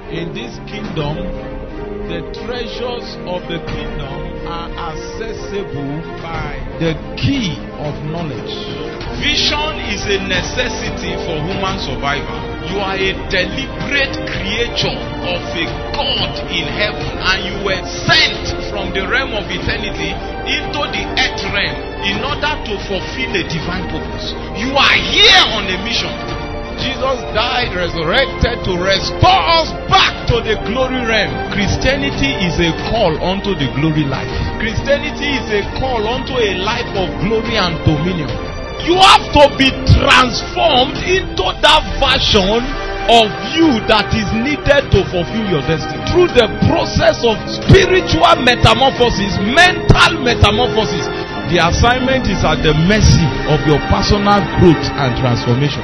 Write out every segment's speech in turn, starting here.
In this kingdom, the treasures of the kingdom are accessible by the key of knowledge. Vision is a necessity for human survival. You are a deliberate creature of a God in heaven, and you were sent from the realm of eternity into the earth realm in order to fulfill a divine purpose. You are here on a mission. Jesus died, resurrected to restore us back to the glory realm. Christianity is a call unto the glory life. Christianity is a call unto a life of glory and dominion. You have to be transformed into that version of you that is needed to fulfill your destiny. Through the process of spiritual metamorphosis, mental metamorphosis, the assignment is at the mercy of your personal growth and transformation.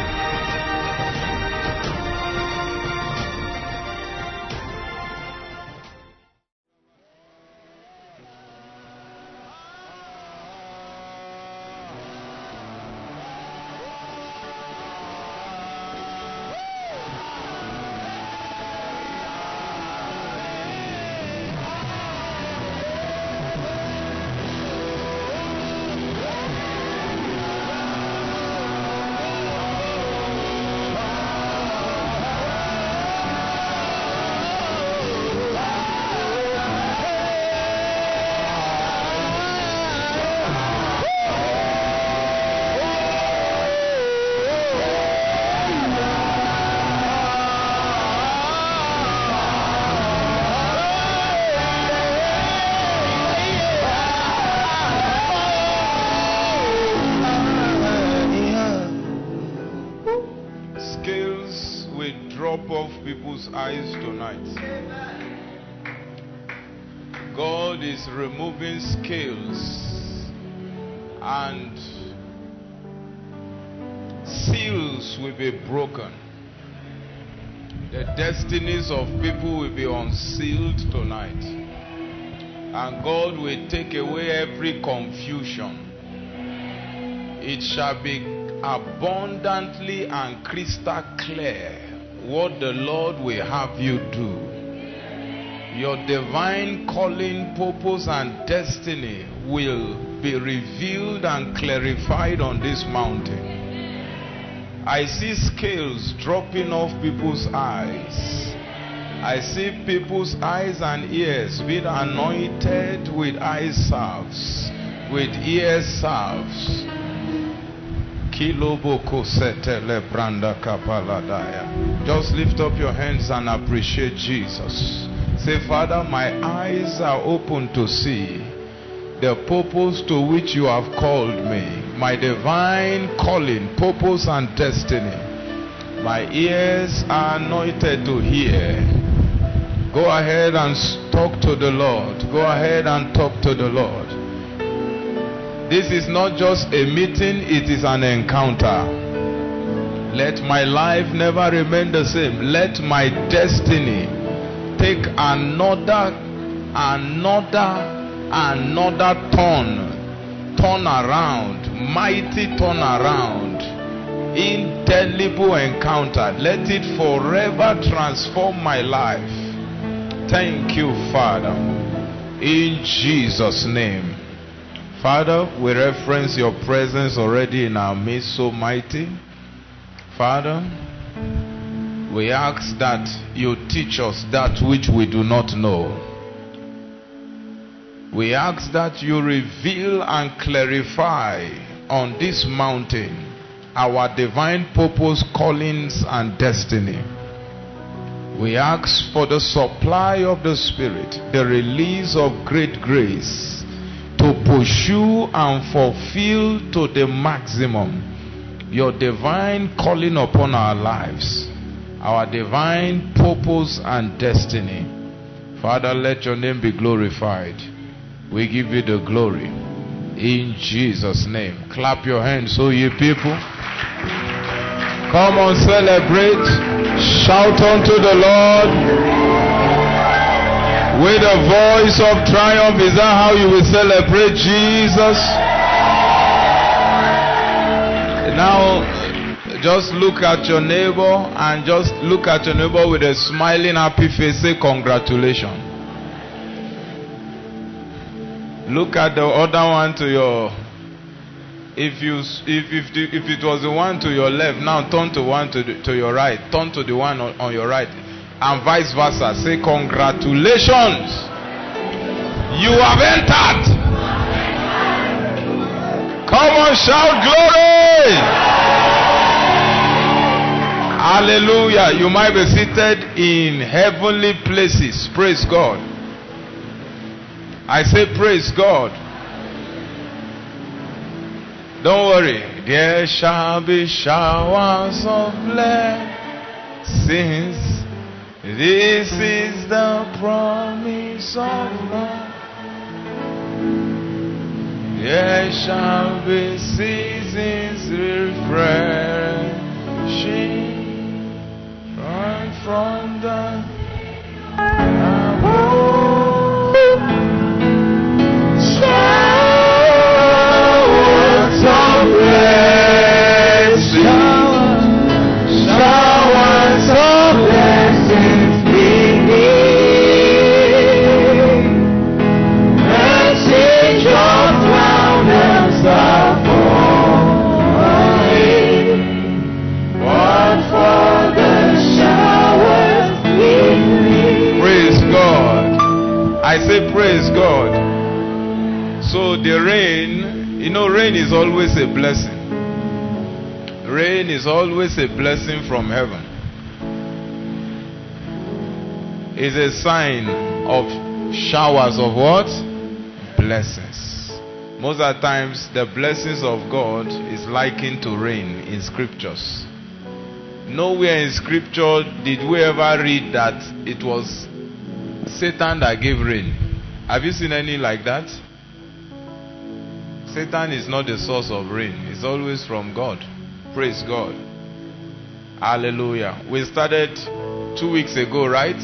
Eyes tonight. God is removing scales and seals will be broken. The destinies of people will be unsealed tonight, and God will take away every confusion. It shall be abundantly and crystal clear what the Lord will have you do. Your divine calling, purpose, and destiny will be revealed and clarified on this mountain. I see scales dropping off people's eyes. I see people's eyes and ears being anointed with eye salves, with ear salves. Just lift up your hands and appreciate Jesus. Say, Father, my eyes are open to see the purpose to which you have called me, my divine calling, purpose, and destiny. My ears are anointed to hear. Go ahead and talk to the Lord. Go ahead and talk to the Lord. This is not just a meeting, it is an encounter. Let my life never remain the same. Let my destiny take another turn around, mighty turn around, indelible encounter. Let it forever transform my life. Thank you, Father, in Jesus' name. Father, we reference your presence already in our midst, so mighty. Father, we ask that you teach us that which we do not know. We ask that you reveal and clarify on this mountain our divine purpose, callings, and destiny. We ask for the supply of the Spirit, the release of great grace, to pursue and fulfill to the maximum your divine calling upon our lives, our divine purpose and destiny. Father, let your name be glorified. We give you the glory in Jesus' name. Clap your hands, so ye people. Come on, celebrate. Shout unto the Lord with a voice of triumph. Is that how you will celebrate Jesus? Now, Just look at your neighbor and just look at your neighbor with a smiling, happy face. Say congratulations. Look at the other one to your. If it was the one to your left, now turn to one to your right. Turn to the one on your right, and vice versa. Say congratulations. You have entered. Come on, shout glory. Hallelujah. You might be seated in heavenly places. Praise God. I say praise God. Don't worry. There shall be showers of blessings. This is the promise of God. There shall be seasons refreshing right from the above. Showers of blessings, showers of blessings we need. Message of cloudness are falling, but for the showers we need. Praise God. I say praise God. So the rain, you know, rain is always a blessing. Rain is always a blessing from heaven. It's a sign of showers of what? Blessings. Most of the times, the blessings of God is likened to rain in scriptures. Nowhere in scripture did we ever read that it was Satan that gave rain. Have you seen any like that? Satan is not the source of rain. It's always from God. Praise God. Hallelujah. We started 2 weeks ago, right?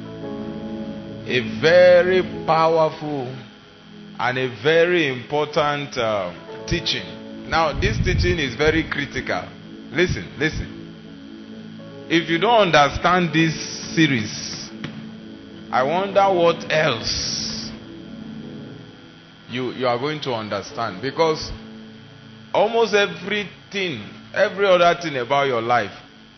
A very powerful and a very important teaching. Now, this teaching is very critical. Listen. If you don't understand this series, I wonder what else you are going to understand. Because almost everything, every other thing about your life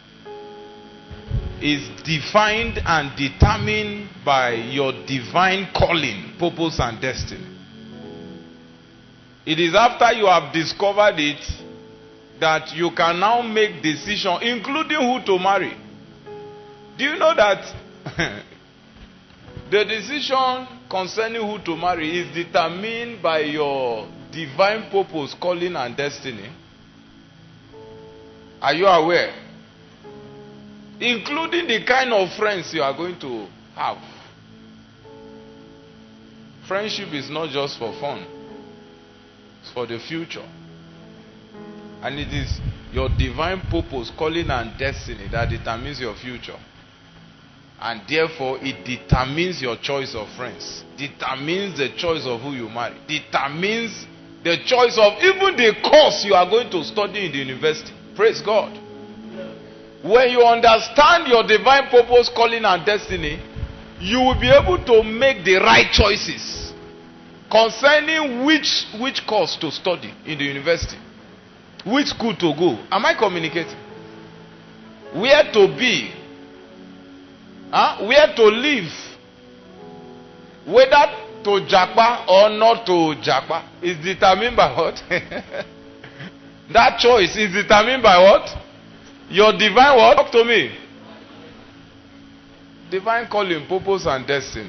is defined and determined by your divine calling, purpose, and destiny. It is after you have discovered it that you can now make decisions, including who to marry. Do you know that the decision concerning who to marry is determined by your divine purpose, calling, and destiny? Are you aware? Including the kind of friends you are going to have. Friendship is not just for fun. It's for the future. And it is your divine purpose, calling, and destiny that determines your future. And therefore, it determines your choice of friends. Determines the choice of who you marry. Determines the choice of even the course you are going to study in the university. Praise God. When you understand your divine purpose, calling, and destiny, you will be able to make the right choices concerning which course to study in the university. Which school to go. Am I communicating? Where to be. Where to live. Whether to Japa or not to Japa is determined by what? That choice is determined by what? Your divine what? Talk to me. Divine calling, purpose, and destiny.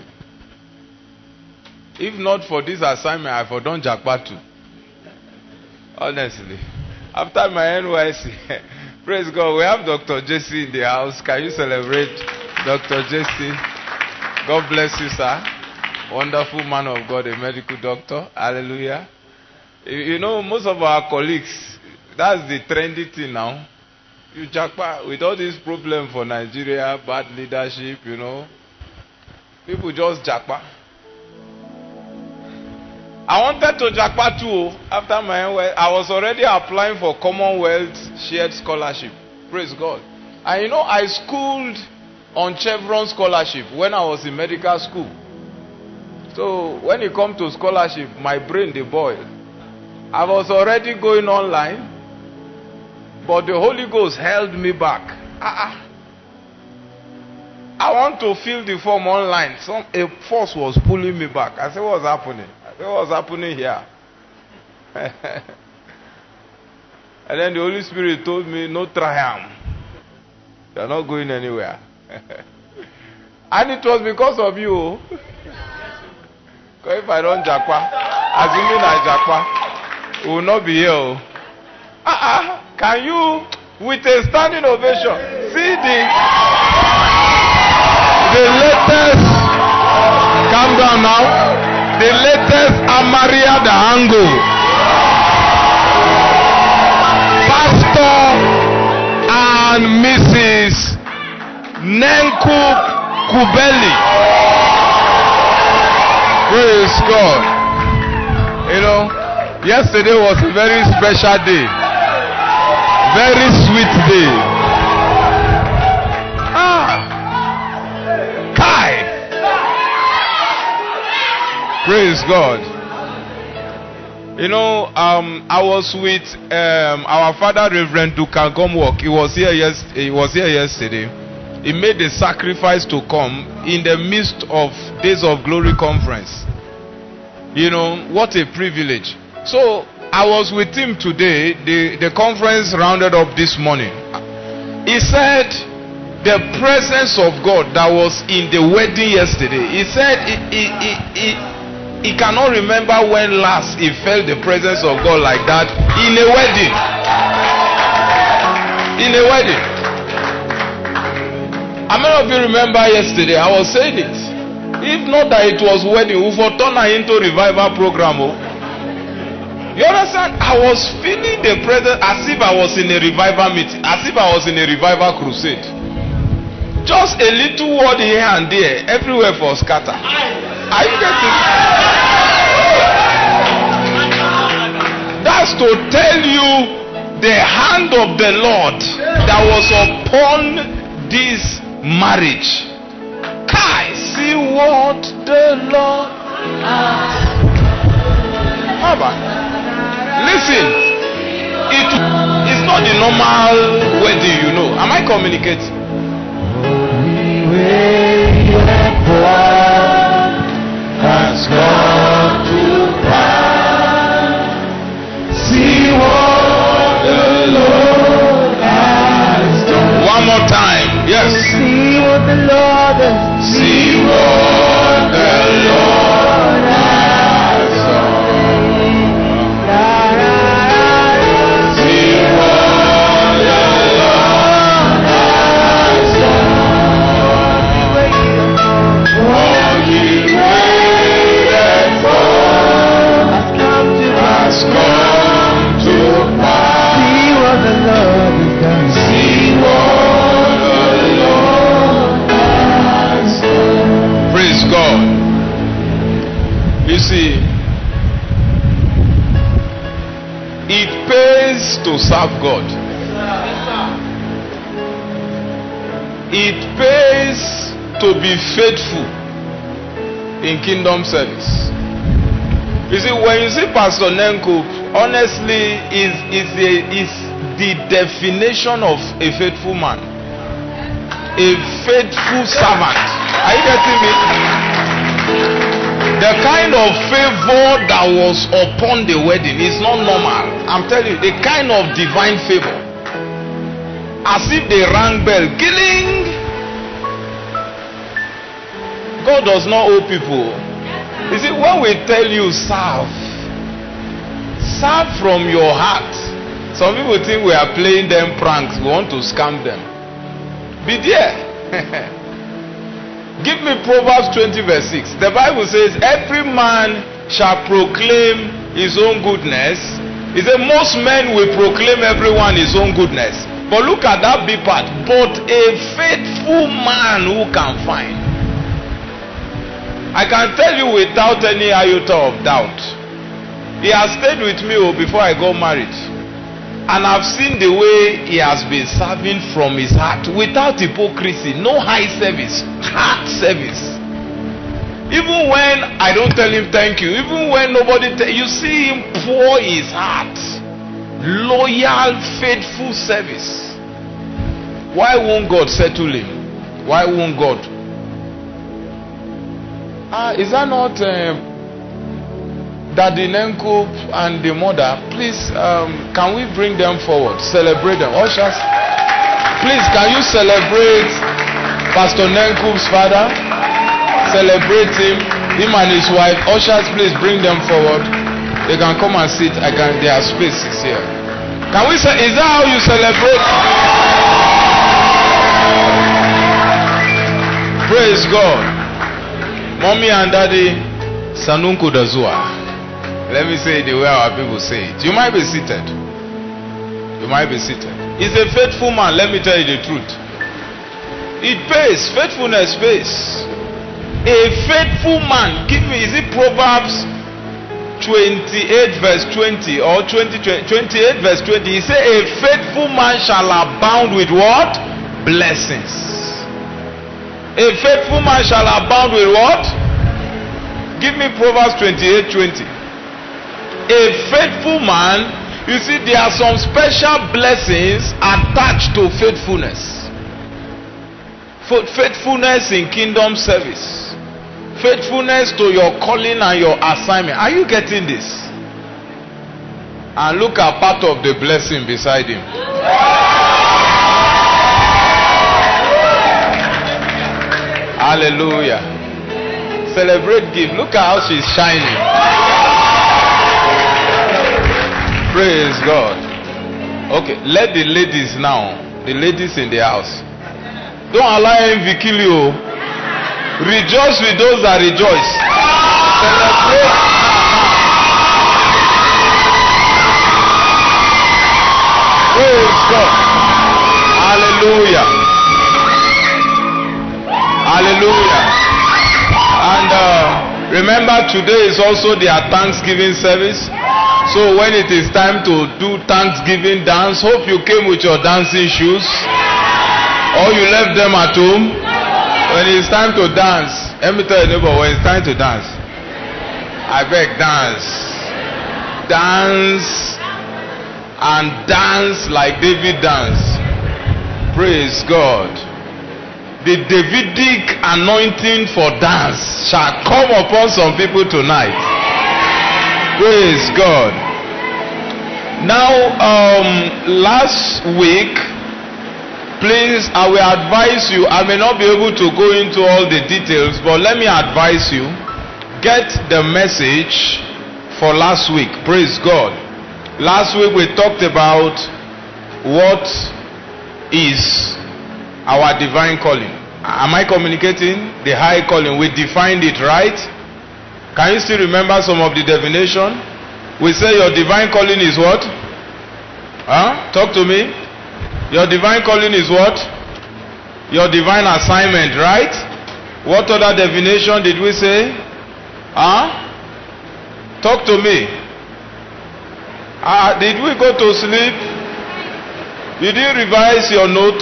If not for this assignment, I have done Japa too. Honestly. After my NYC, praise God, we have Dr. Jesse in the house. Can you celebrate Dr. Jesse? God bless you, sir. Wonderful man of God, a medical doctor. Hallelujah. You know, most of our colleagues, that's the trendy thing now. You Japa, with all this problem for Nigeria, bad leadership, you know. People just Japa. I wanted to Japa too. After my NYC, I was already applying for Commonwealth shared scholarship. Praise God. And you know, I schooled on Chevron scholarship when I was in medical school. So when it comes to scholarship, my brain dey boil. I was already going online, but the Holy Ghost held me back. I want to fill the form online. A force was pulling me back. I said, what's happening? I said, what's happening here? And then the Holy Spirit told me, no triumph. You're not going anywhere. And it was because of you. Because if I don't japa, assuming I japa, we will not be here. Can you, with a standing ovation, see the latest, calm down now, the latest Amaria the Angle, Pastor and Mrs. Nenku Kubeli. Praise God. You know, yesterday was a very special day. Very sweet day. Kai. Praise God. You know, I was with our father, Reverend Duka Gomwok. He was here yesterday. He made the sacrifice to come in the midst of Days of Glory conference. You know, what a privilege. So I was with him today. The conference rounded up this morning. He said the presence of God that was in the wedding yesterday. He said he cannot remember when last he felt the presence of God like that in a wedding. In a wedding. How many of you remember yesterday? I was saying it. If not that it was wedding, we would turn it into revival program. You understand? I was feeling the presence as if I was in a revival meeting, as if I was in a revival crusade. Just a little word here and there, everywhere for scatter. Are you getting it? That's to tell you the hand of the Lord that was upon this marriage. Kai, see what the Lord has. Listen, it's not the normal wedding, you know. Am I communicating? Has come to pass. See what the Lord has done. One more time, yes. See what the Lord has done. See what the Lord has done. See what the Lord has done. What He waited for has come to pass. See what the Lord has done. See what the Lord has done. Praise God. You see, it pays to serve God. It pays to be faithful in kingdom service. You see, when you see Pastor Nenku, honestly, is the definition of a faithful man, a faithful servant. Are you getting me? The kind of favor that was upon the wedding is not normal. I'm telling you, the kind of divine favor, as if they rang bell, killing. God does not owe people. You see, when we tell you serve from your heart. Some people think we are playing them pranks. We want to scam them. Be there. Give me Proverbs 20 verse 6. The Bible says, every man shall proclaim his own goodness. It says, most men will proclaim everyone his own goodness. But look at that B part. But a faithful man who can find. I can tell you without any iota of doubt. He has stayed with me before I got married. And I've seen the way he has been serving from his heart without hypocrisy. No high service, heart service. Even when I don't tell him thank you, even when nobody you see him pour his heart. Loyal, faithful service. Why won't God settle him? Why won't God? Is that not Daddy Nenkup and the mother? Please, can we bring them forward? Celebrate them. Ushers, please, can you celebrate Pastor Nenkup's father? Celebrate him and his wife. Ushers, please bring them forward. They can come and sit. There are spaces here. Can we say, is that how you celebrate? Praise God. Mommy and Daddy Sanunku Dazua. Let me say it the way our people say it. You might be seated. You might be seated. He's a faithful man. Let me tell you the truth. It pays. Faithfulness pays. A faithful man. Give me, is it Proverbs 28 verse 20 or 28 verse 20? He said, a faithful man shall abound with what? Blessings. A faithful man shall abound with what? Give me Proverbs 28 20. A faithful man, you see, there are some special blessings attached to faithfulness. Faithfulness in kingdom service. Faithfulness to your calling and your assignment. Are you getting this? And look at part of the blessing beside him. Hallelujah. Celebrate, give. Look at how she's shining. Praise God. Okay, let the ladies now. The ladies in the house. Don't allow envy kill you. Rejoice with those that rejoice. Celebrate. Praise God. Hallelujah. Hallelujah. And remember, today is also their Thanksgiving service. So when it is time to do Thanksgiving dance, hope you came with your dancing shoes or you left them at home. When it's time to dance, let me tell your neighbor, when it's time to dance, I beg, dance. Dance and dance like David danced. Praise God. The Davidic anointing for dance shall come upon some people tonight. Praise God. Now, last week, please, I will advise you, I may not be able to go into all the details, but let me advise you, get the message for last week. Praise God. Last week we talked about what is our divine calling. Am I communicating? The high calling. We defined it, right? Can you still remember some of the definition? We say your divine calling is what? Talk to me. Your divine calling is what? Your divine assignment, right? What other definition did we say? Talk to me. Did we go to sleep? Did you revise your note?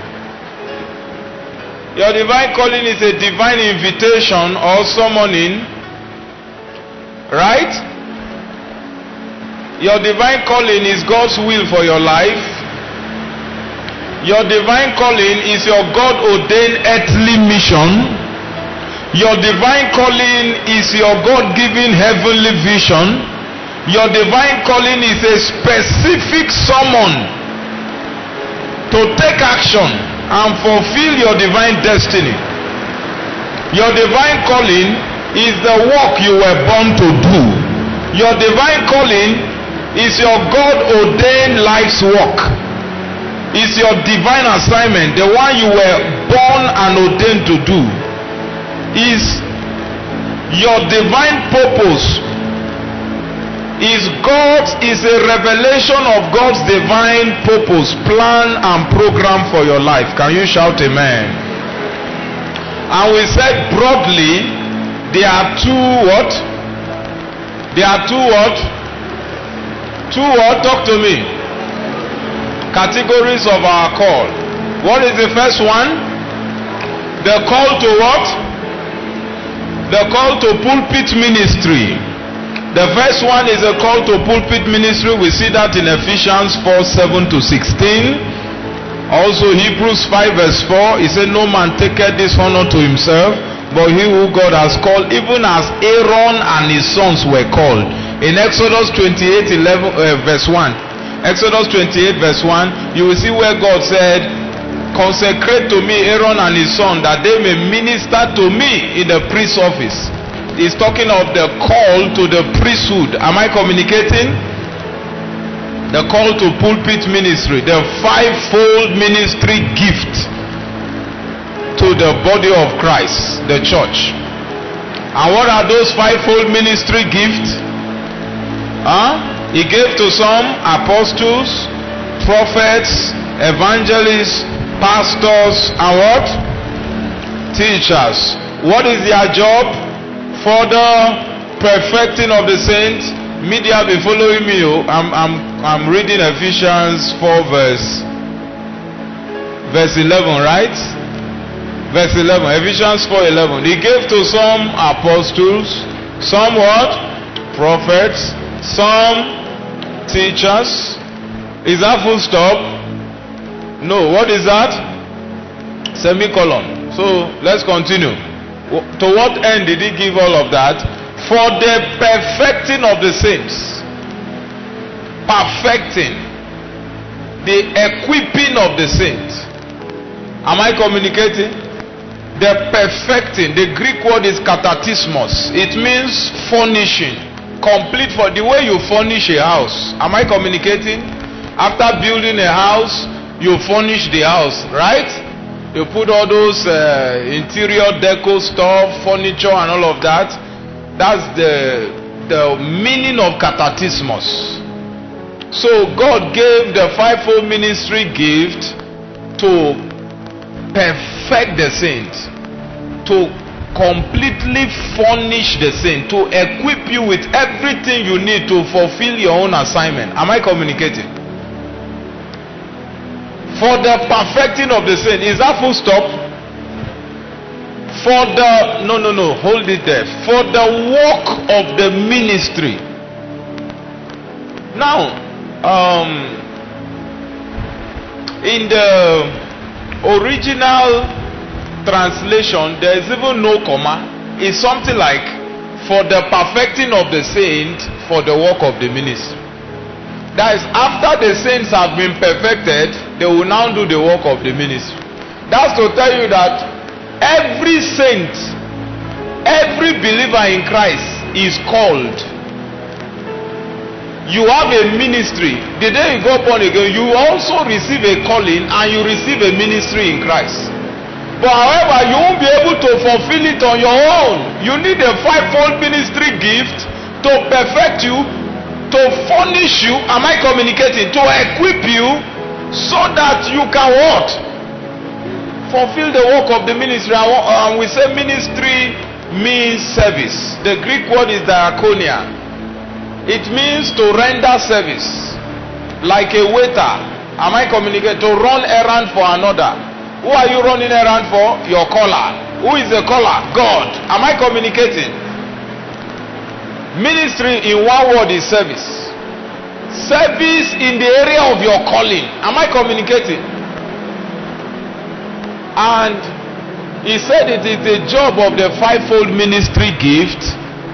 Your divine calling is a divine invitation or summoning. Right? Your divine calling is God's will for your life. Your divine calling is your God-ordained earthly mission. Your divine calling is your God-given heavenly vision. Your divine calling is a specific summon to take action and fulfill your divine destiny. Your divine calling is the work you were born to do. Your divine calling is your God-ordained life's work. It's your divine assignment, the one you were born and ordained to do. Is your divine purpose. Is a revelation of God's divine purpose, plan and program for your life. Can you shout amen? And we said broadly, there are two what? There are two what? Two what? Talk to me. Categories of our call. What is the first one? The call to what? The call to pulpit ministry. The first one is a call to pulpit ministry. We see that in Ephesians 4:7-16. Also Hebrews 5:4. It said, no man taketh this honor to himself, but he who God has called, even as Aaron and his sons were called. In Exodus 28:1. Exodus 28:1, you will see where God said, consecrate to me Aaron and his son, that they may minister to me in the priest's office. He's talking of the call to the priesthood. Am I communicating? The call to pulpit ministry, the fivefold ministry gift to the body of Christ, the church. And what are those fivefold ministry gifts? He gave to some apostles, prophets, evangelists, pastors, and what? Teachers. What is their job? For the perfecting of the saints. Media be following me. I'm reading Ephesians 4 verse 11, right? Verse 11. Ephesians 4:11. He gave to some apostles, some what? Prophets, some teachers. Is that full stop? No. What is that? Semicolon. So let's continue. To what end did he give all of that? For the perfecting of the saints. Perfecting. The equipping of the saints. Am I communicating? The perfecting. The Greek word is katatismos. It means furnishing. Complete. For the way you furnish a house. Am I communicating? After building a house, you furnish the house, right? You put all those interior deco stuff, furniture and all of that. That's the meaning of katatismos. So God gave the fivefold ministry gift to perfect the saint, to completely furnish the saint, to equip you with everything you need to fulfill your own assignment. Am I communicating? For the perfecting of the saint. Is that full stop? For the no, hold it there. For the work of the ministry. Now, in the original translation, there is even no comma. It's something like, for the perfecting of the saint, for the work of the ministry. That is, after the saints have been perfected, they will now do the work of the ministry. That's to tell you that every saint, every believer in Christ is called. You have a ministry. The day you go born again, you also receive a calling and you receive a ministry in Christ. But however, you won't be able to fulfill it on your own. You need a fivefold ministry gift to perfect you, to furnish you. Am I communicating? To equip you so that you can what? Fulfill the work of the ministry. And we say ministry means service. The Greek word is diakonia. It means to render service. Like a waiter. Am I communicating? To run errand for another. Who are you running errand for? Your caller. Who is the caller? God. Am I communicating? Ministry in one word is service. Service in the area of your calling. Am I communicating? And he said it is the job of the fivefold ministry gift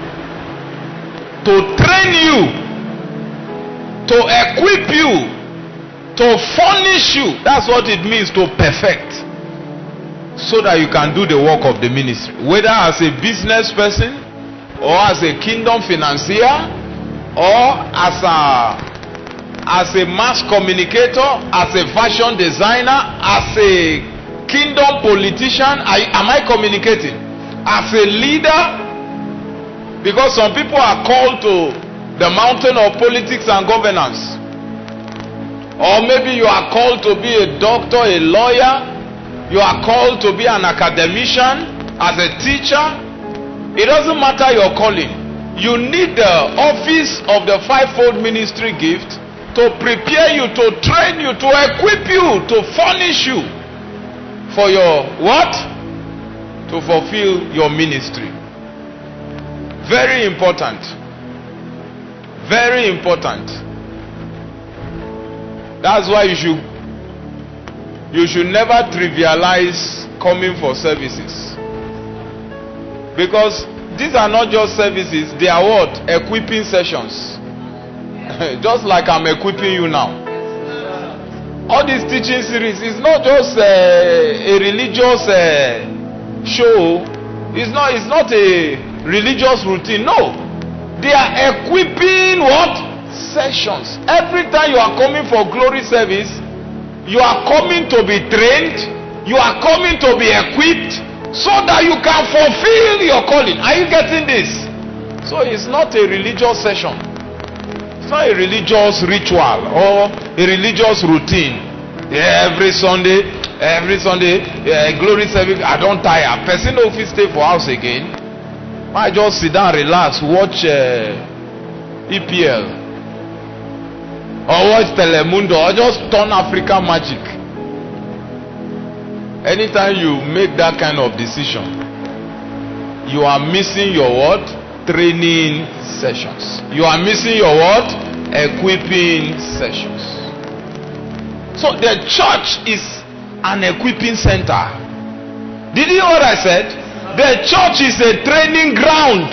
to train you, to equip you, to furnish you. That's what it means to perfect. So that you can do the work of the ministry. Whether as a business person, or as a kingdom financier, or as a mass communicator, as a fashion designer, as a kingdom politician. Am I communicating? As a leader? Because some people are called to the mountain of politics and governance. Or maybe you are called to be a doctor, a lawyer. You are called to be an academician, as a teacher. It doesn't matter your calling. You need the office of the fivefold ministry gift to prepare you, to train you, to equip you, to furnish you for your what? To fulfill your ministry. Very important. Very important. That's why you should never trivialize coming for services. Because these are not just services, they are what? Equipping sessions. Just like I'm equipping you now. All this teaching series is not just a religious show. It's not a religious routine. No. They are equipping what? Sessions. Every time you are coming for glory service, you are coming to be trained, you are coming to be equipped, so that you can fulfill your calling. Are you getting this? So it's not a religious session. It's not a religious ritual or a religious routine. Every Sunday, glory service. I don't tire. Person no fit stay for house again. I just sit down, relax, watch EPL or watch Telemundo or just turn African Magic. Anytime you make that kind of decision, you are missing your what? Training sessions. You are missing your what? Equipping sessions. So the church is an equipping center. Did you hear what I said? The church is a training ground.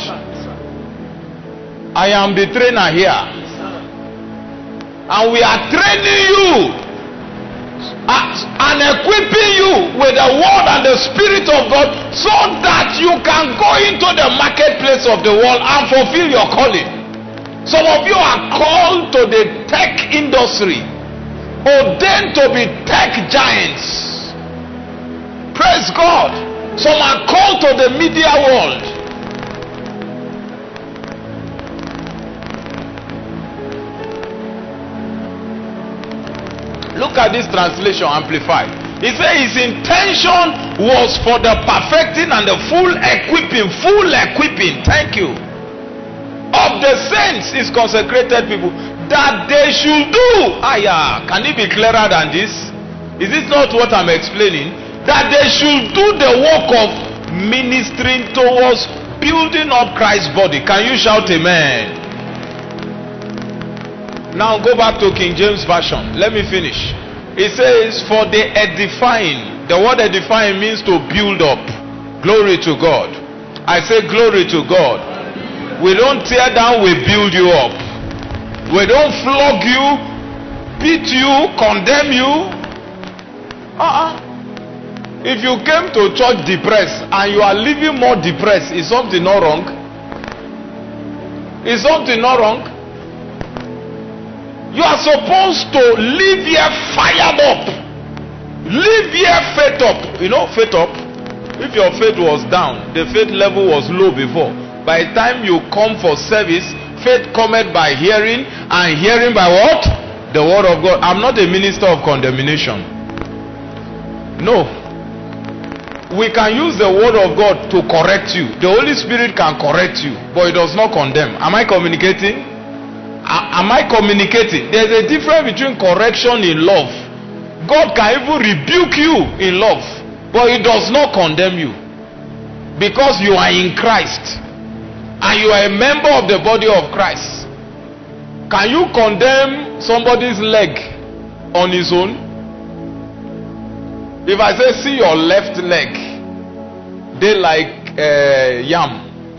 I am the trainer here. And we are training you and equipping you with the word and the spirit of God, so that you can go into the marketplace of the world and fulfill your calling. Some of you are called to the tech industry, ordained to be tech giants. Praise God. Some are called to the media world. Look at this translation, Amplified. It says his intention was for the perfecting and the full equipping, thank you, of the saints, his consecrated people, that they should do. Can it be clearer than this? Is this not what I'm explaining? That they should do the work of ministering towards building up Christ's body. Can you shout amen? Now go back to King James Version. Let me finish. It says, for the edifying. The word edifying means to build up. Glory to God. I say glory to God. We don't tear down, we build you up. We don't flog you, beat you, condemn you. If you came to church depressed and you are living more depressed, is something not wrong? Is something not wrong? You are supposed to live here fired up. Live here faith up. You know faith up? If your faith was down, the faith level was low before. By the time you come for service, faith cometh by hearing, and hearing by what? The word of God. I'm not a minister of condemnation. No. We can use the word of God to correct you. The Holy Spirit can correct you, but it does not condemn. Am I communicating? Am I communicating? There's a difference between correction in love. God can even rebuke you in love, but He does not condemn you, because you are in Christ and you are a member of the body of Christ. Can you condemn somebody's leg on his own? If I say, see your left leg, they like yam.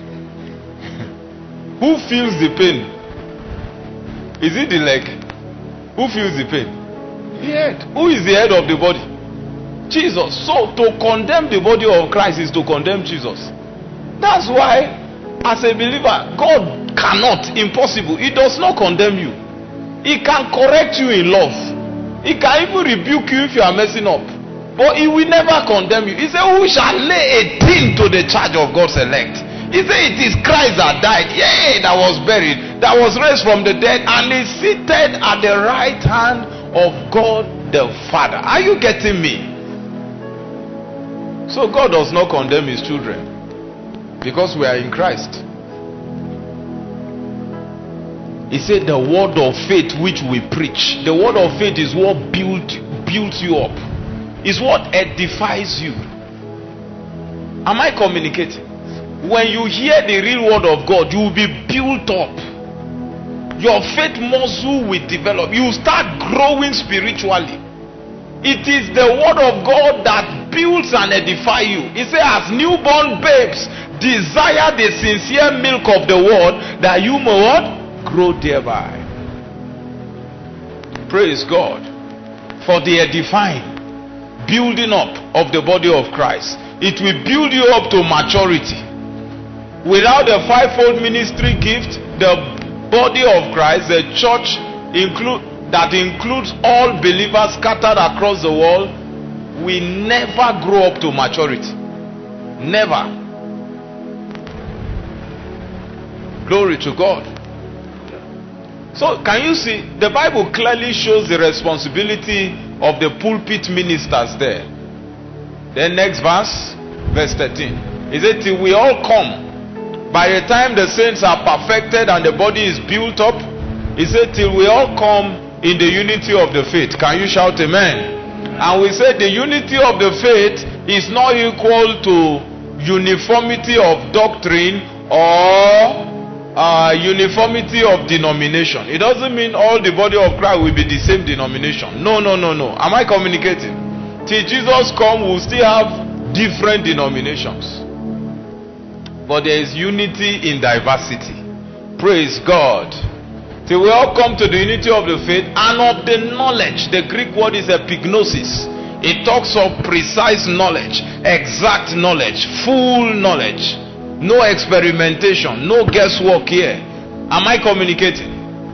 Who feels the pain? Is it the leg? Who feels the pain? The head. Who is the head of the body? Jesus. So to condemn the body of Christ is to condemn Jesus. That's why, as a believer, God cannot, impossible. He does not condemn you. He can correct you in love. He can even rebuke you if you are messing up. But He will never condemn you. He said, who shall lay a thing to the charge of God's elect? He said, it is Christ that died, yea, that was buried, that was raised from the dead, and is seated at the right hand of God the Father. Are you getting me? So God does not condemn His children, because we are in Christ. He said the word of faith which we preach. The word of faith is what builds you up. Is what edifies you. Am I communicating? When you hear the real word of God, you will be built up. Your faith muscle will develop. You will start growing spiritually. It is the word of God that builds and edifies you. He says, as newborn babes, desire the sincere milk of the word, that you may what? Grow thereby. Praise God. For the edifying, building up of the body of Christ. It will build you up to maturity. Without the fivefold ministry gift, the body of Christ, the church that includes all believers scattered across the world, will never grow up to maturity. Never. Glory to God. So can you see, the Bible clearly shows the responsibility of the pulpit ministers there. Then next verse 13. He said, till we all come, by the time the saints are perfected and the body is built up, he said, till we all come in the unity of the faith. Can you shout amen? And we said the unity of the faith is not equal to uniformity of doctrine or uniformity of denomination. It doesn't mean all the body of Christ will be the same denomination. No. Am I communicating? Till Jesus come, we'll still have different denominations. But there is unity in diversity. Praise God. Till we all come to the unity of the faith and of the knowledge. The Greek word is epignosis. It talks of precise knowledge, exact knowledge, full knowledge. No experimentation, no guesswork here. Am I communicating?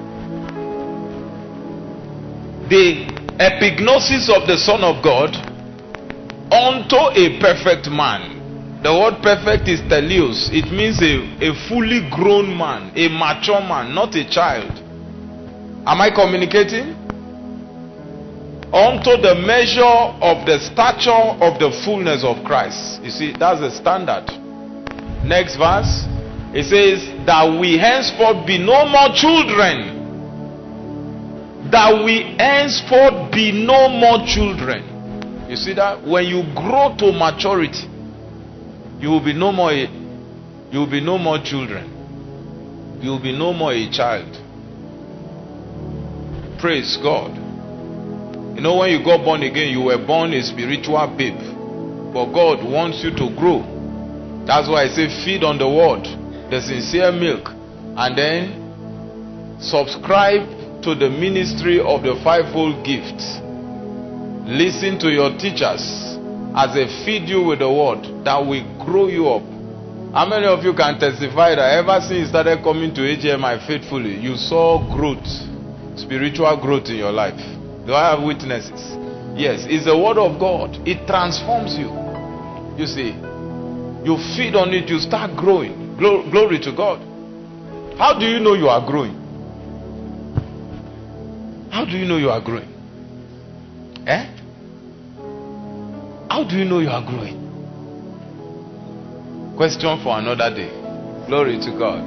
The epignosis of the Son of God unto a perfect man. The word perfect is teleos. It means a fully grown man, a mature man, not a child. Am I communicating? Unto the measure of the stature of the fullness of Christ. You see, that's the standard. Next verse, it says that we henceforth be no more children. That we henceforth be no more children. You see that? When you grow to maturity, you will be no more children. You will be no more a child. Praise God. You know, when you got born again, you were born a spiritual babe. But God wants you to grow. That's why I say feed on the word, the sincere milk, and then subscribe to the ministry of the fivefold gifts. Listen to your teachers as they feed you with the word that will grow you up. How many of you can testify that ever since you started coming to AGMI faithfully, you saw growth, spiritual growth in your life? Do I have witnesses? Yes, it's the word of God. It transforms you. You see, you feed on it, you start growing. Glory to God. How do you know you are growing? How do you know you are growing? How do you know you are growing? Question for another day. Glory to God.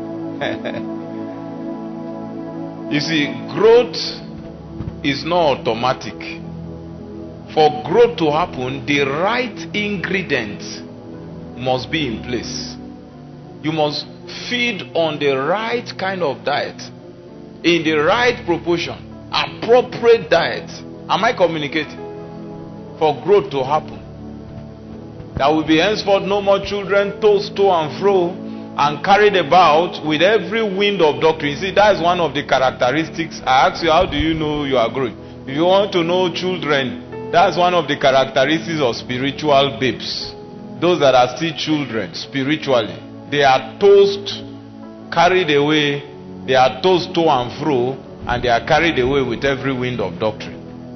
You see, growth is not automatic. For growth to happen, the right ingredients must be in place. You must feed on the right kind of diet, in the right proportion, appropriate diet. Am I communicating? For growth to happen, there will be henceforth no more children tossed to and fro and carried about with every wind of doctrine. You see, that is one of the characteristics. I ask you, how do you know you are growing? If you want to know children, that's one of the characteristics of spiritual babes. Those that are still children spiritually, they are tossed, carried away, they are tossed to and fro, and they are carried away with every wind of doctrine.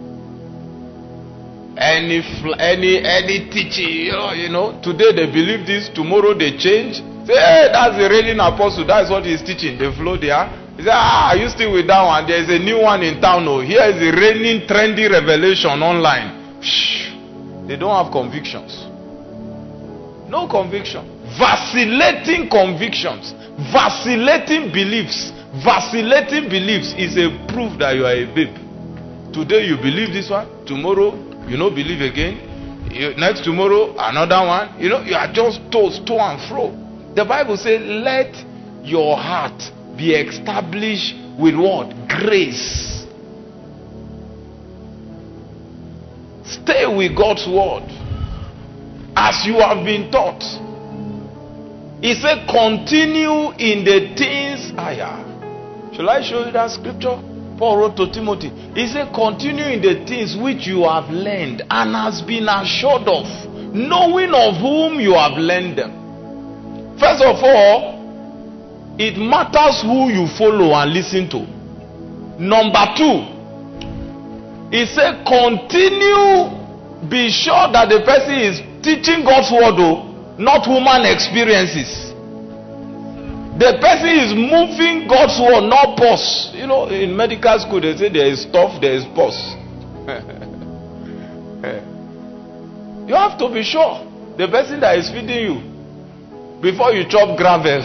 Any teaching, you know, today they believe this, tomorrow they change. Say, hey, that's the reigning apostle, that's what he's teaching. They flow there. He say, are you still with that one? There's a new one in town. Oh, here is the reigning trendy revelation online. Shh. They don't have convictions. No conviction. Vacillating convictions, vacillating beliefs, Vacillating beliefs is a proof that you are a babe. Today you believe this one, tomorrow you don't believe again, next tomorrow another one. You are just tossed to and fro. The Bible says, let your heart be established with what? Grace. Stay with God's word as you have been taught. He said, continue in the things higher. Shall I show you that scripture? Paul wrote to Timothy. He said, continue in the things which you have learned and has been assured of, knowing of whom you have learned them. First of all, it matters who you follow and listen to. Number two, he said, continue, be sure that the person is teaching God's word, not human experiences. The person is moving God's word, not pus. In medical school they say there is stuff, there is pus. You have to be sure the person that is feeding you before you chop gravel.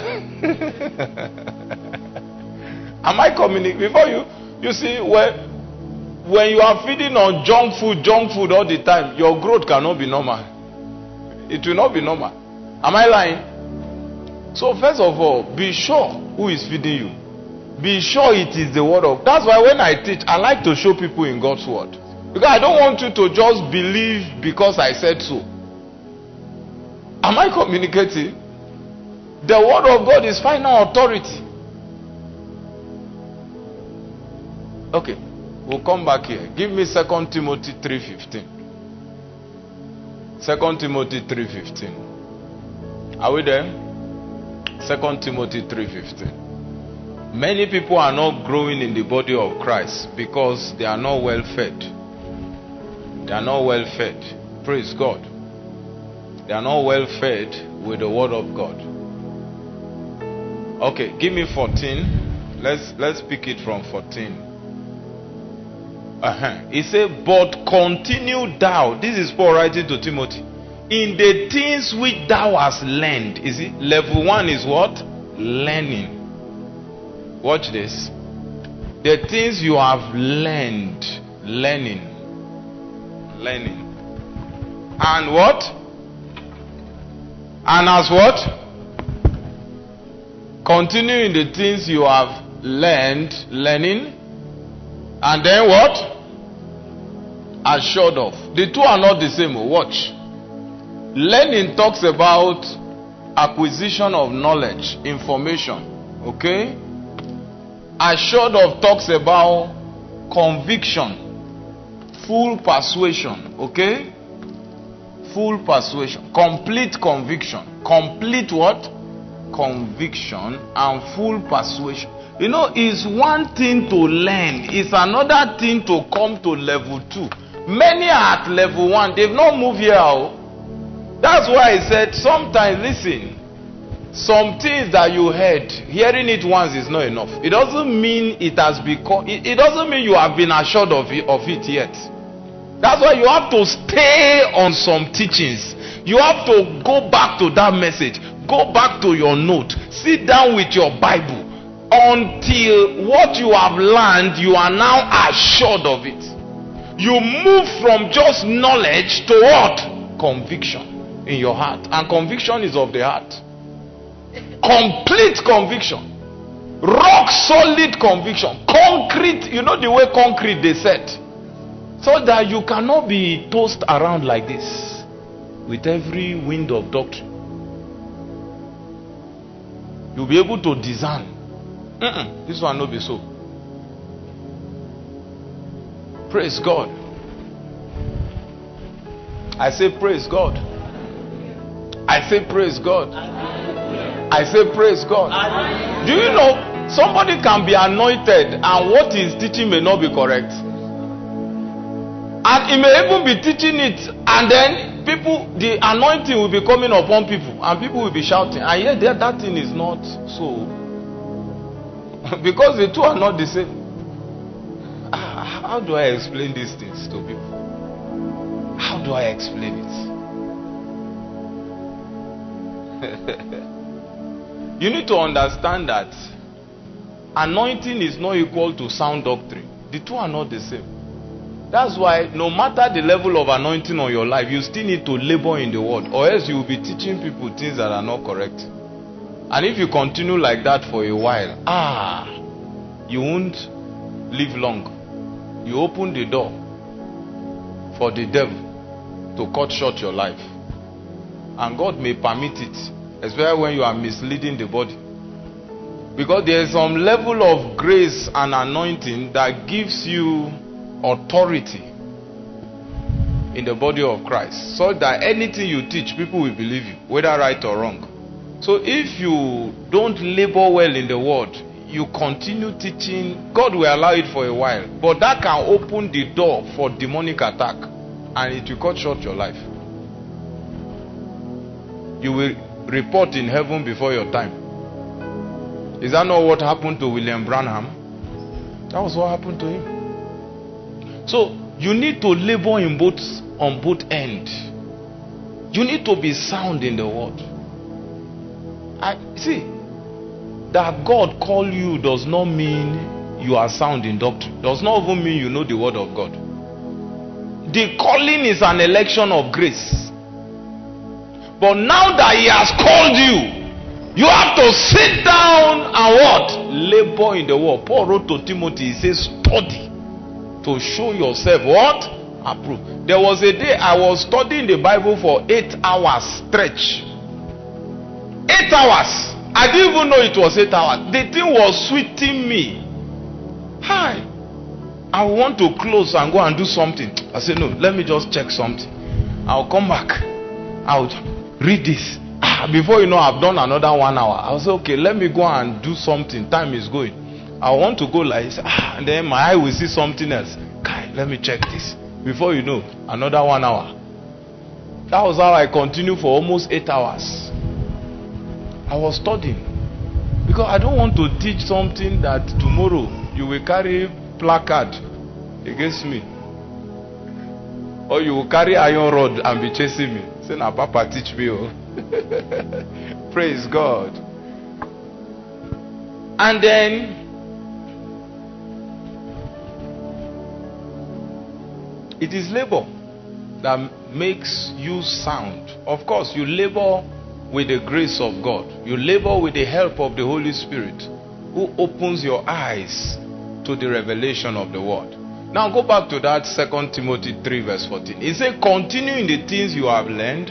Am I communicating? Before you see, when you are feeding on junk food all the time, your growth cannot be normal. It will not be normal. Am I lying? So first of all, be sure who is feeding you. Be sure it is the word of. That's why when I teach, I like to show people in God's word. Because I don't want you to just believe because I said so. Am I communicating? The word of God is final authority. Okay, we'll come back here. Give me 2 Timothy 3:15. 2 Timothy 3:15. Are we there? 2 Timothy 3:15. Many people are not growing in the body of Christ because they are not well fed. They are not well fed. Praise God. They are not well fed with the word of God. Okay, give me 14. Let's pick it from 14. He said, but continue thou. This is Paul writing to Timothy. In the things which thou hast learned. You see, level 1 is what? Learning. Watch this. The things you have learned. Learning. And what? And as what? Continue in the things you have learned. Learning. And then what? Assured of. The two are not the same. Watch. Learning talks about acquisition of knowledge, information. Okay? Assured of talks about conviction, full persuasion. Okay? Full persuasion. Complete conviction. Complete what? Conviction and full persuasion. It's one thing to learn. It's another thing to come to level 2. Many are at level 1. They've not moved here. That's why I said sometimes, listen, some things that you heard, hearing it once is not enough. It doesn't mean it has become, it doesn't mean you have been assured of it yet. That's why you have to stay on some teachings. You have to go back to that message. Go back to your note. Sit down with your Bible. Until what you have learned, you are now assured of it. You move from just knowledge to what? Conviction in your heart. And conviction is of the heart. Complete conviction. Rock solid conviction. Concrete. You know the way concrete they said. So that you cannot be tossed around like this with every wind of doctrine. You'll be able to discern. This one will be so. Praise God. I say praise God. I say praise God. I say praise God. Do you know somebody can be anointed and what he's teaching may not be correct? And he may even be teaching it and then the anointing will be coming upon people and people will be shouting. And yet that thing is not so. Because the two are not the same. How do I explain these things to people? How do I explain it? You need to understand that anointing is not equal to sound doctrine. The two are not the same. That's why no matter the level of anointing on your life, you still need to labor in the word, or else you will be teaching people things that are not correct. And if you continue like that for a while, you won't live long. You open the door for the devil to cut short your life. And God may permit it, especially when you are misleading the body. Because there is some level of grace and anointing that gives you authority in the body of Christ, so that anything you teach, people will believe you, whether right or wrong. So if you don't labor well in the word, you continue teaching, God will allow it for a while, but that can open the door for demonic attack, and it will cut short your life. You will report in heaven before your time. Is that not what happened to William Branham? That was what happened to him. So you need to labor on both ends. You need to be sound in the word. See, that God call you does not mean you are sound in doctrine. Does not even mean you know the word of God. The calling is an election of grace. But now that he has called you, you have to sit down and what? Labor in the word. Paul wrote to Timothy, he says, study to show yourself what? Approved. There was a day I was studying the Bible for 8 hours stretch. 8 hours. I didn't even know it was 8 hours. The thing was sweeting me. Hi. I want to close and go and do something. I said, no, let me just check something. I'll come back. I'll read this. Before you know, I've done another 1 hour. I'll say, okay, let me go and do something. Time is going. I want to go like this. And then my eye will see something else. Let me check this. Before you know, another 1 hour. That was how I continued for almost 8 hours. I was studying. Because I don't want to teach something that tomorrow you will carry placard against me. Or you will carry iron rod and be chasing me. Say, now Papa teach me. Oh. Praise God. And then it is labor that makes you sound. Of course, you labor with the grace of God. You labor with the help of the Holy Spirit, who opens your eyes to the revelation of the word. Now go back to that 2 Timothy 3 verse 14. It says, continue in the things you have learned,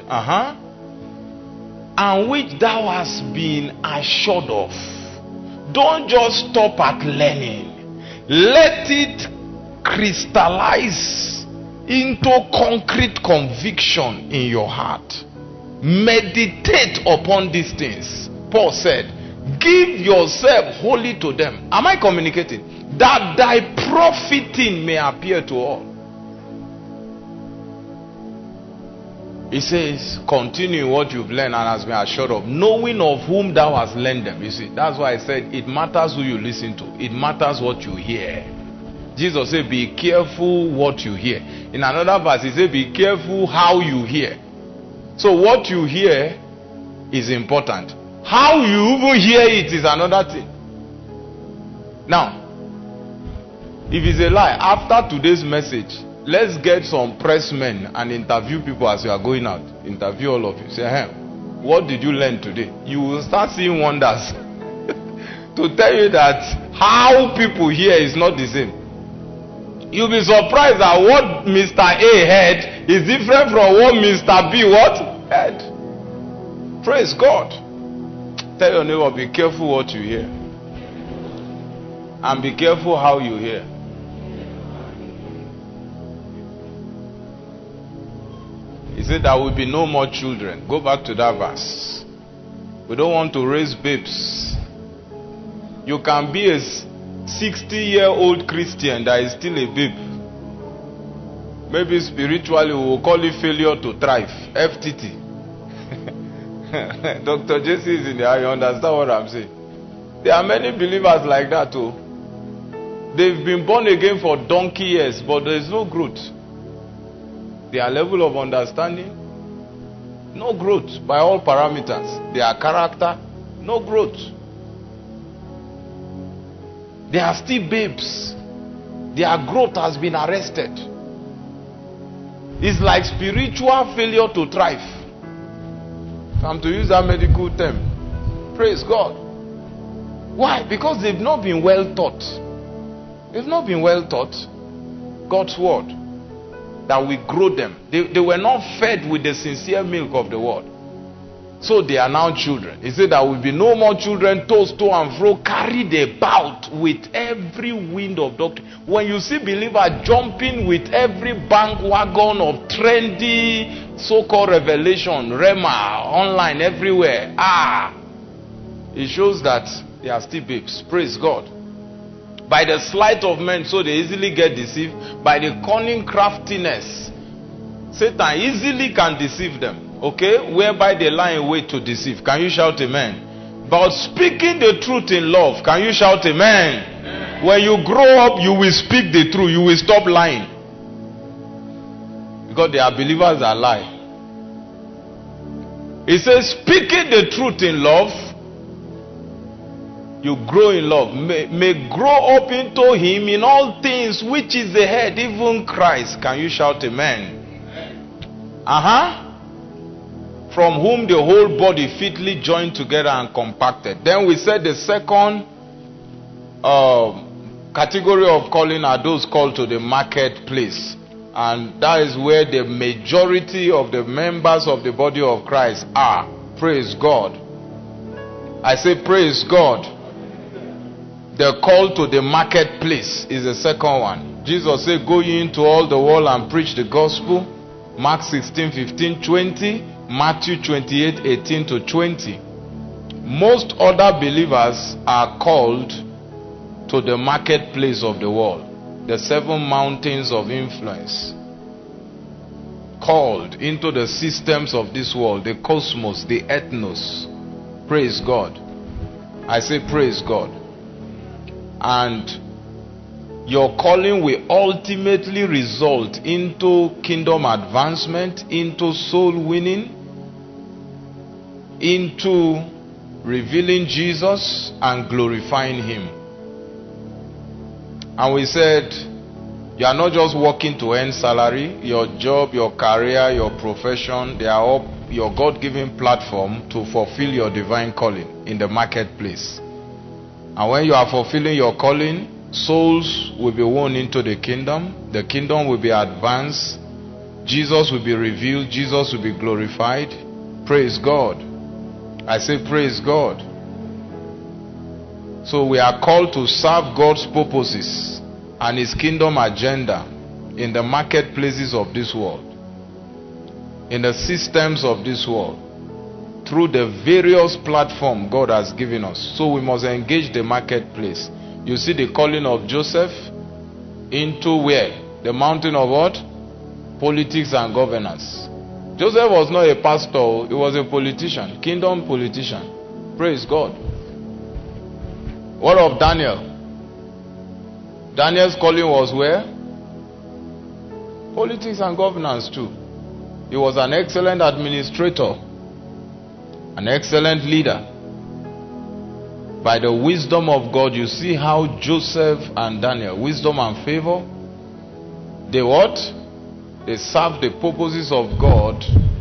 and which thou hast been assured of. Don't just stop at learning. Let it crystallize into concrete conviction in your heart. Meditate upon these things. Paul said, give yourself wholly to them. Am I communicating? That thy profiting may appear to all. He says, continue what you've learned and has been assured of, knowing of whom thou hast learned them. You see, that's why I said it matters who you listen to. It matters what you hear. Jesus said, be careful what you hear. In another verse, he said, be careful how you hear. So what you hear is important. How you even hear it is another thing. Now, if it's a lie, after today's message, let's get some press men and interview people as you are going out. Interview all of you. Say, hey, what did you learn today? You will start seeing wonders. To tell you that how people hear is not the same. You'll be surprised that what Mr. A heard is different from what Mr. B heard. Praise God. Tell your neighbor, be careful what you hear. And be careful how you hear. He said there will be no more children. Go back to that verse. We don't want to raise babes. You can be a 60-year-old Christian that is still a babe. Maybe spiritually we will call it failure to thrive. FTT. Dr. JC is in there. You understand what I'm saying? There are many believers like that too. They've been born again for donkey years, but there is no growth. Their level of understanding, no growth by all parameters. Their character, no growth. They are still babes. Their growth has been arrested. It's like spiritual failure to thrive. I'm to use that medical term. Praise God. Why? Because they've not been well taught. They've not been well taught God's word that will grow them. They were not fed with the sincere milk of the word. So they are now children. He said there will be no more children tossed to and fro, carried about with every wind of doctrine. When you see believers jumping with every bandwagon of trendy so-called revelation, Rema, online, everywhere, it shows that they are still babes. Praise God. By the sleight of men, so they easily get deceived. By the cunning craftiness, Satan easily can deceive them. Okay, whereby they lie in wait to deceive. Can you shout amen? But speaking the truth in love, can you shout amen? Amen. When you grow up, you will speak the truth. You will stop lying. Because there are believers that lie. It says, speaking the truth in love, you grow in love. May grow up into him in all things, which is the head, even Christ. Can you shout amen? From whom the whole body fitly joined together and compacted. Then we said the second category of calling are those called to the marketplace. And that is where the majority of the members of the body of Christ are. Praise God. I say praise God. The call to the marketplace is the second one. Jesus said, go ye into all the world and preach the gospel. Mark 16, 15, 20. Matthew 28, 18 to 20. Most other believers are called to the marketplace of the world, the 7 mountains of influence. Called into the systems of this world, the cosmos, the ethnos. Praise God. I say praise God. And your calling will ultimately result into kingdom advancement, into soul winning, into revealing Jesus and glorifying him. And we said, you are not just working to earn salary. Your job, your career, your profession, they are all your God-given platform to fulfill your divine calling in the marketplace. And when you are fulfilling your calling, souls will be won into the kingdom. The kingdom will be advanced. Jesus will be revealed. Jesus will be glorified. Praise God. I say praise God. So we are called to serve God's purposes and his kingdom agenda in the marketplaces of this world, in the systems of this world, through the various platforms God has given us. So we must engage the marketplace. You see the calling of Joseph into where? The mountain of what? Politics and governance. Joseph was not a pastor, he was a politician, kingdom politician. Praise God. What of Daniel? Daniel's calling was where? Politics and governance too. He was an excellent administrator, an excellent leader. By the wisdom of God, you see how Joseph and Daniel, wisdom and favor, they what? They served the purposes of God.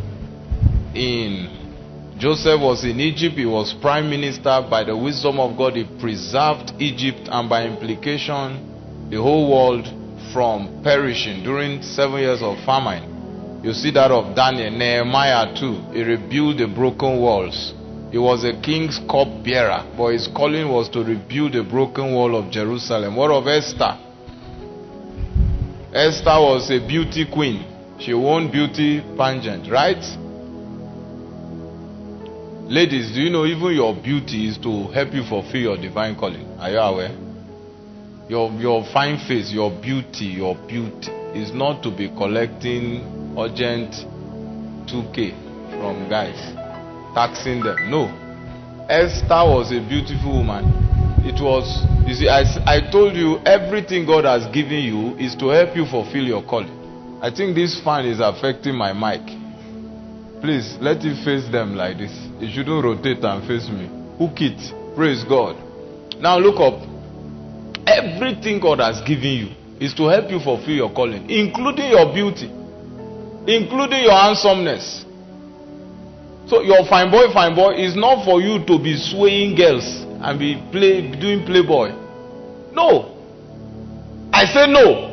Joseph was in Egypt, he was prime minister. By the wisdom of God, he preserved Egypt, and by implication, the whole world from perishing during 7 years of famine. You see that of Daniel. Nehemiah too, he rebuilt the broken walls. He was a king's cup bearer, but his calling was to rebuild the broken wall of Jerusalem. What of Esther? Esther was a beauty queen. She won beauty pageant, right? Ladies, do you know even your beauty is to help you fulfill your divine calling? Are you aware? Your fine face, your beauty is not to be collecting urgent 2K from guys, taxing them. No. Esther was a beautiful woman. It was, you see, I told you, everything God has given you is to help you fulfill your calling. I think this fan is affecting my mic. Please, let it face them like this. It shouldn't rotate and face me. Hook it. Praise God. Now look up. Everything God has given you is to help you fulfill your calling, including your beauty, including your handsomeness. So your fine boy is not for you to be swaying girls and be doing playboy. No. I say no.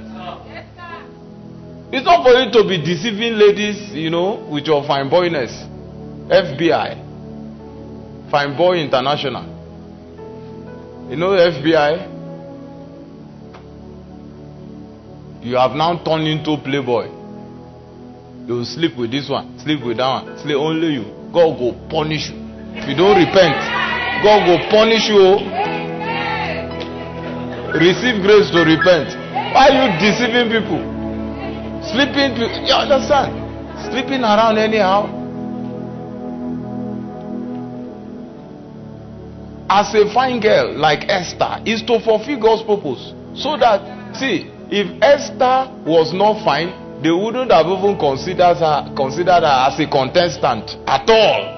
It's not for you to be deceiving ladies, with your fine boyness. FBI. Fine Boy International. FBI? You have now turned into playboy. You sleep with this one, sleep with that one, sleep only you. God will punish you. If you don't repent, God will punish you. Receive grace to repent. Why are you deceiving people? Sleeping, you understand? Sleeping around anyhow. As a fine girl like Esther is to fulfill God's purpose. So that, see, if Esther was not fine, they wouldn't have even considered her as a contestant at all.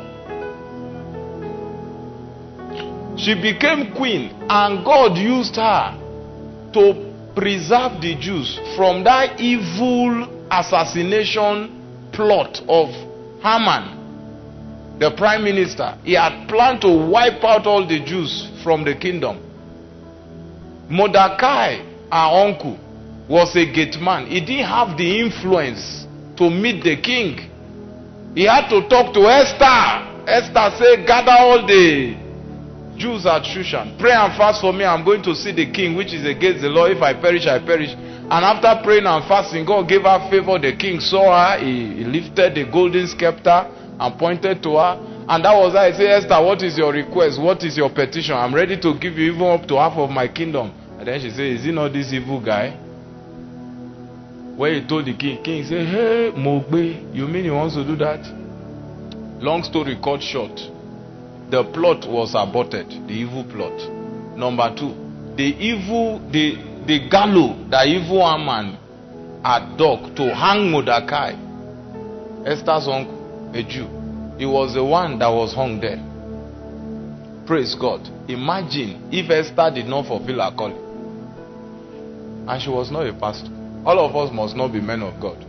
She became queen, and God used her to preserve the Jews from that evil assassination plot of Haman, the prime minister. He had planned to wipe out all the Jews from the kingdom. Mordecai, our uncle, was a gate man. He didn't have the influence to meet the king. He had to talk to Esther. Esther said, gather all the Jews at Shushan. Pray and fast for me. I'm going to see the king, which is against the law. If I perish, I perish. And after praying and fasting, God gave her favor. The king saw her. He lifted the golden scepter and pointed to her. And that was how I said, Esther, what is your request? What is your petition? I'm ready to give you even up to half of my kingdom. And then she said, is he not this evil guy? When he told the king said, hey, Mogbe, you mean he wants to do that? Long story cut short, the plot was aborted, the evil plot. Number 2, the gallows that evil Haman had dug to hang Mordecai, Esther's uncle, a Jew. He was the one that was hung there. Praise God. Imagine if Esther did not fulfill her calling. And she was not a pastor. All of us must not be men of God.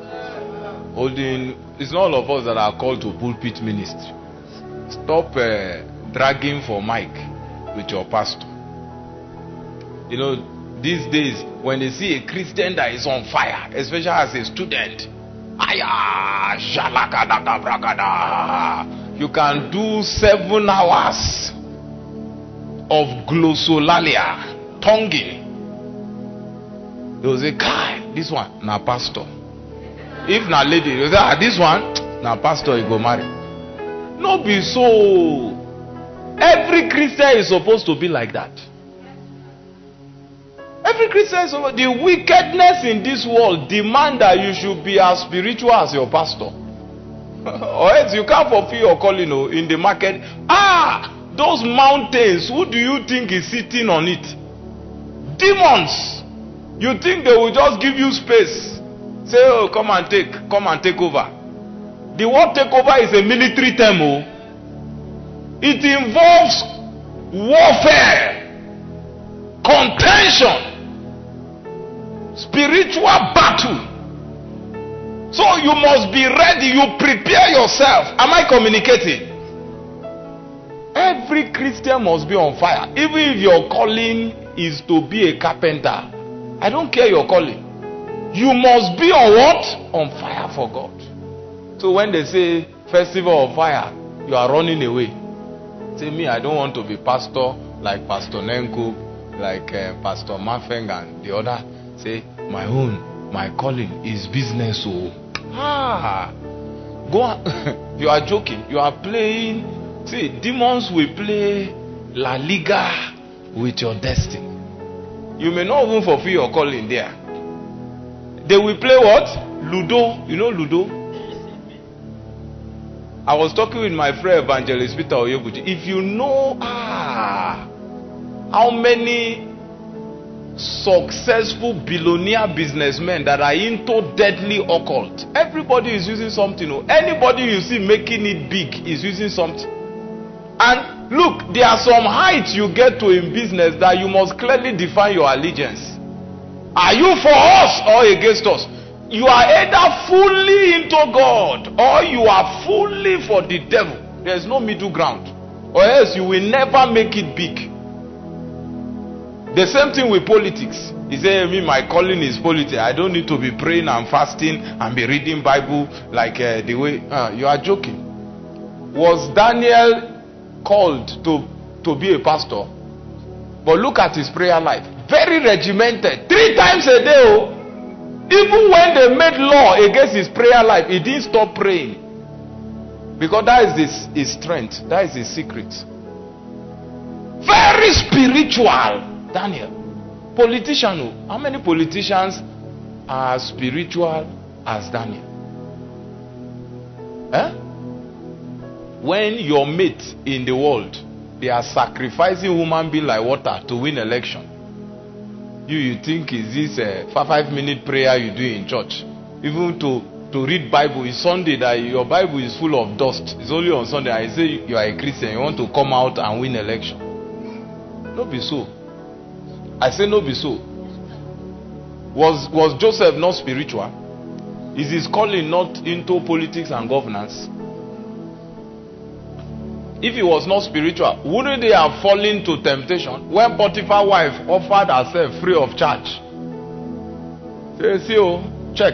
It's not all of us that are called to pulpit ministry. Stop dragging for mic with your pastor. These days, when they see a Christian that is on fire, especially as a student, you can do 7 hours of glossolalia, tonguing. They will say, Kai, this one, na pastor. If na lady, they will say, this one, na pastor, you go marry. No be so. Every Christian is supposed to be like that. Every Christian is supposed. The wickedness in this world demand that you should be as spiritual as your pastor. Or else you can't fulfill your calling in the market. Those mountains, who do you think is sitting on it? Demons. You think they will just give you space? Say, oh, come and take over. The word take over is a military term. It involves warfare, contention, spiritual battle. So you must be ready. You prepare yourself. Am I communicating? Every Christian must be on fire. Even if your calling is to be a carpenter, I don't care your calling. You must be on what? On fire for God. So when they say festival of fire, you are running away. Say, me, I don't want to be pastor like Pastor Nenko, like Pastor Mafeng and the other. Say, my calling is business. Go on. You are joking. You are playing. See, demons will play La Liga with your destiny. You may not even fulfill your calling there. They will play what? Ludo. You know Ludo? I was talking with my friend Evangelist Peter Oyebuchi. If you know how many successful billionaire businessmen that are into deadly occult, everybody is using something. Anybody you see making it big is using something. And Look, there are some heights you get to in business that you must clearly define your allegiance. Are you for us or against us? You are either fully into God or you are fully for the devil. There is no middle ground, or else you will never make it big. The same thing with politics. He said, me, my calling is politics. I don't need to be praying and fasting and be reading Bible like the way you are joking. Was Daniel called to be a pastor? But look at his prayer life. Very regimented. 3 times a day. Oh. Even when they made law against his prayer life, he didn't stop praying. Because that is his strength. That is his secret. Very spiritual. Daniel. Politician. Oh. How many politicians are spiritual as Daniel? When your mate in the world, they are sacrificing human being like water to win election. You think is this a 5-minute prayer you do in church? Even to read Bible is Sunday that your Bible is full of dust. It's only on Sunday. I say you are a Christian, you want to come out and win election. No be so. I say no be so. Was Joseph not spiritual? Is his calling not into politics and governance? If he was not spiritual, wouldn't they have fallen to temptation when Potiphar's wife offered herself free of charge? Say, see, oh, check.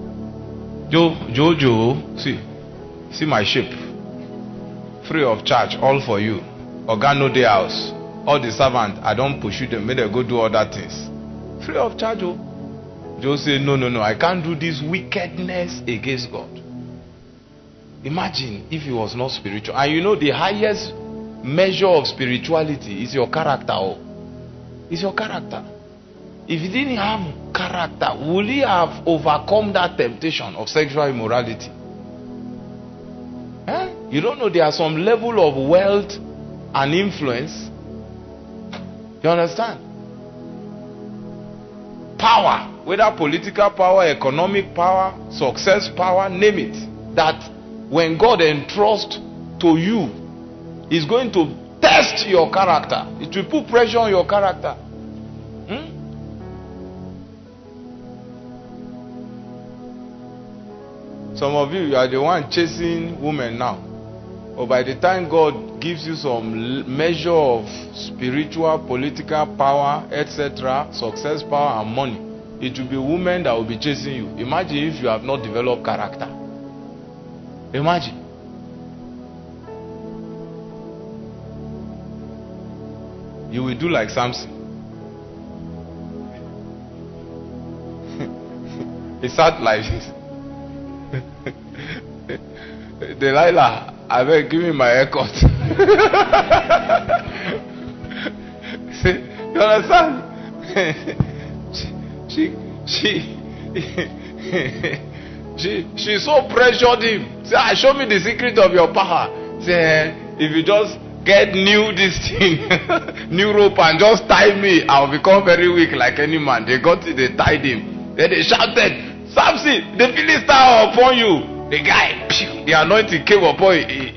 Joe, see my sheep. Free of charge, all for you. Oga no dey house. All the servants, I don't push you them, make them go do other things. Free of charge, oh. Joe say, no, I can't do this wickedness against God. Imagine if he was not spiritual. And you know the highest measure of spirituality is your character. Oh. It's your character. If he didn't have character, would he have overcome that temptation of sexual immorality? You don't know there are some level of wealth and influence. You understand? Power, whether political power, economic power, success power, name it, that when God entrusts to you, He's going to test your character. It will put pressure on your character. Some of you are the one chasing women now. But by the time God gives you some measure of spiritual, political power, etc., success, power, and money, it will be women that will be chasing you. Imagine if you have not developed character. Imagine. You will do like Samson. He sat like this. Delilah, I beg, give me my haircut. See, you understand? She so pressured him. Say, show me the secret of your power. Say, if you just get new this thing, new rope and just tie me, I'll become very weak like any man. They got it, they tied him. Then they shouted, Samson, the Philistines are upon you. The guy, the anointing came upon him.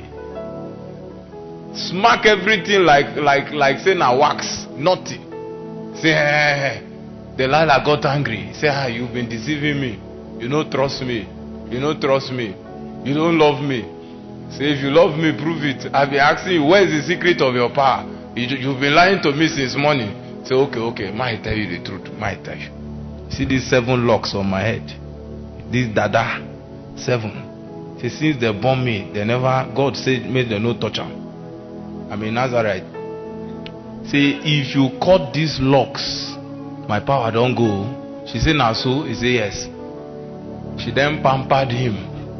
Smack everything like saying a wax. Nothing. Say, Delilah got angry. Say, you've been deceiving me. You don't trust me. You don't trust me. You don't love me. Say, if you love me, prove it. I've been asking you, where is the secret of your power? You've been lying to me since morning. Say, okay, might tell you the truth. Might tell you. See these 7 locks on my head. This dada. 7. Say, since they born me, they never, God said, made them no touch them. I'm in Nazareth. Say, if you cut these locks, my power don't go. She said, now so? He said, yes. She then pampered him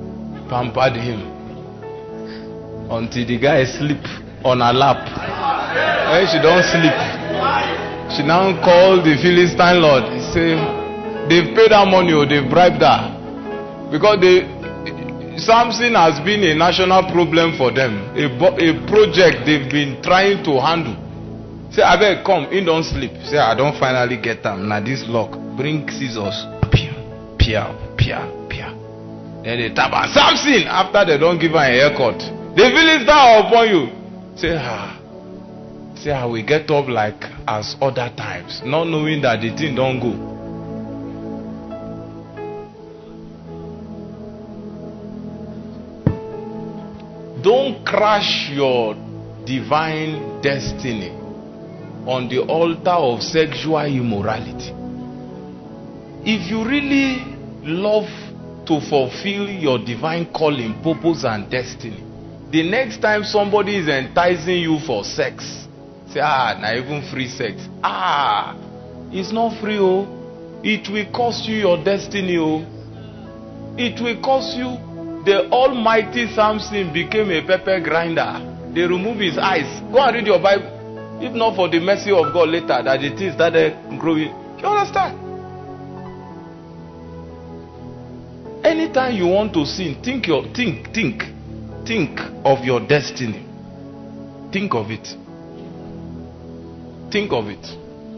until the guy sleep on her lap. When she don't sleep, she now called the Philistine Lord. He said, they've paid her money or they've bribed her. Because Samson has been a national problem for them. A project they've been trying to handle. Say, I beg, come, he don't sleep. Say, I don't finally get them. Now this lock, bring scissors. Pia. Then they tap her. Samson, after they don't give her a haircut. The Philistines are upon you. Say, Say, I will get up like as other times, not knowing that the thing don't go. Don't crash your divine destiny on the altar of sexual immorality. If you really love to fulfill your divine calling, purpose and destiny, the next time somebody is enticing you for sex, say, not even free sex. It's not free, oh. It will cost you your destiny, oh. It will cost you. The almighty Samson became a pepper grinder. They removed his eyes. Go and read your Bible. If not for the mercy of God later, that the things started growing. You understand? Anytime you want to sin, think of your destiny. Think of it. Think of it.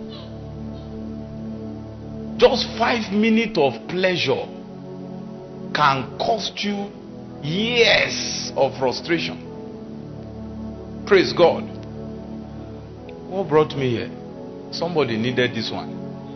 Just 5 minutes of pleasure can cost you years of frustration. Praise God. What brought me here? Somebody needed this one.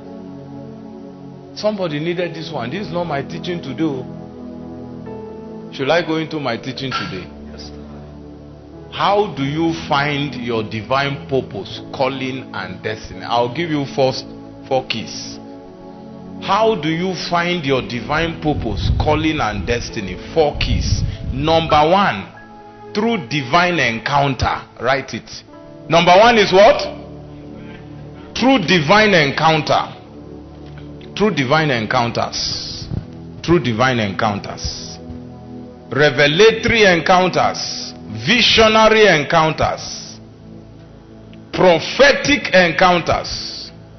Somebody needed this one. This is not my teaching to do. Should I go into my teaching today? Yes. How do you find your divine purpose, calling and destiny? I'll give you first 4 keys. How do you find your divine purpose, calling and destiny? 4 keys. Number 1, through divine encounter. Write it. Number 1 is what? Through divine encounter. Through divine encounters. Through divine encounters. Revelatory encounters. Visionary encounters. Prophetic encounters.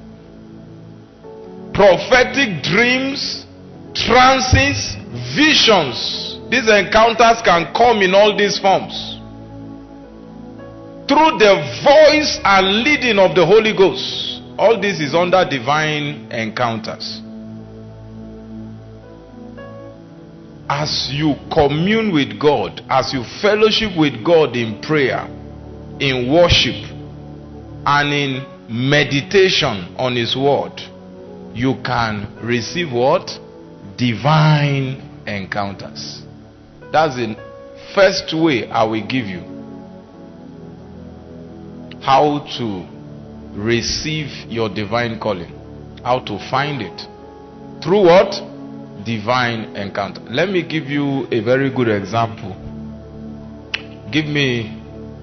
Prophetic dreams, trances, visions. These encounters can come in all these forms. Through the voice and leading of the Holy Ghost. All this is under divine encounters. As you commune with God, as you fellowship with God in prayer, in worship, and in meditation on His word, you can receive what? Divine encounters. That's the first way I will give you how to receive your divine calling. How to find it. Through what? Divine encounter. Let me give you a very good example. Give me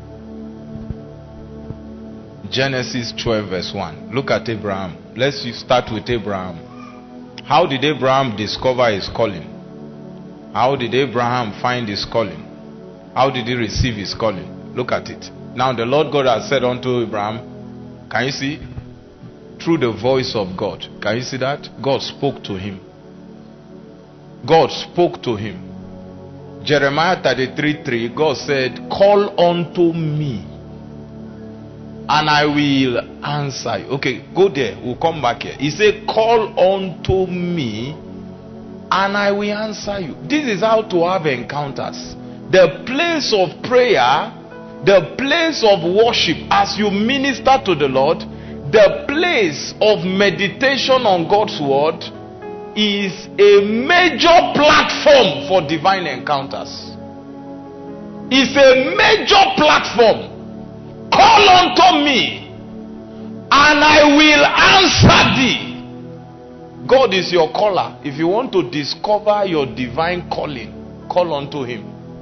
Genesis 12 verse 1. Look at Abraham. Let's start with Abraham. How did Abraham discover his calling? How did Abraham find his calling? How did he receive his calling? Look at it. Now the Lord God has said unto Abraham, can you see? Through the voice of God. Can you see that? God spoke to him. God spoke to him. Jeremiah 33:3, God said, call unto me and I will answer you. Okay, go there. We'll come back here. He said, call unto me and I will answer you. This is how to have encounters. The place of prayer, the place of worship as you minister to the Lord, the place of meditation on God's word is a major platform for divine encounters. It's a major platform. Call unto me and I will answer thee. God is your caller. If you want to discover your divine calling, call unto him.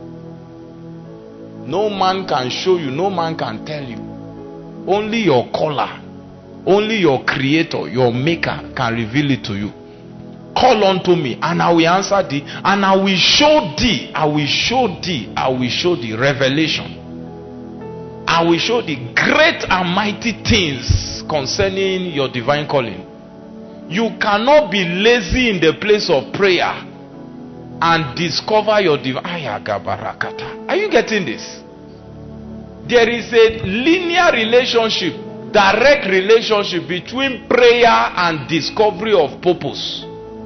No man can show you, no man can tell you. Only your caller, only your creator, your maker can reveal it to you. Call unto me and I will answer thee, and I will show thee, I will show thee, I will show thee revelation. I will show thee great and mighty things concerning your divine calling. You cannot be lazy in the place of prayer and discover your divine. Are you getting this? There is a linear relationship, direct relationship between prayer and discovery of purpose.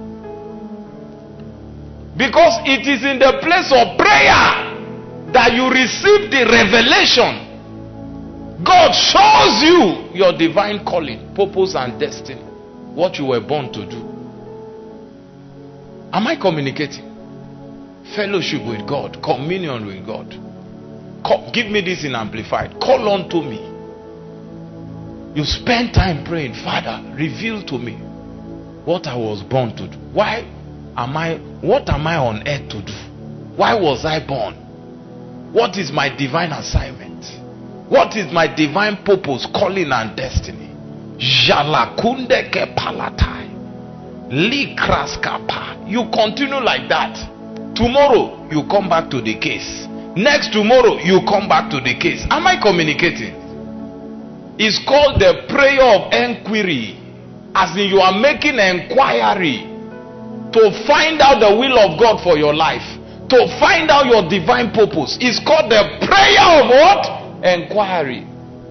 Because it is in the place of prayer that you receive the revelation God shows you your divine calling, purpose, and destiny. What you were born to do. Am I communicating? Fellowship with God, communion with God. Give me this in Amplified. Call on to me. You spend time praying, Father, reveal to me what I was born to do. What am I on earth to do? Why was I born? What is my divine assignment? What is my divine purpose, calling, and destiny? Jalakunde ke palatai. Likraskapa. You continue like that. Tomorrow you come back to the case. Next tomorrow you come back to the case. Am I communicating? It's called the prayer of inquiry. As in you are making inquiry to find out the will of God for your life, to find out your divine purpose. It's called the prayer of what? Inquiry.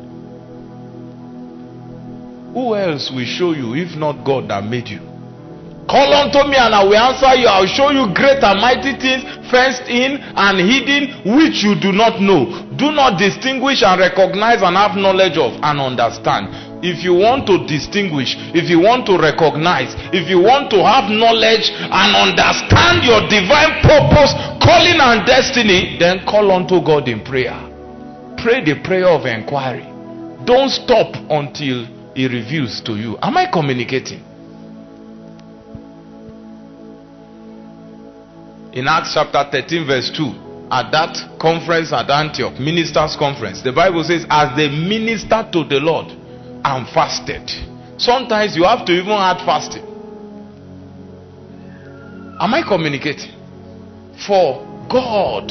Who else will show you if not God that made you? Call unto me and I will answer you. I will show you great and mighty things, fenced in and hidden, which you do not know. Do not distinguish and recognize and have knowledge of and understand. If you want to distinguish, if you want to recognize, if you want to have knowledge and understand your divine purpose, calling, and destiny, then call unto God in prayer. Pray the prayer of inquiry. Don't stop until He reveals to you. Am I communicating? In Acts chapter 13 verse 2, at that conference at Antioch, ministers conference, the Bible says, as they ministered to the Lord and fasted. Sometimes you have to even add fasting. Am I communicating? For God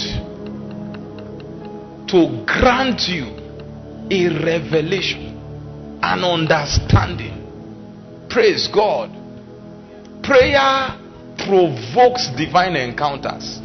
to grant you a revelation, an understanding. Praise God. Prayer provokes divine encounters.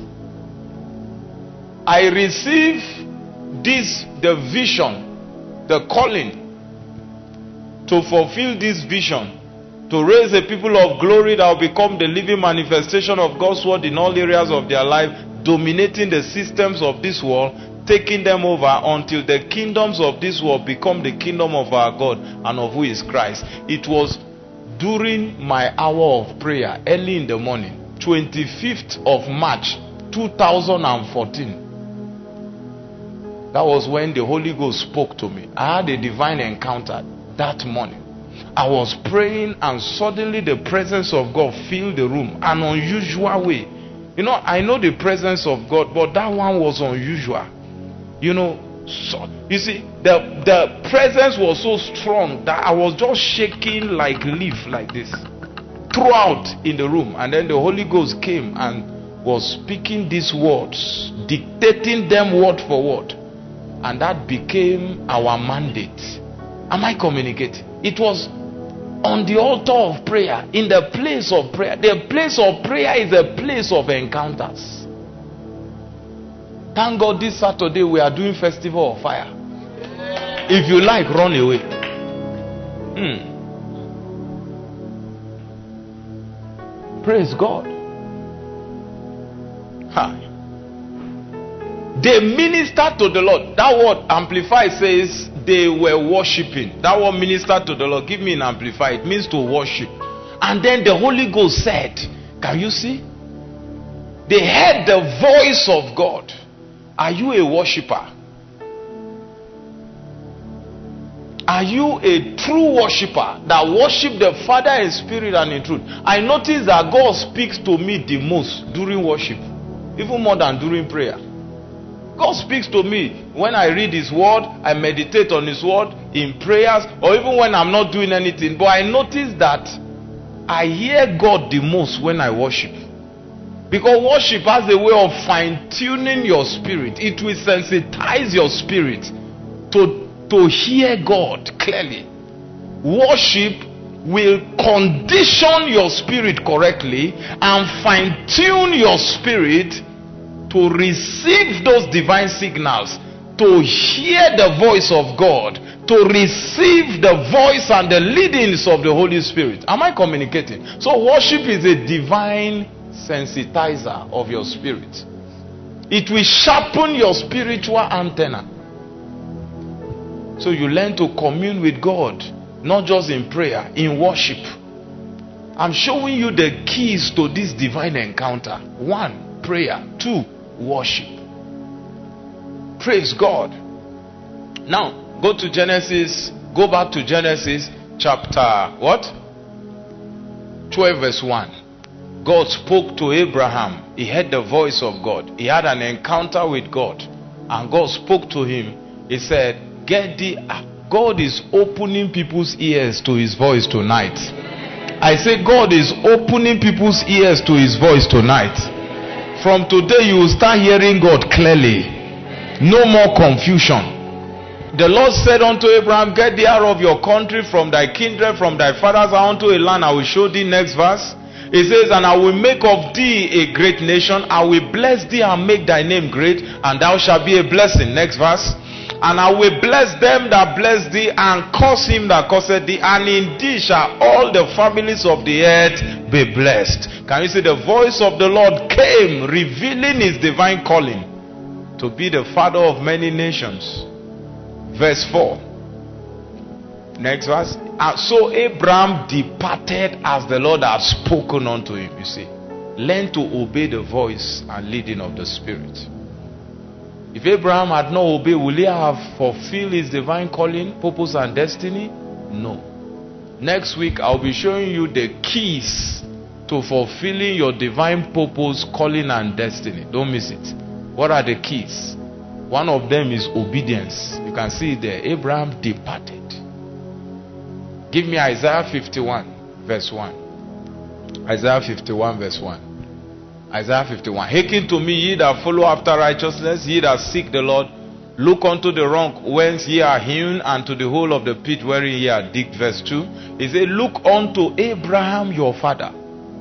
I receive the vision, the calling to fulfill this vision, to raise a people of glory that will become the living manifestation of God's word in all areas of their life, dominating the systems of this world, taking them over until the kingdoms of this world become the kingdom of our God and of who is Christ. It was during my hour of prayer early in the morning, 25th of March 2014. That was when the Holy Ghost spoke to me. I had a divine encounter that morning. I was praying and suddenly the presence of God filled the room, an unusual way. You know, I know the presence of God, but that one was unusual. You know, so, you see, the presence was so strong that I was just shaking like leaf like this throughout in the room. And then the Holy Ghost came and was speaking these words, dictating them word for word. And that became our mandate. Am I communicating? It was on the altar of prayer, in the place of prayer. The place of prayer is a place of encounters. Thank God this Saturday we are doing Festival of Fire. If you like, run away. Praise God. They ministered to the Lord. That word Amplified says they were worshiping. That word ministered to the Lord. Give me an Amplified. It means to worship. And then the Holy Ghost said, can you see? They heard the voice of God. Are you a worshiper? Are you a true worshiper that worship the Father in spirit and in truth? I notice that God speaks to me the most during worship, even more than during prayer. God speaks to me when I read His word, I meditate on His word in prayers, or even when I'm not doing anything. But I notice that I hear God the most when I worship. Because worship has a way of fine-tuning your spirit. It will sensitize your spirit to hear God clearly. Worship will condition your spirit correctly and fine-tune your spirit to receive those divine signals, to hear the voice of God, to receive the voice and the leadings of the Holy Spirit. Am I communicating? So worship is a divine sensitizer of your spirit. It will sharpen your spiritual antenna. So you learn to commune with God, not just in prayer, in worship. I'm showing you the keys to this divine encounter. 1, prayer. 2, worship. Praise God. Now, go to Genesis. Go back to Genesis chapter what? 12 verse 1. God spoke to Abraham. He heard the voice of God. He had an encounter with God. And God spoke to him. He said, get thee. God is opening people's ears to his voice tonight. I say God is opening people's ears to his voice tonight. From today you will start hearing God clearly. No more confusion. The Lord said unto Abraham, get thee out of your country, from thy kindred, from thy fathers, unto a land I will show thee. Next verse. It says, and I will make of thee a great nation. I will bless thee and make thy name great, and thou shalt be a blessing. Next verse. And I will bless them that bless thee, and curse him that curseth thee, and in thee shall all the families of the earth be blessed. Can you see the voice of the Lord came, revealing his divine calling to be the father of many nations. Verse 4. Next verse. And so Abraham departed as the Lord had spoken unto him. You see, learn to obey the voice and leading of the Spirit. If Abraham had not obeyed, will he have fulfilled his divine calling, purpose and destiny? No. Next week I'll be showing you the keys to fulfilling your divine purpose, calling and destiny. Don't miss it. What are the keys? One of them is obedience. You can see it there. Abraham departed. Give me Isaiah 51 verse 1. Isaiah 51 verse 1. Isaiah 51. Hearken to me, ye that follow after righteousness, ye that seek the Lord. Look unto the rock whence ye are hewn, and to the hole of the pit wherein ye are digged. Verse 2. He said, look unto Abraham your father,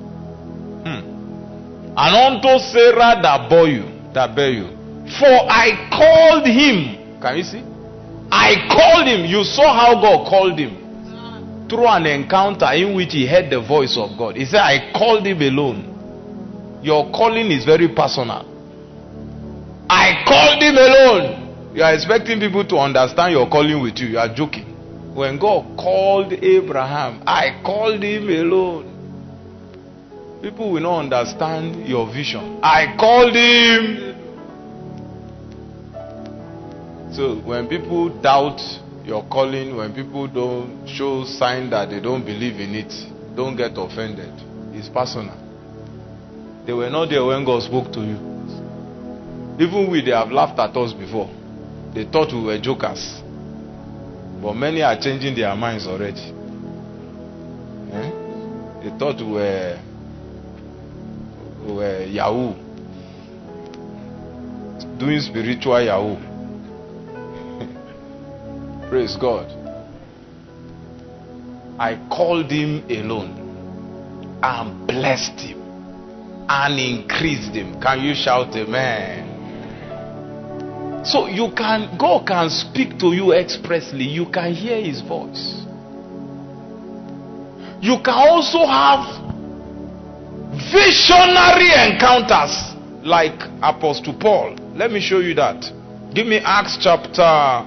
and unto Sarah that bore you, that bear you. For I called him. Can you see? I called him. You saw how God called him. Through an encounter in which he heard the voice of God. He said, I called him alone. Your calling is very personal. I called him alone. You are expecting people to understand your calling with you. You are joking. When God called Abraham, I called him alone. People will not understand your vision. I called him. So when people doubt your calling, when people don't show sign that they don't believe in it, don't get offended. It's personal. They were not there when God spoke to you. Even we, they have laughed at us before. They thought we were jokers. But many are changing their minds already. They thought we were Yahoo. Doing spiritual Yahoo. Praise God. I called him alone and blessed him and increased him. Can you shout amen? So God can speak to you expressly. You can hear his voice. You can also have visionary encounters like Apostle Paul. Let me show you that. Give me Acts chapter,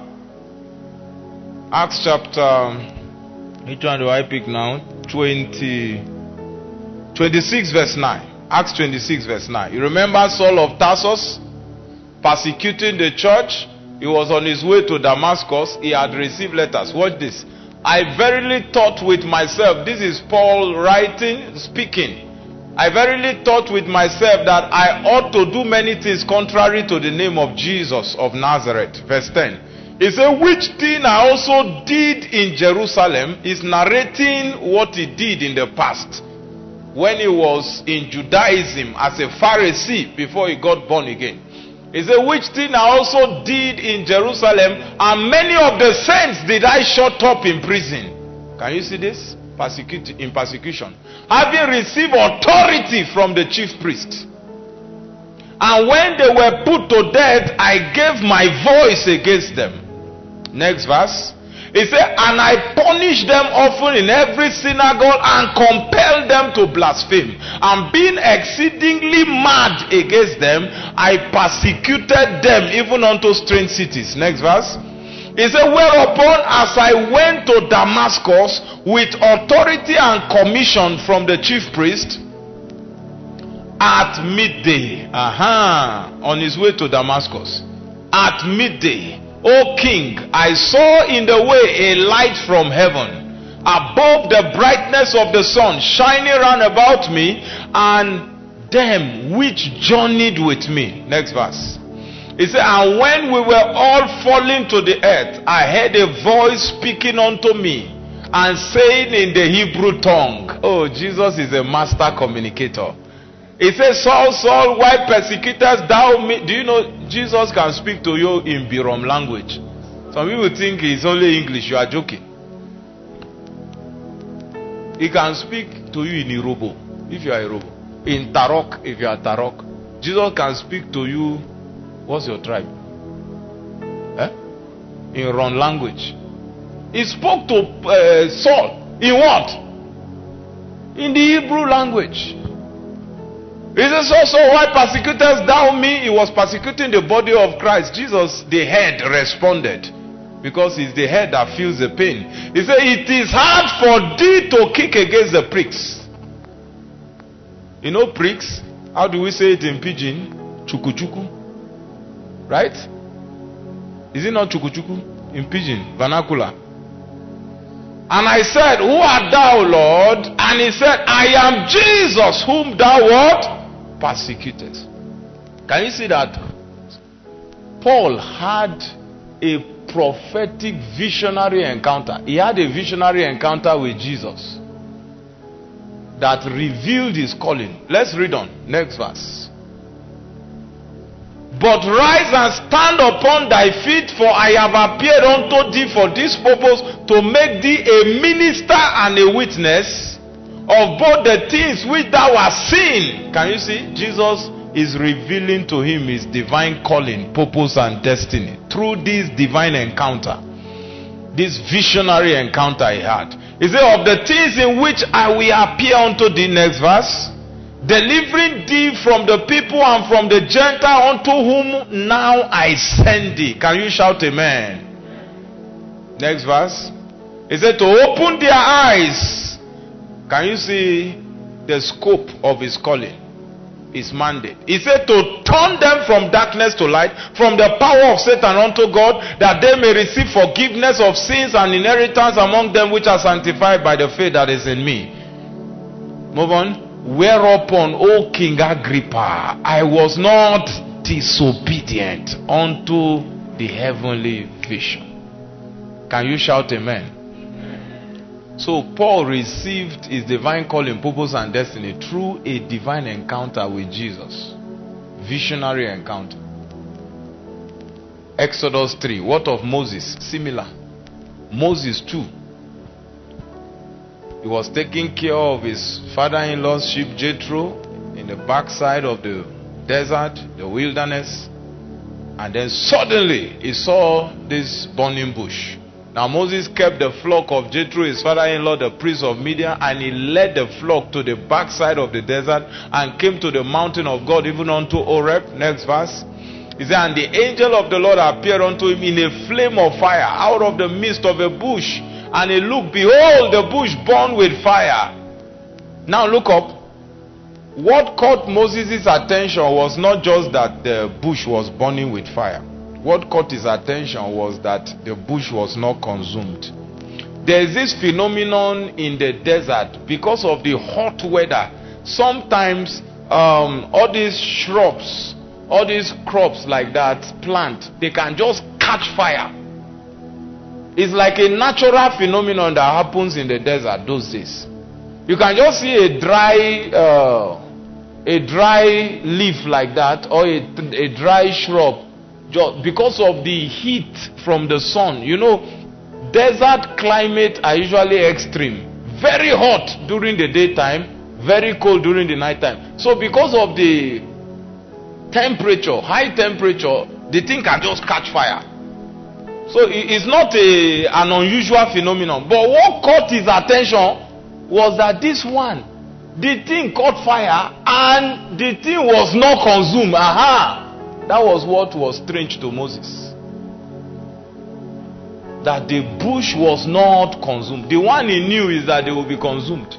which one do I pick now? 26 verse 9. Acts 26 verse 9. You remember Saul of Tarsus persecuting the church? He was on his way to Damascus. He had received letters. Watch this. I verily thought with myself, this is Paul writing, speaking. I verily thought with myself that I ought to do many things contrary to the name of Jesus of Nazareth. Verse 10. He said, which thing I also did in Jerusalem. Is narrating what he did in the past when he was in Judaism as a Pharisee before he got born again. He said, which thing I also did in Jerusalem, and many of the saints did I shut up in prison. Can you see this? In persecution. Having received authority from the chief priest. And when they were put to death, I gave my voice against them. Next verse. He said, and I punished them often in every synagogue and compelled them to blaspheme. And being exceedingly mad against them, I persecuted them even unto strange cities. Next verse. He said, whereupon as I went to Damascus with authority and commission from the chief priest at midday. On his way to Damascus. At midday, O king, I saw in the way a light from heaven, above the brightness of the sun, shining round about me, and them which journeyed with me. Next verse. He said, and when we were all falling to the earth, I heard a voice speaking unto me, and saying in the Hebrew tongue. Oh, Jesus is a master communicator. He says, Saul, Saul, why persecutest thou me? Do you know Jesus can speak to you in Birom language? Some people think it's only English. You are joking. He can speak to you in Irobo, if you are Irobo. In Tarok, if you are Tarok. Jesus can speak to you. What's your tribe? In Ron language. He spoke to Saul. In what? In the Hebrew language. He says, so why persecutest thou me? He was persecuting the body of Christ. Jesus, the head, responded. Because it's the head that feels the pain. He said, it is hard for thee to kick against the pricks. You know pricks? How do we say it in pidgin? Chukuchuku. Right? Is it not chukuchuku? In pidgin, vernacular. And I said, who art thou, Lord? And he said, I am Jesus, whom thou what? Persecuted. Can you see that? Paul had a prophetic visionary encounter. He had a visionary encounter with Jesus that revealed his calling. Let's read on. Next verse. But rise and stand upon thy feet, for I have appeared unto thee for this purpose, to make thee a minister and a witness of both the things which thou hast seen. Can you see? Jesus is revealing to him his divine calling, purpose and destiny through this divine encounter, this visionary encounter he had. He said, of the things in which I will appear unto thee. Next verse. Delivering thee from the people and from the Gentile, unto whom now I send thee. Can you shout amen? Next verse. He said, to open their eyes. Can you see the scope of his calling? His mandate. He said to turn them from darkness to light, from the power of Satan unto God, that they may receive forgiveness of sins and inheritance among them which are sanctified by the faith that is in me. Move on. Whereupon, O King Agrippa, I was not disobedient unto the heavenly vision. Can you shout amen? So Paul received his divine calling, purpose and destiny through a divine encounter with Jesus. Visionary encounter. Exodus 3. What of Moses? Similar. Moses too. He was taking care of his father-in-law's sheep Jethro in the backside of the desert, the wilderness. And then suddenly he saw this burning bush. Now Moses kept the flock of Jethro, his father-in-law, the priest of Midian, and he led the flock to the backside of the desert and came to the mountain of God, even unto Horeb. Next verse. He said, and the angel of the Lord appeared unto him in a flame of fire out of the midst of a bush. And he looked, behold, the bush burned with fire. Now look up. What caught Moses' attention was not just that the bush was burning with fire. What caught his attention was that the bush was not consumed. There is this phenomenon in the desert because of the hot weather. Sometimes all these shrubs, all these crops like that, plant, they can just catch fire. It's like a natural phenomenon that happens in the desert those days. You can just see a dry leaf like that, or a dry shrub, just because of the heat from the sun. You know, desert climate are usually extreme. Very hot during the daytime, very cold during the nighttime. So because of the temperature, high temperature, the thing can just catch fire. So it's not an unusual phenomenon. But what caught his attention was that this one, the thing caught fire and the thing was not consumed. That was what was strange to Moses. that the bush was not consumed. The one he knew is that they will be consumed.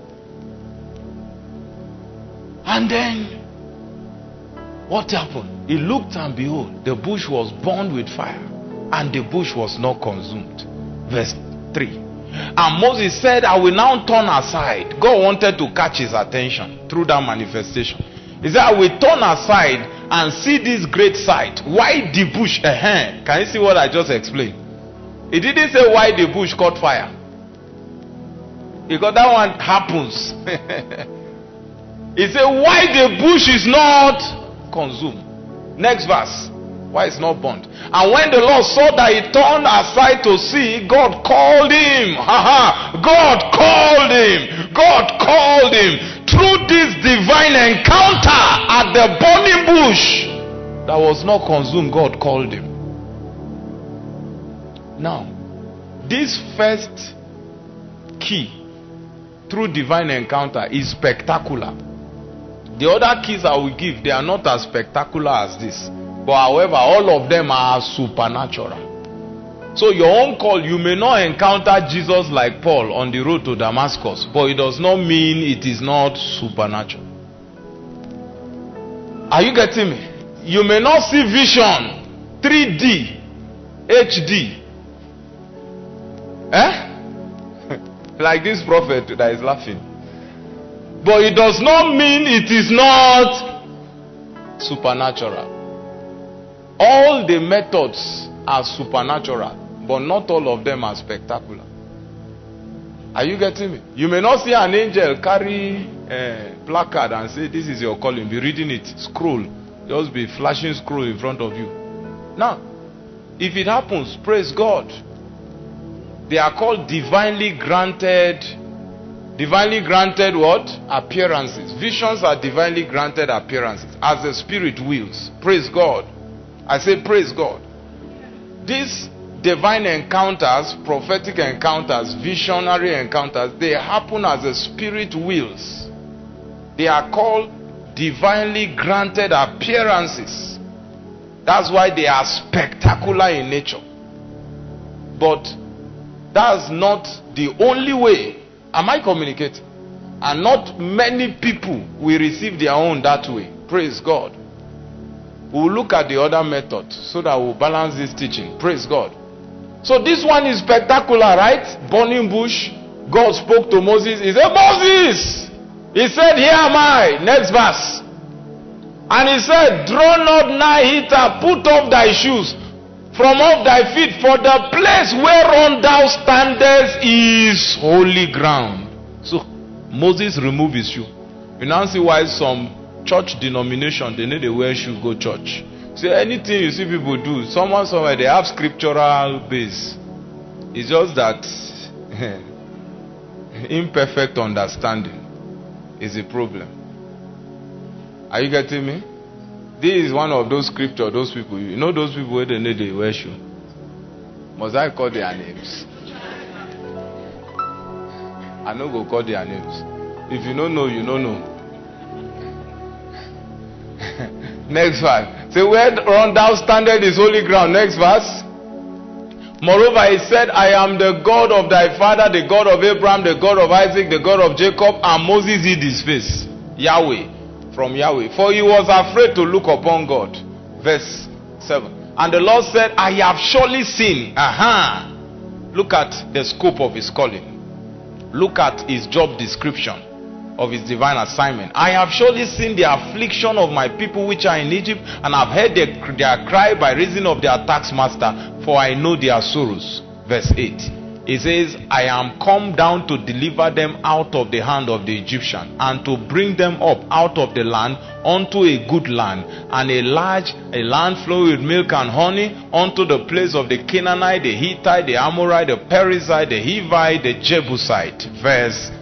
And then, what happened? He looked and behold, the bush was burned with fire, and the bush was not consumed. Verse 3. And Moses said, I will now turn aside. God wanted to catch his attention through that manifestation. He said, I will turn aside and see this great sight. Why the bush? Can you see what I just explained? He didn't say why the bush caught fire. Because that one happens. He said, why the bush is not consumed. Next verse. Why it's not burnt. And when the Lord saw that he turned aside to see, God called him. God called him. God called him. Through this divine encounter at the burning bush that was not consumed, God called him. Now, this first key through divine encounter is spectacular. The other keys I will give, they are not as spectacular as this. But however, all of them are supernatural. So your own call, you may not encounter Jesus like Paul on the road to Damascus, but it does not mean it is not supernatural. Are you getting me? You may not see vision 3D, HD. Like this prophet that is laughing. But it does not mean it is not supernatural. All the methods are supernatural, but not all of them are spectacular. Are you getting me? You may not see an angel carry a placard and say, this is your calling. Be reading it. Scroll. Just be flashing scroll in front of you. Now, if it happens, praise God. They are called divinely granted what? Appearances. Visions are divinely granted appearances as the Spirit wills. Praise God. I say praise God. These divine encounters, prophetic encounters, visionary encounters, they happen as the Spirit wills. They are called divinely granted appearances. That's why they are spectacular in nature. But that's not the only way. Am I communicating? And not many people will receive their own that way. Praise God. We'll look at the other method so that we'll balance this teaching. Praise God. So this one is spectacular, right? Burning bush. God spoke to Moses. He said, Moses! He said, here am I. Next verse. And he said, draw not nigh hither, put off thy shoes from off thy feet, for the place whereon thou standest is holy ground. So Moses removed his shoe. You now see why some church denomination, they need to wear shoe, go church. See, anything you see people do, somewhere they have scriptural base. It's just that imperfect understanding is a problem. Are you getting me? This is one of those scripture, those people, you know those people where they need to wear shoe. Must I call their names? I no go call their names. If you don't know, you don't know. Next verse. Say, whereon thou standest is holy ground. Next verse. Moreover, he said, I am the God of thy father, the God of Abraham, the God of Isaac, the God of Jacob. And Moses hid his face. Yahweh. From Yahweh. For he was afraid to look upon God. Verse 7. And the Lord said, I have surely seen. Look at the scope of his calling. Look at his job description of his divine assignment. I have surely seen the affliction of my people which are in Egypt, and have heard their cry by reason of their taskmaster, for I know their sorrows. Verse 8. It says, I am come down to deliver them out of the hand of the Egyptian, and to bring them up out of the land unto a good land, and a land flowing with milk and honey, unto the place of the Canaanite, the Hittite, the Amorite, the Perizzite, the Hivite, the Jebusite. Verse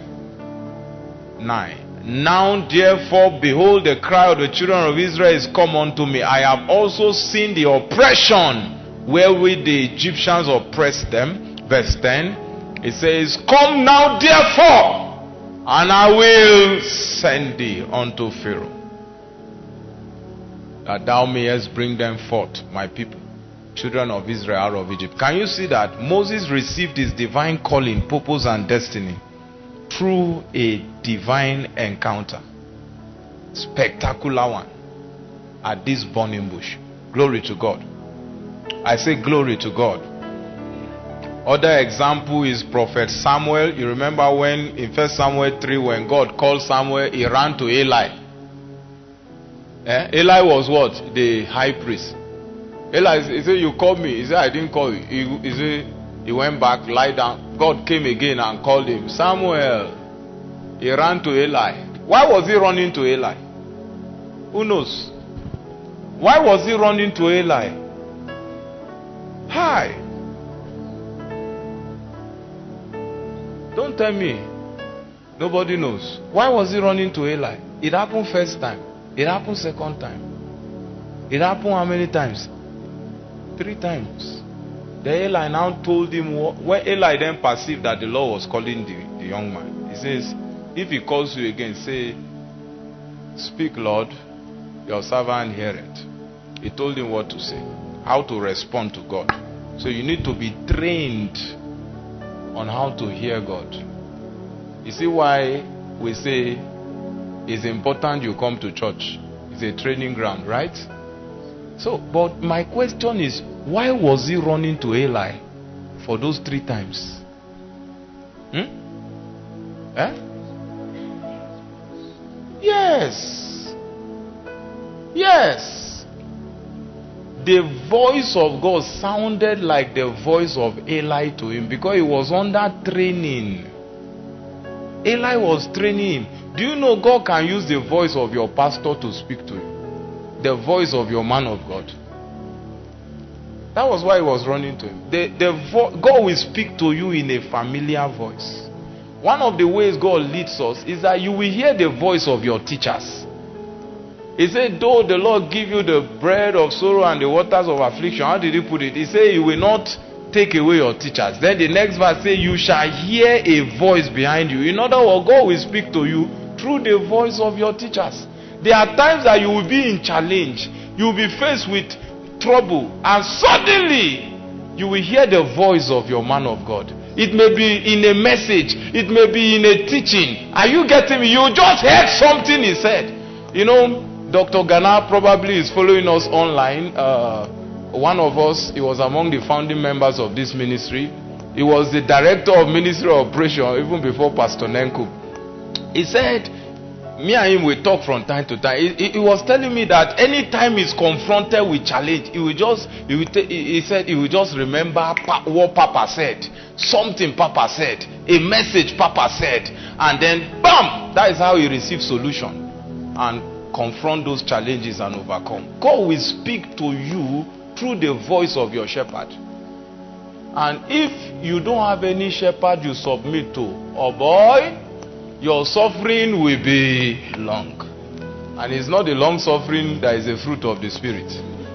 9. Now therefore, behold, the cry of the children of Israel is come unto me. I have also seen the oppression wherewith the Egyptians oppressed them. Verse 10, it says, come now therefore, and I will send thee unto Pharaoh, that thou mayest bring them forth, my people. children of Israel out of Egypt. Can you see that Moses received his divine calling, purpose, and destiny through a divine encounter? Spectacular one at this burning bush. Glory to God. I say glory to God. Other example is Prophet Samuel. You remember when in 1 Samuel 3, when God called Samuel, he ran to Eli. Eli was what? The high priest. Eli, he said, you called me. He said, I didn't call you. He said, he went back, lie down. God came again and called him. Samuel. He ran to Eli. Why was he running to Eli? Who knows? Why was he running to Eli? Hi. Don't tell me. Nobody knows. Why was he running to Eli? It happened first time. It happened second time. It happened how many times? 3 times. Then Eli now told him, when Eli then perceived that the Lord was calling the young man, he says, if he calls you again, say, speak, Lord, your servant heareth. He told him what to say, how to respond to God. So you need to be trained on how to hear God. You see why we say it's important you come to church. It's a training ground, right? So, but my question is, why was he running to Eli for those 3 times? Yes. Yes. The voice of God sounded like the voice of Eli to him because he was under training. Eli was training him. Do you know God can use the voice of your pastor to speak to you? The voice of your man of God. That was why he was running to him. God will speak to you in a familiar voice. One of the ways God leads us is that you will hear the voice of your teachers. He said, though the Lord give you the bread of sorrow and the waters of affliction. How did he put it? He said, he will not take away your teachers. Then the next verse says, you shall hear a voice behind you. In other words, God will speak to you through the voice of your teachers. There are times that you will be in challenge. You will be faced with trouble. And suddenly, you will hear the voice of your man of God. It may be in a message. It may be in a teaching. Are you getting me? You just heard something he said. You know, Dr. Ghana probably is following us online. One of us, he was among the founding members of this ministry. He was the director of ministry operation even before Pastor Nenku. He said, me and him will talk from time to time. He was telling me that anytime he's confronted with challenge, he said he will just remember what Papa said. Something Papa said. A message Papa said. And then, bam! That is how he receives solution. And confront those challenges and overcome. God will speak to you through the voice of your shepherd. And if you don't have any shepherd you submit to, oh boy, your suffering will be long. And it's not the long suffering that is a fruit of the Spirit.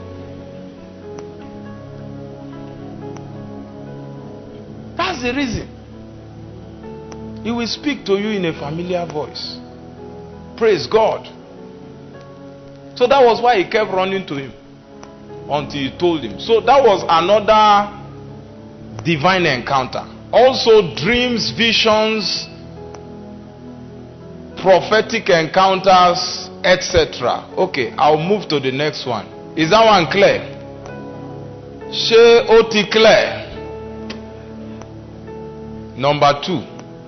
That's the reason. He will speak to you in a familiar voice. Praise God. So that was why he kept running to him until he told him. So that was another divine encounter. Also dreams, visions, prophetic encounters, etc. Okay, I'll move to the next one. Is that one clear? She oti clear. Number 2.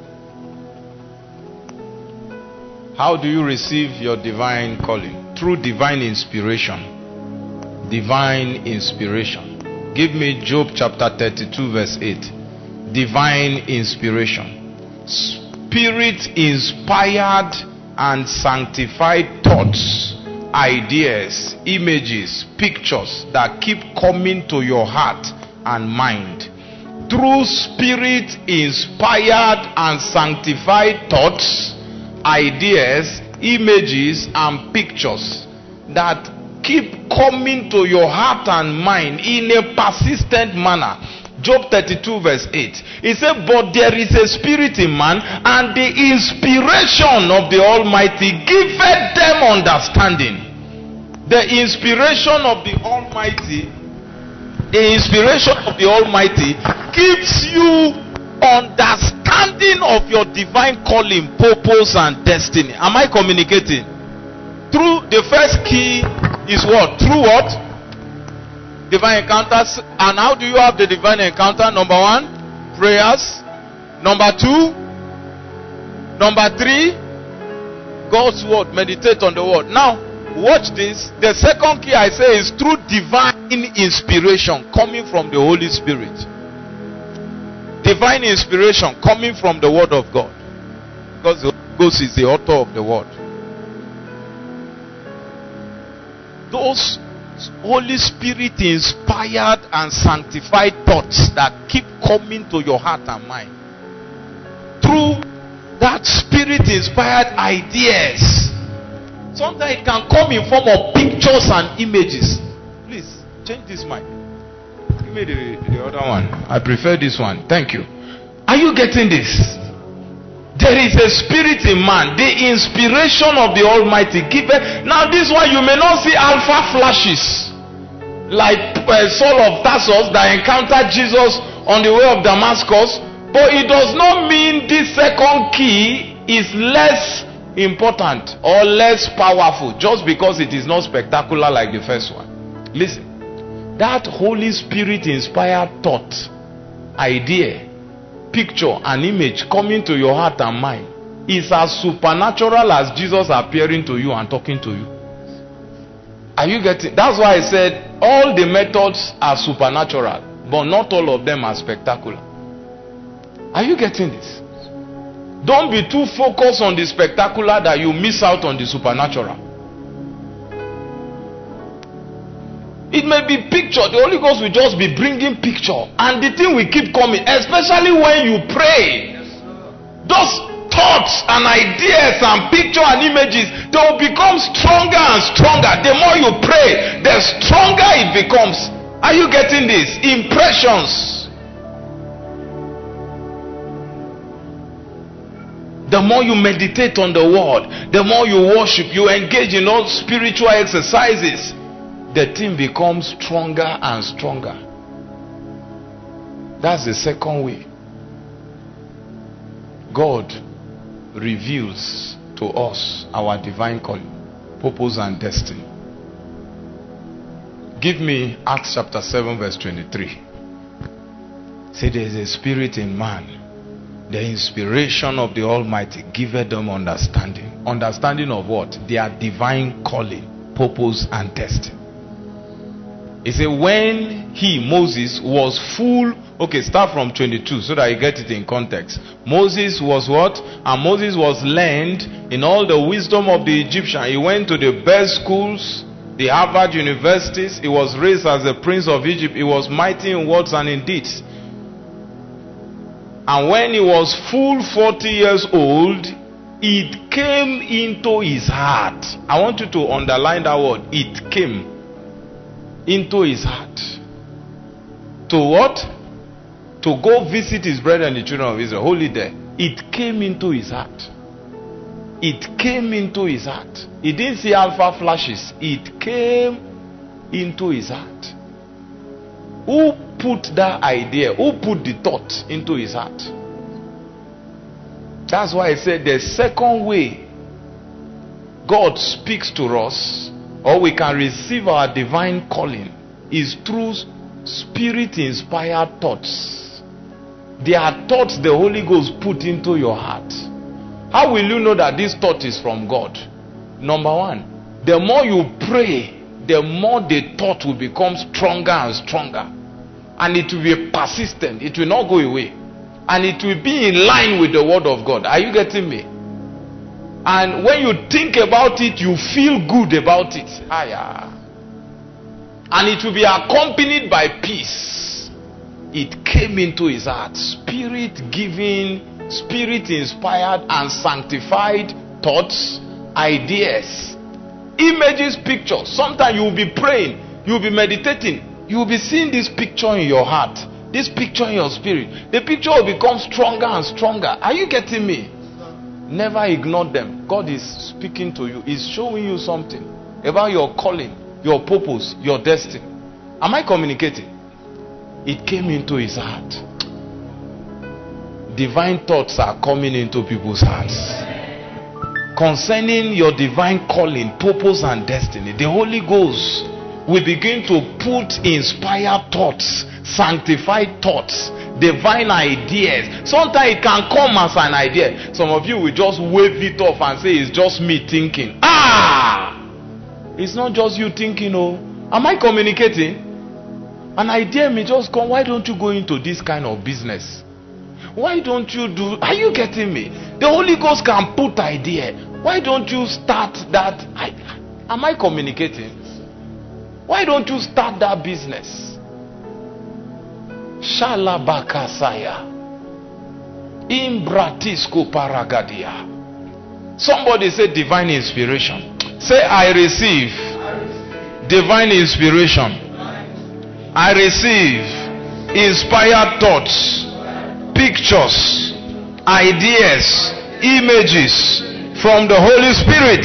How do you receive your divine calling? Through divine inspiration. Divine inspiration. Give me Job chapter 32 verse 8. Divine inspiration. Spirit inspired and sanctified thoughts, ideas, images, pictures that keep coming to your heart and mind. Through spirit inspired and sanctified thoughts, ideas, images and pictures that keep coming to your heart and mind in a persistent manner. Job 32 verse 8. He said, but there is a spirit in man, and the inspiration of the Almighty giveth them understanding. The inspiration of the Almighty The inspiration of the Almighty gives you understanding of your divine calling, purpose, and destiny. Am I communicating? Through the first key is what? Through what? Divine encounters. And how do you have the divine encounter? Number 1, prayers. Number 2, number 3, God's word. Meditate on the word. Now, watch this. The second key I say is through divine inspiration coming from the Holy Spirit. Divine inspiration coming from the word of God. Because the Holy Ghost is the author of the word. Those Holy Spirit inspired and sanctified thoughts that keep coming to your heart and mind. Through that Spirit inspired ideas. Sometimes it can come in form of pictures and images. Please change this mic. Give me the other one. I prefer this one. Thank you. Are you getting this? There is a spirit in man. The inspiration of the Almighty given. Now this one you may not see alpha flashes like Saul of Tarsus that encountered Jesus on the way of Damascus. But it does not mean this second key is less important or less powerful just because it is not spectacular like the first one. Listen, that Holy Spirit inspired thought, idea, picture, and image coming to your heart and mind is as supernatural as Jesus appearing to you and talking to you. Are you getting? That's why I said all the methods are supernatural, but not all of them are spectacular. Are you getting this? Don't be too focused on the spectacular that you miss out on the supernatural. It may be picture. The Holy Ghost will just be bringing picture, and the thing will keep coming, especially when you pray. Those thoughts and ideas and picture and images, they will become stronger and stronger. The more you pray, the stronger it becomes. Are you getting this? Impressions. The more you meditate on the word, the more you worship, you engage in all spiritual exercises, the thing becomes stronger and stronger. That's the second way God reveals to us our divine calling, purpose, and destiny. Give me Acts chapter 7 verse 23. Say there is a spirit in man. The inspiration of the Almighty giveth them understanding. Understanding of what? Their divine calling, purpose, and destiny. He said when he, Moses, was full. Okay, start from 22 so that you get it in context. Moses was what? And Moses was learned in all the wisdom of the Egyptian. He went to the best schools, the Harvard universities. He was raised as a prince of Egypt. He was mighty in words and in deeds. And when he was full 40 years old, it came into his heart. I want you to underline that word. It came into his heart. To what? To go visit his brethren, the children of Israel. Hold it there. It came into his heart. It came into his heart. He didn't see alpha flashes. It came into his heart. Who put that idea? Who put the thought into his heart? That's why I said the second way God speaks to us, or we can receive our divine calling, is through spirit-inspired thoughts. They are thoughts the Holy Ghost put into your heart. How will you know that this thought is from God? Number one, the more you pray, the more the thought will become stronger and stronger. And it will be persistent. It will not go away. And it will be in line with the word of God. Are you getting me? And when you think about it, you feel good about it. And it will be accompanied by peace. It came into his heart. Spirit-given, spirit-inspired and sanctified thoughts, ideas, images, pictures. Sometimes you will be praying, you will be meditating. You will be seeing this picture in your heart, this picture in your spirit. The picture will become stronger and stronger. Are you getting me? Never ignore them. God is speaking to you. He's showing you something about your calling, your purpose, your destiny. Am I communicating? It came into his heart. Divine thoughts are coming into people's hearts concerning your divine calling, purpose and destiny. The Holy Ghost will begin to put inspired thoughts, sanctified thoughts, divine ideas. Sometimes it can come as an idea. Some of you will just wave it off and say it's just me thinking. It's not just you thinking. Oh, am I communicating? An idea may just come. Why don't you go into this kind of business? Why don't you do? Are you getting me? The Holy Ghost can put idea. Why don't you start that? Am I communicating? Why don't you start that business? Shalabakasaya. Imbratisko paragadia. Somebody say divine inspiration. Say, I receive divine inspiration. I receive inspired thoughts, pictures, ideas, images from the Holy Spirit.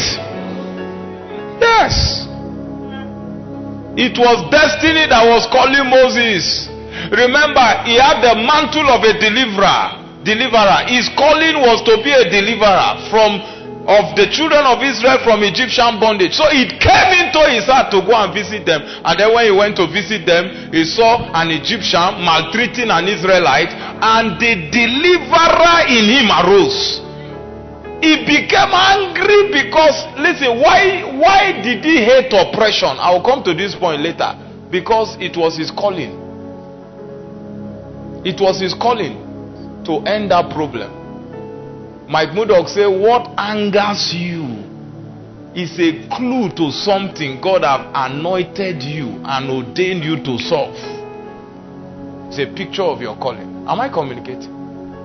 Yes. It was destiny that was calling Moses. Remember, he had the mantle of a deliverer. His calling was to be a deliverer of the children of Israel from Egyptian bondage. So it came into his heart to go and visit them. And then when he went to visit them, he saw an Egyptian maltreating an Israelite, and the deliverer in him arose. He became angry because, listen, why did he hate oppression? I will come to this point later. Because it was his calling. It was his calling to end that problem. Mike Murdoch said, what angers you is a clue to something God have anointed you and ordained you to solve. It's a picture of your calling. Am I communicating?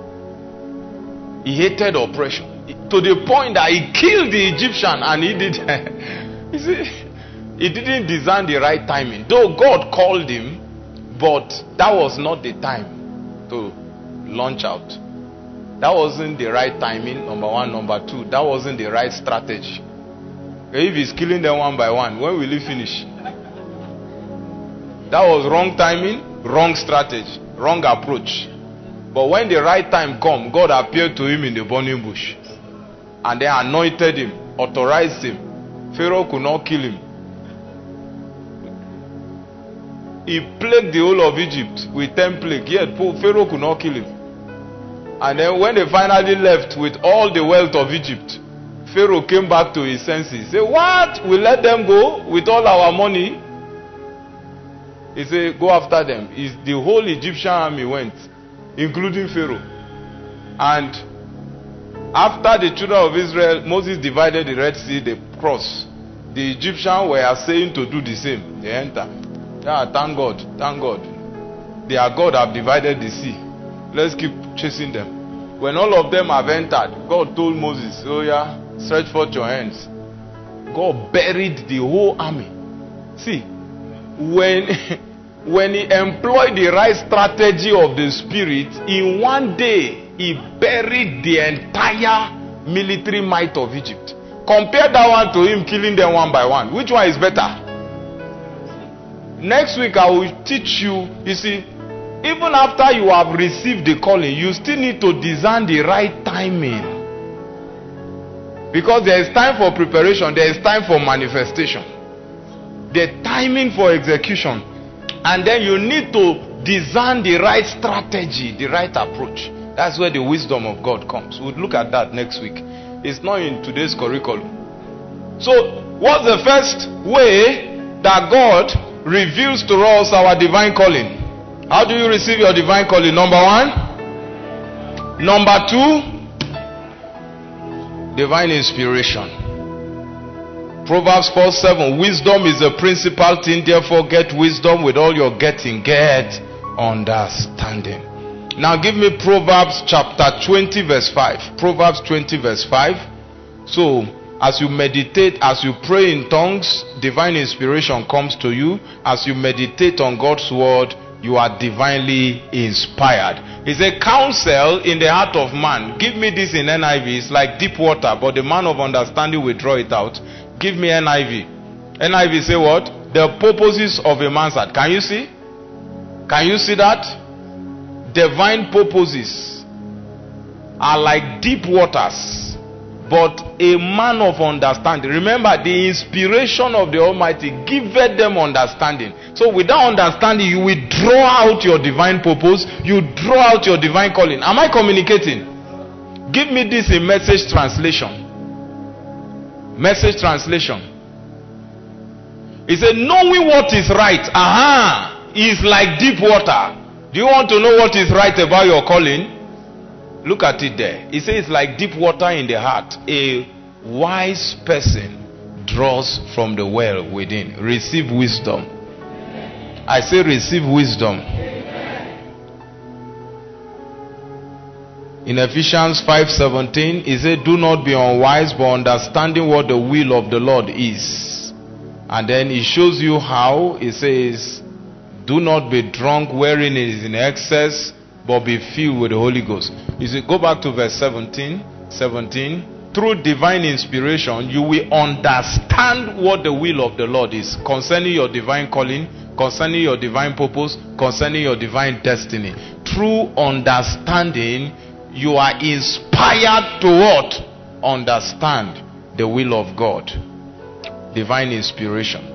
He hated oppression to the point that he killed the Egyptian, and he did. You see, he didn't design the right timing. Though God called him, but that was not the time to launch out. That wasn't the right timing, number one. Number two, that wasn't the right strategy. If he's killing them one by one, when will he finish? That was wrong timing, wrong strategy, wrong approach. But when the right time come, God appeared to him in the burning bush. And they anointed him, authorized him. Pharaoh could not kill him. He plagued the whole of Egypt with 10 plagues. Yet Pharaoh could not kill him. And then when they finally left with all the wealth of Egypt, Pharaoh came back to his senses. He said, what? We let them go with all our money? He said, go after them. The whole Egyptian army went, including Pharaoh. And after the children of Israel, Moses divided the Red Sea, they crossed. The Egyptians were saying to do the same. They enter. Yeah, thank God, thank God. Their God have divided the sea. Let's keep chasing them. When all of them have entered, God told Moses, oh yeah, stretch forth your hands. God buried the whole army. See, when he employed the right strategy of the Spirit, in one day, he buried the entire military might of Egypt. Compare that one to him killing them one by one. Which one is better? Next week I will teach you, you see, even after you have received the calling, you still need to design the right timing. Because there is time for preparation, there is time for manifestation. The timing for execution. And then you need to design the right strategy, the right approach. That's where the wisdom of God comes. We'll look at that next week. It's not in today's curriculum. So, what's the first way that God reveals to us our divine calling? How do you receive your divine calling? Number one. Number two, divine inspiration. Proverbs 4:7. Wisdom is the principal thing, therefore get wisdom. With all your getting, get understanding. Now give me Proverbs chapter 20 verse 5. Proverbs 20 verse 5. So, as you meditate, as you pray in tongues, divine inspiration comes to you. As you meditate on God's word, you are divinely inspired. It's a counsel in the heart of man. Give me this in NIV. It's like deep water, but the man of understanding will draw it out. Give me NIV. NIV say what? The purposes of a man's heart. Can you see? Can you see that? Divine purposes are like deep waters, but a man of understanding. Remember, the inspiration of the Almighty giveth them understanding. So without understanding, you will draw out your divine purpose, you draw out your divine calling. Am I communicating? Give me this in Message translation. Message translation. He said, knowing what is right, is like deep water. Do you want to know what is right about your calling? Look at it there. He says it's like deep water in the heart. A wise person draws from the well within. Receive wisdom. I say receive wisdom. In Ephesians 5:17, he said, do not be unwise, but understanding what the will of the Lord is. And then he shows you how. He says, do not be drunk wherein it is in excess, but be filled with the Holy Ghost. You see, go back to verse 17. Through divine inspiration, you will understand what the will of the Lord is concerning your divine calling, concerning your divine purpose, concerning your divine destiny. Through understanding, you are inspired to what? Understand the will of God. Divine inspiration.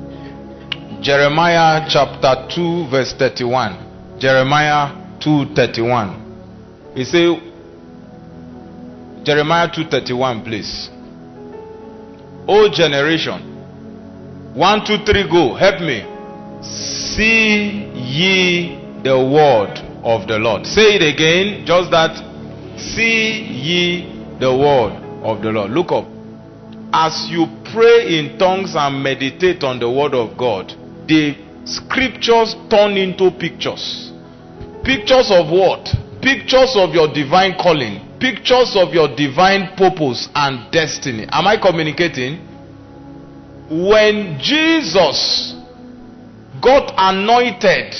Jeremiah chapter 2 verse 31. Jeremiah 2:31. He say, Jeremiah 2:31, please. O generation, 1, 2, 3, go. Help me. See ye the word of the Lord. Say it again. Just that. See ye the word of the Lord. Look up. As you pray in tongues and meditate on the word of God, the scriptures turn into pictures. Pictures of what? Pictures of your divine calling. Pictures of your divine purpose and destiny. Am I communicating? When Jesus got anointed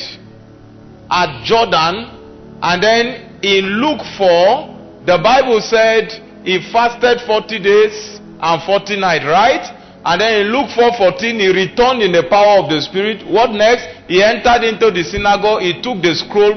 at Jordan, and then in Luke 4, the Bible said he fasted 40 days and 40 nights, right? And then in Luke 4:14, he returned in the power of the Spirit. What next? He entered into the synagogue, he took the scroll,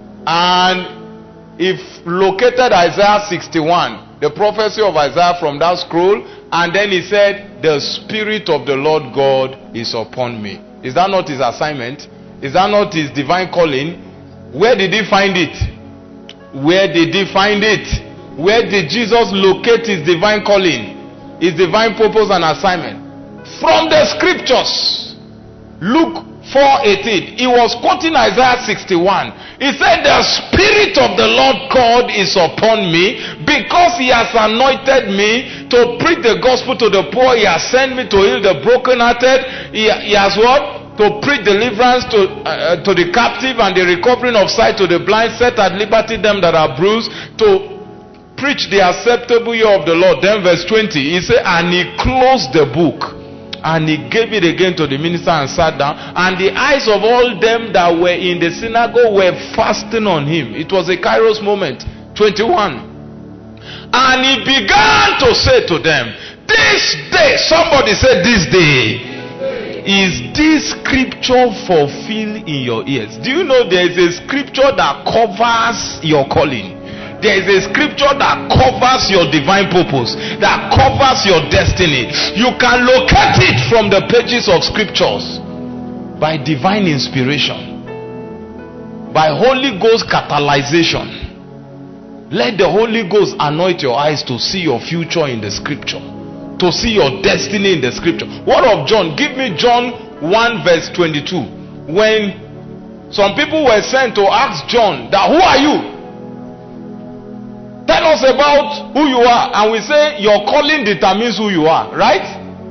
and he located Isaiah 61, the prophecy of Isaiah from that scroll, and then he said, the Spirit of the Lord God is upon me. Is that not his assignment? Is that not his divine calling? Where did he find it? Where did he find it? Where did Jesus locate his divine calling? His divine purpose and assignment? From the scriptures. Luke 4:18. He was quoting Isaiah 61. He said, the Spirit of the Lord God is upon me, because he has anointed me to preach the gospel to the poor. He has sent me to heal the brokenhearted. He has what? To preach deliverance to the captive, and the recovering of sight to the blind, set at liberty them that are bruised, to preach the acceptable year of the Lord. Then verse 20, he said, and he closed the book, and he gave it again to the minister and sat down, and the eyes of all them that were in the synagogue were fastened on him. It was a Kairos moment. 21. And he began to say to them, this day, somebody said this day, is this scripture fulfilled in your ears? Do you know there is a scripture that covers your calling? There is a scripture that covers your divine purpose, that covers your destiny. You can locate it from the pages of scriptures by divine inspiration, by Holy Ghost catalyzation. Let the Holy Ghost anoint your eyes to see your future in the scripture, to see your destiny in the scripture. What of John? Give me John 1 verse 22. When some people were sent to ask John that, who are you? Tell us about who you are. And we say your calling determines who you are, right?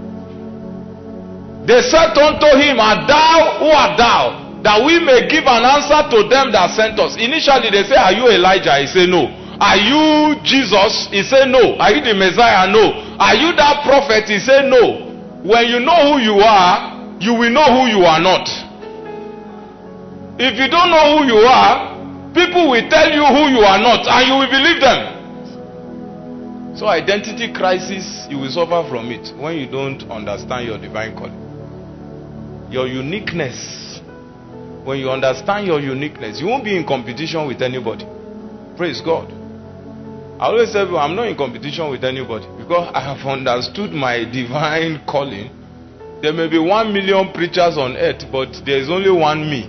They said unto him, art thou, who art thou? That we may give an answer to them that sent us. Initially they say, are you Elijah? He said no. Are you Jesus? He said no. Are you the Messiah? No. Are you that prophet? He said no. When you know who you are, you will know who you are not. If you don't know who you are, people will tell you who you are not, and you will believe them. So identity crisis, you will suffer from it when you don't understand your divine calling. Your uniqueness When you understand your uniqueness, you won't be in competition with anybody. Praise God. I always say, I'm not in competition with anybody because I have understood my divine calling. There may be 1 million preachers on earth, but there is only one me.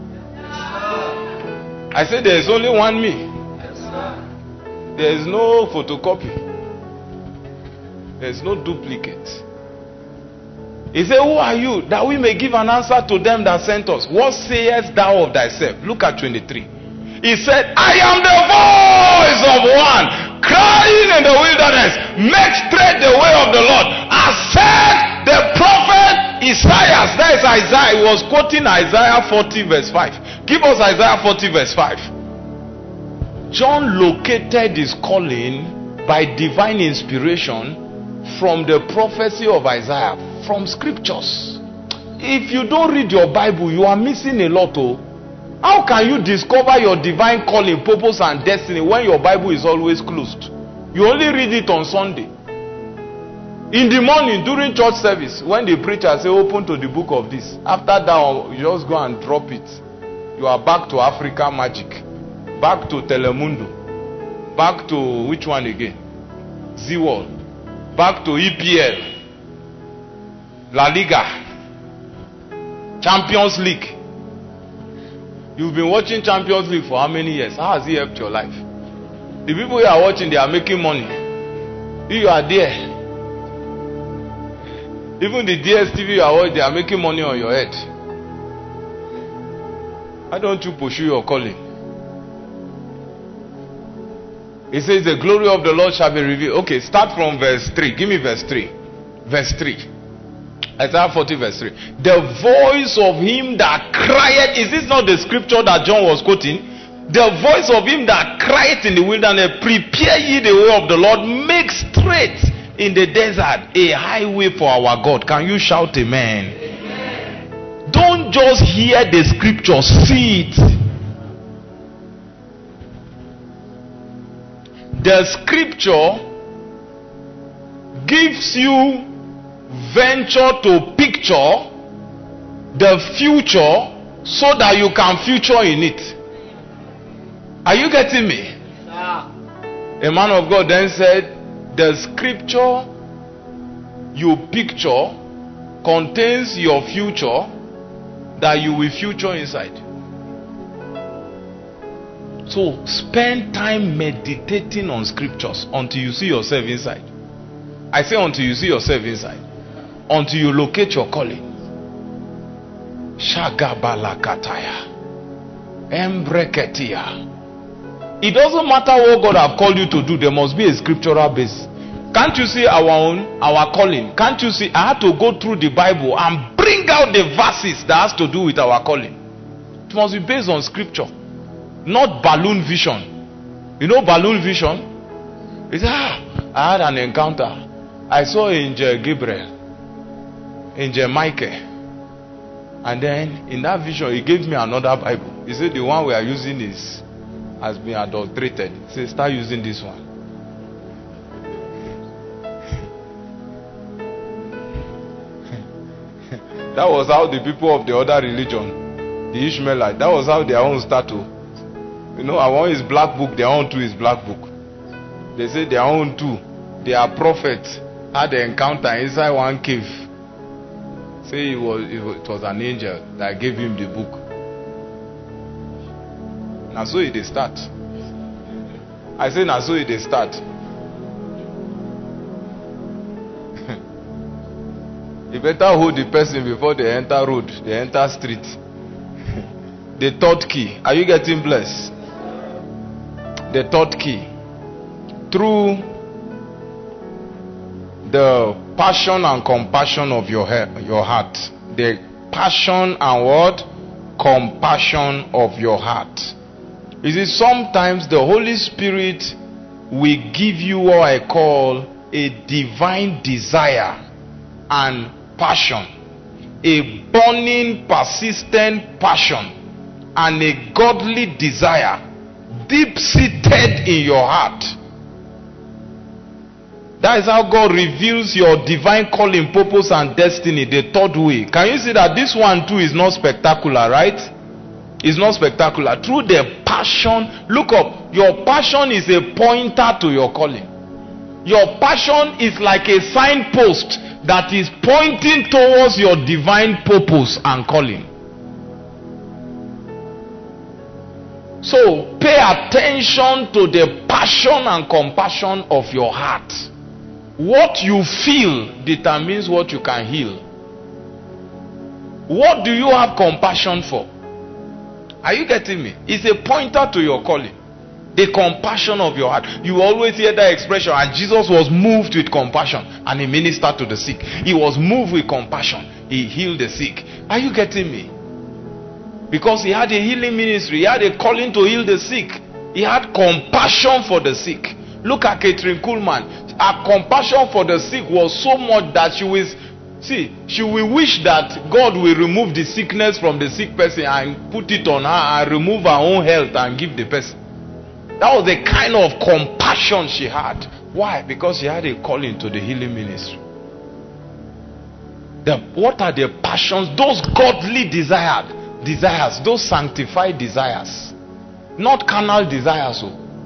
I said there is only one me. There is no photocopy. There is no duplicate. He said, who are you, that we may give an answer to them that sent us? What sayest thou of thyself? Look at 23. He said, I am the voice of one crying in the wilderness, make straight the way of the Lord. As said the prophet Isaiah. That is Isaiah. He was quoting Isaiah 40 verse 5. Give us Isaiah 40 verse 5. John located his calling by divine inspiration from the prophecy of Isaiah, from scriptures. If you don't read your Bible, you are missing a lot. How can you discover your divine calling, purpose and destiny when your Bible is always closed? You only read it on Sunday. In the morning during church service, when the preacher say open to the book of this, after that you just go and drop it. You are back to Africa Magic, back to Telemundo, back to which one again? Z-World, back to EPL, La Liga, Champions League. You've been watching Champions League for how many years? How has it helped your life? The people you are watching, they are making money. You are there. Even the DSTV you are watching, they are making money on your head. Why don't you pursue your calling? It says the glory of the Lord shall be revealed. Okay, start from verse 3. Give me verse 3. Verse 3. Isaiah 40 verse 3. The voice of him that crieth. Is this not the scripture that John was quoting? The voice of him that crieth in the wilderness, prepare ye the way of the Lord, make straight in the desert a highway for our God. Can you shout amen? Amen. Don't just hear the scripture, see it. The scripture gives you venture to picture the future so that you can future in it. Are you getting me? A man of God then said, the scripture you picture contains your future that you will future inside. So spend time meditating on scriptures until you see yourself inside. I say until you see yourself inside. Until you locate your calling. Shagabalakataya. Embreketia. It doesn't matter what God have called you to do, there must be a scriptural base. Can't you see our calling? Can't you see I had to go through the Bible and bring out the verses that has to do with our calling? It must be based on scripture, not balloon vision. You know balloon vision? It's I had an encounter. I saw Angel Gabriel, Angel Michael, and then in that vision he gave me another Bible. He said the one we are using has been adulterated. He said start using this one. That was how the people of the other religion, the Ishmaelites, that was how their own started. You know, our own is black book, their own too is black book. They say their own too, their prophet had an encounter inside one cave. Say it was an angel that gave him the book. Now so it they start. I say now so it they start. You better hold the person before they enter road, they enter street. The third key. Are you getting blessed? The third key. Through the passion and compassion of your heart. The passion and what? Compassion of your heart. You see, sometimes the Holy Spirit will give you what I call a divine desire and passion. A burning, persistent passion and a godly desire deep-seated in your heart. That is how God reveals your divine calling, purpose and destiny the third way. Can you see that this one too is not spectacular, right? It's not spectacular. Through the passion, look up. Your passion is a pointer to your calling. Your passion is like a signpost that is pointing towards your divine purpose and calling. So pay attention to the passion and compassion of your heart. What you feel determines what you can heal. What do you have compassion for? Are you getting me? It's a pointer to your calling. The compassion of your heart. You always hear that expression, and Jesus was moved with compassion and he ministered to the sick. He was moved with compassion. He healed the sick. Are you getting me? Because he had a healing ministry. He had a calling to heal the sick. He had compassion for the sick. Look at Catherine Kuhlman. Her compassion for the sick was so much that she will wish that God will remove the sickness from the sick person and put it on her and remove her own health and give the person. That was the kind of compassion she had. Why? Because she had a calling to the healing ministry. What are the passions? Those godly desires, those sanctified desires, not carnal desires.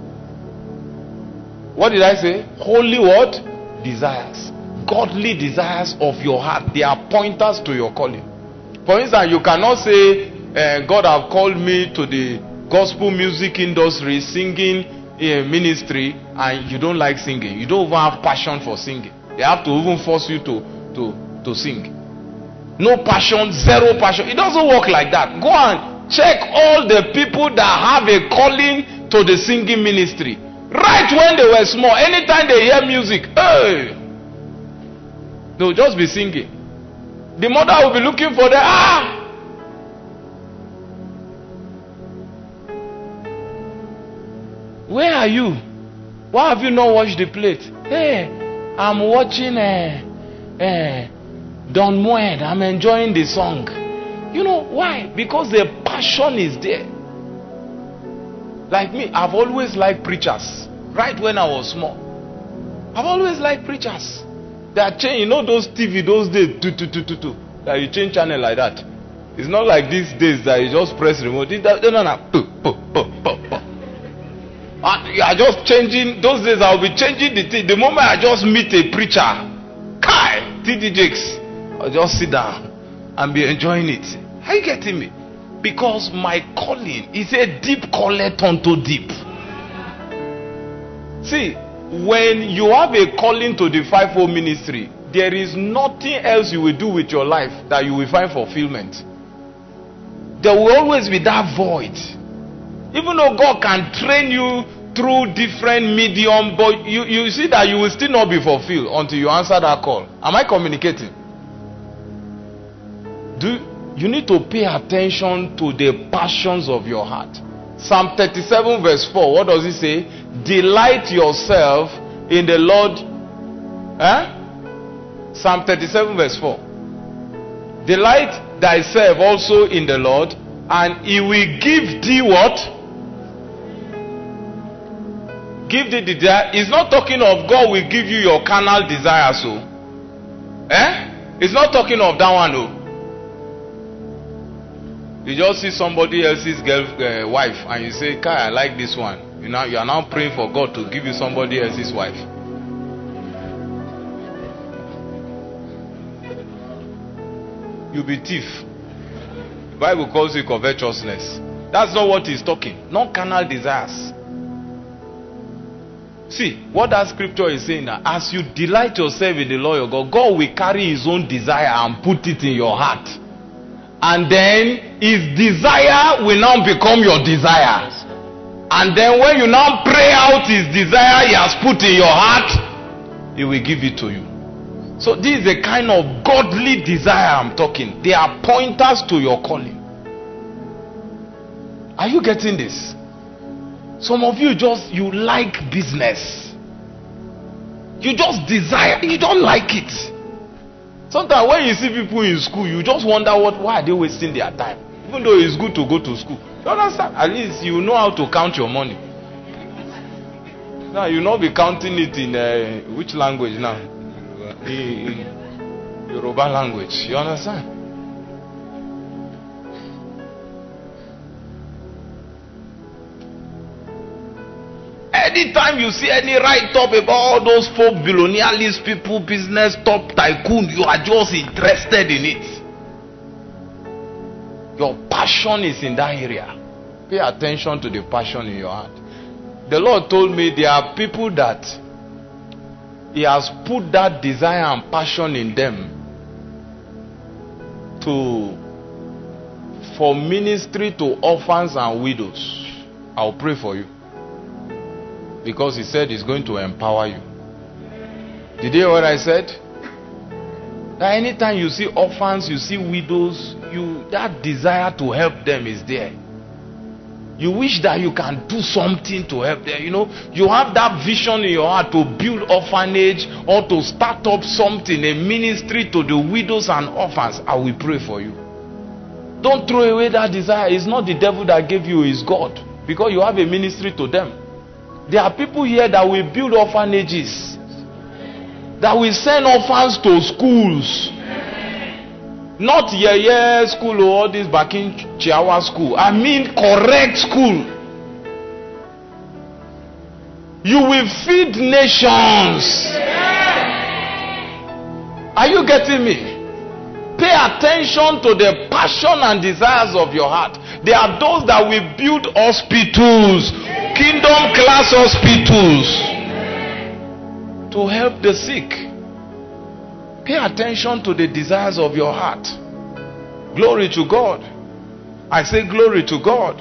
What did I say? Holy what? Desires. Godly desires of your heart. They are pointers to your calling. For instance, you cannot say, God have called me to the gospel music industry, singing ministry, and you don't like singing. You don't even have passion for singing. They have to even force you to sing. No passion, zero passion. It doesn't work like that. Go and check all the people that have a calling to the singing ministry. Right when they were small, anytime they hear music, hey, they'll just be singing. The mother will be looking for them. Where are you? Why have you not washed the plate? Hey, I'm watching Don Moed. I'm enjoying the song. You know why? Because the passion is there. Like me, I've always liked preachers. Right when I was small, I've always liked preachers. They are changing, you know those TV those days, that you change channel like that. It's not like these days that you just press remote. You are just changing. Those days I'll be changing the thing. The moment I just meet a preacher, TD Jakes, I'll just sit down and be enjoying it. Are you getting me? Because my calling is a deep calleth unto deep. See, when you have a calling to the fivefold ministry, there is nothing else you will do with your life that you will find fulfillment. There will always be that void. Even though God can train you through different medium, but you see that you will still not be fulfilled until you answer that call. Am I communicating? You need to pay attention to the passions of your heart. Psalm 37 verse 4, what does it say? Delight yourself in the Lord. Psalm 37 verse 4. Delight thyself also in the Lord, and he will give thee what? Give thee the desire. It's not talking of God will give you your carnal desires. So, it's not talking of that one. No. You just see somebody else's wife and you say, Kai, I like this one. You are now praying for God to give you somebody else's wife. You'll be thief. The Bible calls you covetousness. That's not what he's talking. Not carnal desires. See, what that scripture is saying now, as you delight yourself in the Lord your God, God will carry his own desire and put it in your heart. And then his desire will now become your desire. And then when you now pray out his desire he has put in your heart, he will give it to you. So this is a kind of godly desire I'm talking. They are pointers to your calling. Are you getting this? Some of you you like business. You just desire, you don't like it. Sometimes when you see people in school, you just wonder why are they wasting their time? Even though it's good to go to school. You understand? At least you know how to count your money. Now you not be counting it in which language now? In Yoruba language. You understand? Anytime you see any write-up about all those folk billionaire list people, business top tycoon, you are just interested in it. Your passion is in that area. Pay attention to the passion in your heart. The Lord told me there are people that He has put that desire and passion in them for ministry to orphans and widows. I'll pray for you. Because He said He's going to empower you. Did you hear what I said? That anytime you see orphans, you see widows, that desire to help them is there. You wish that you can do something to help them. You know, you have that vision in your heart to build orphanage or to start up something, a ministry to the widows and orphans. I will pray for you. Don't throw away that desire. It's not the devil that gave you, it's God. Because you have a ministry to them. There are people here that will build orphanages, that will send orphans to schools. Not school or all this back in Chiawa school. I mean correct school. You will feed nations. Are you getting me? Pay attention to the passion and desires of your heart. There are those that will build hospitals, kingdom class hospitals, to help the sick. Pay attention to the desires of your heart. Glory to God. I say glory to God.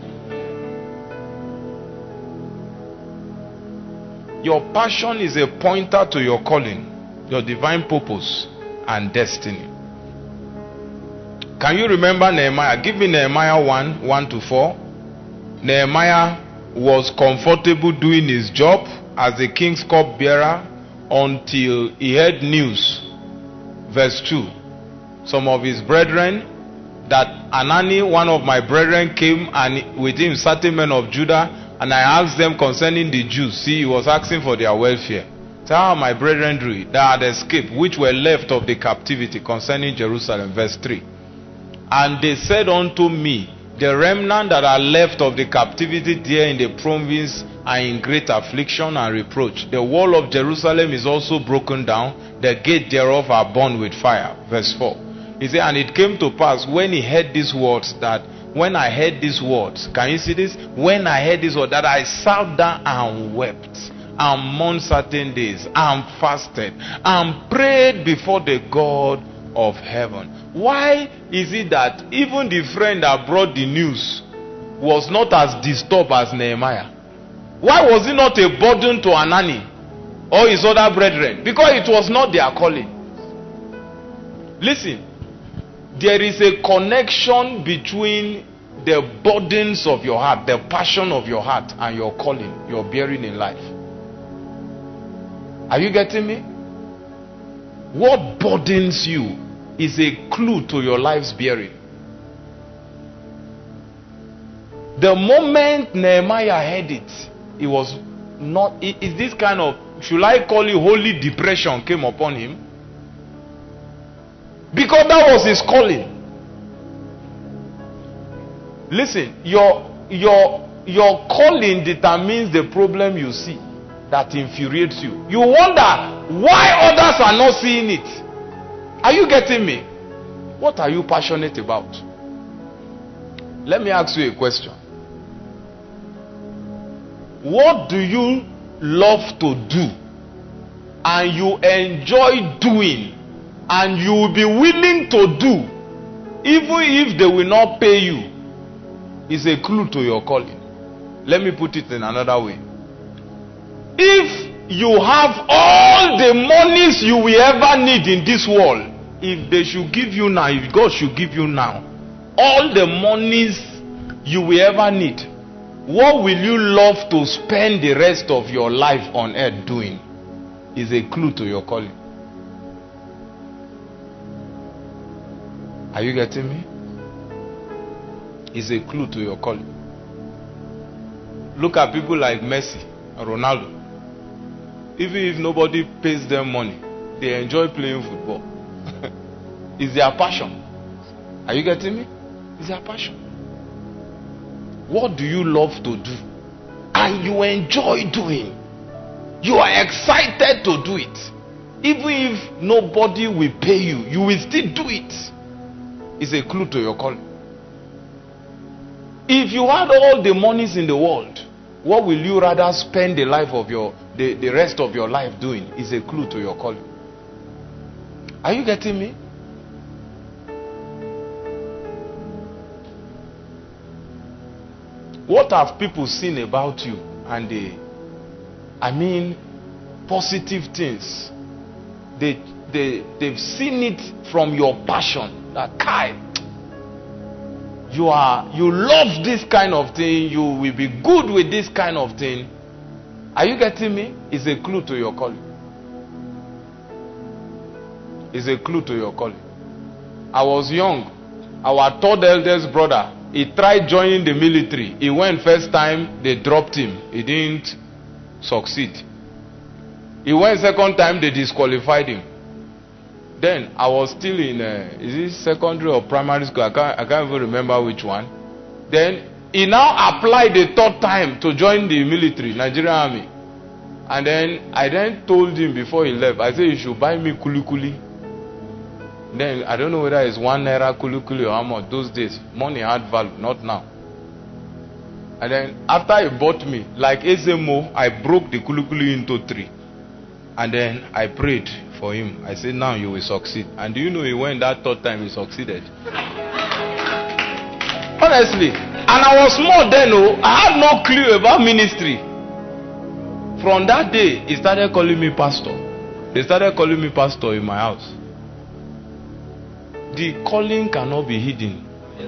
Your passion is a pointer to your calling, your divine purpose and destiny. Can you remember Nehemiah? Give me Nehemiah 1:1-4. Nehemiah was comfortable doing his job as the king's cupbearer until he heard news. Verse 2. Some of his brethren, that Anani, one of my brethren, came and with him certain men of Judah, and I asked them concerning the Jews. See, he was asking for their welfare. So how my brethren do it, that had escaped, which were left of the captivity, concerning Jerusalem. Verse 3. And they said unto me, the remnant that are left of the captivity there in the province are in great affliction and reproach. The wall of Jerusalem is also broken down, the gate thereof are burned with fire. Verse 4. He said, and it came to pass when he heard these words, that when I heard these words, can you see this? When I heard these words, that I sat down and wept, and mourned certain days, and fasted, and prayed before the God of heaven. Why is it that even the friend that brought the news was not as disturbed as Nehemiah? Why was it not a burden to Anani or his other brethren? Because it was not their calling. Listen, there is a connection between the burdens of your heart, the passion of your heart, and your calling, your bearing in life. Are you getting me? What burdens you is a clue to your life's bearing. The moment Nehemiah heard it, it was not, is this kind of, should I call it holy depression came upon him? Because that was his calling. Listen, your calling determines the problem you see that infuriates you. You wonder why others are not seeing it. Are you getting me? What are you passionate about? Let me ask you a question. What do you love to do and you enjoy doing and you will be willing to do even if they will not pay you? Is a clue to your calling. Let me put it in another way. If you have all the monies you will ever need in this world, if they should give you now, if God should give you now all the monies you will ever need, what will you love to spend the rest of your life on earth doing? Is a clue to your calling. Are you getting me? Is a clue to your calling. Look at people like Messi and Ronaldo. Even if nobody pays them money, they enjoy playing football. It's their passion. Are you getting me? It's their passion. What do you love to do and you enjoy doing. You are excited to do it. Even if nobody will pay you, you will still do it. It's a clue to your calling. If you had all the monies in the world, what will you rather spend the rest of your life doing? Is a clue to your calling. Are you getting me? What have people seen about you? And positive things. They've seen it from your passion. That you love this kind of thing. You will be good with this kind of thing. Are you getting me? It's a clue to your calling. It's a clue to your calling. I was young. Our third eldest brother, he tried joining the military. He went first time, they dropped him. He didn't succeed. He went second time, they disqualified him. Then I was still in is it secondary or primary school? I can't even remember which one. Then he now applied the third time to join the military, Nigerian Army. And then I told him before he left, I said, you should buy me kuli. Then I don't know whether it's 1 naira kuli or how much. Those days money had value, not now. And then after he bought me, like SMO, I broke the kuli into 3. And then I prayed for him. I said, now you will succeed. And do you know he went that third time, he succeeded? Honestly. And I was small then. I had no clue about ministry. From that day, he started calling me pastor. They started calling me pastor in my house. The calling cannot be hidden.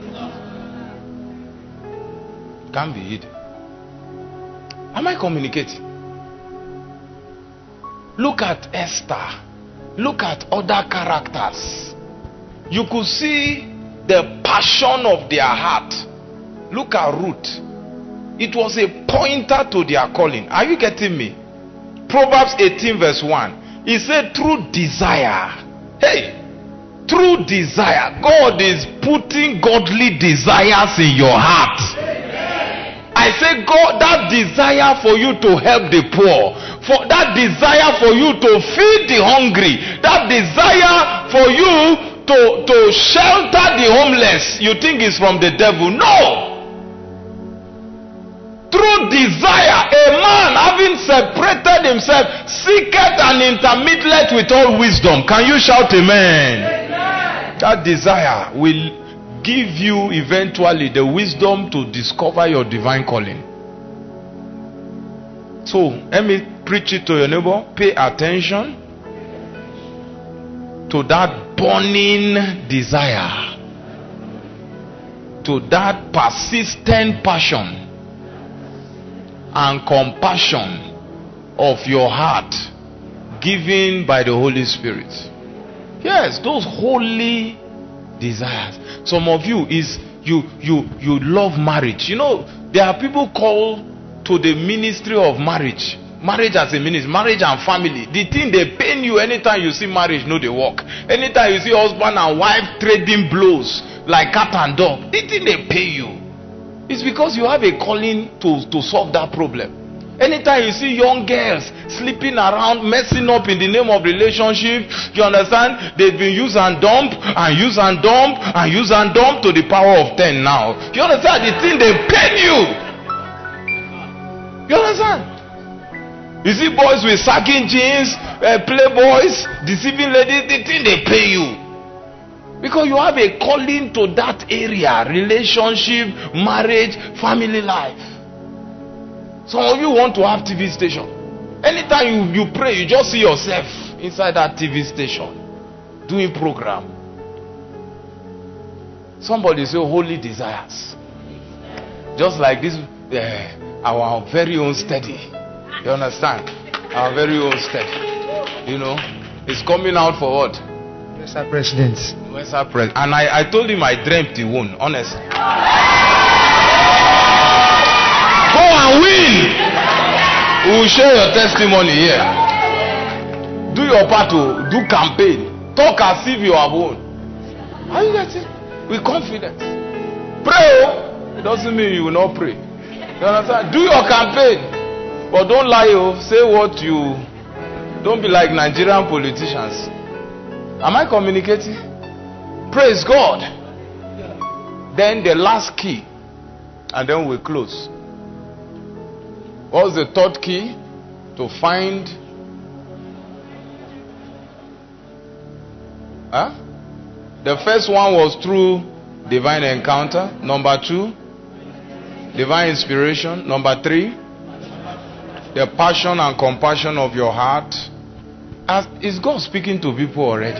Can't be hidden. Am I communicating? Look at Esther. Look at other characters. You could see the passion of their heart. Look at Ruth. It was a pointer to their calling. Are you getting me? Proverbs 18 verse 1. He said through desire. Hey, through desire. God is putting godly desires in your heart. I say, God, that desire for you to help the poor, for that desire for you to feed the hungry, that desire for you to shelter the homeless, you think it's from the devil? No. Through desire, a man having separated himself seeketh an intermediate with all wisdom. Can you shout amen? That desire will give you eventually the wisdom to discover your divine calling. So, let me preach it to your neighbor. Pay attention to that burning desire, to that persistent passion and compassion of your heart given by the Holy Spirit. Yes, those holy desires. Some of you is you love marriage. You know, there are people called to the ministry of marriage. Marriage as a ministry, marriage and family. The thing they pain you anytime you see marriage, no, they work. Anytime you see husband and wife trading blows like cat and dog, the thing they pay you. It's because you have a calling to solve that problem. Anytime you see young girls sleeping around, messing up in the name of relationship, you understand? They've been use and dump and use and dump and use and dump to the power of 10 now. You understand? The thing they pain you. You understand? You see boys with sagging jeans, playboys, deceiving ladies, the thing they pay you. Because you have a calling to that area, relationship, marriage, family life. Some of you want to have TV station. Anytime you pray, you just see yourself inside that TV station doing program. Somebody say holy desires. Just like this, our very own study. You understand? Our very own study. You know, it's coming out for what? Yes, sir, President. Yes, sir, President. And I told him I dreamt he won, honestly. Go and win. We will share your testimony here. Do your part to do campaign. Talk as if you have won. Are you getting? With confidence. Pray. It doesn't mean you will not pray. You understand? Do your campaign. But don't lie, oh. Say what you... Don't be like Nigerian politicians. Am I communicating? Praise God. Then the last key. And then we close. What's the third key? To find... The first one was through divine encounter. Number 2, divine inspiration. Number 3, the passion and compassion of your heart. Is God speaking to people already?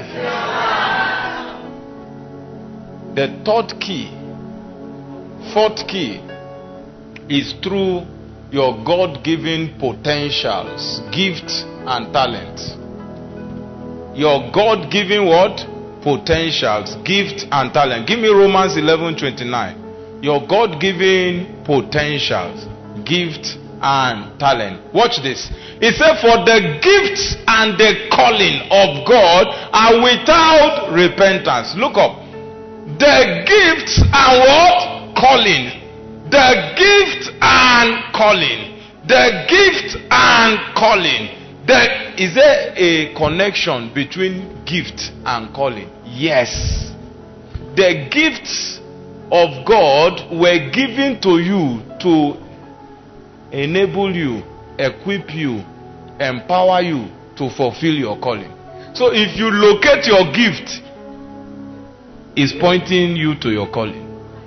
The third key, fourth key, is through your God-given potentials, gifts and talents. Your God-given what? Potentials, gifts and talent. Give me Romans 11:29. Your God-given potentials, gifts and talent. Watch this. It said, for the gifts and the calling of God are without repentance. Look up. The gifts and what? Calling. The gift and calling. The gift and calling. Is there a connection between gift and calling? Yes. The gifts of God were given to you to enable you, equip you, empower you to fulfill your calling. So if you locate your gift, it's pointing you to your calling.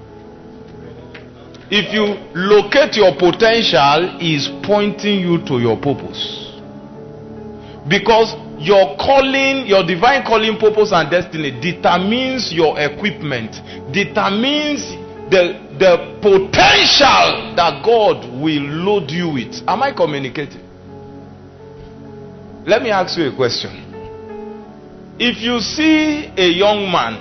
If you locate your potential, it's pointing you to your purpose. Because your calling, your divine calling, purpose and destiny determines your equipment, determines the potential that God will load you with. Am I communicating? Let me ask you a question. If you see a young man,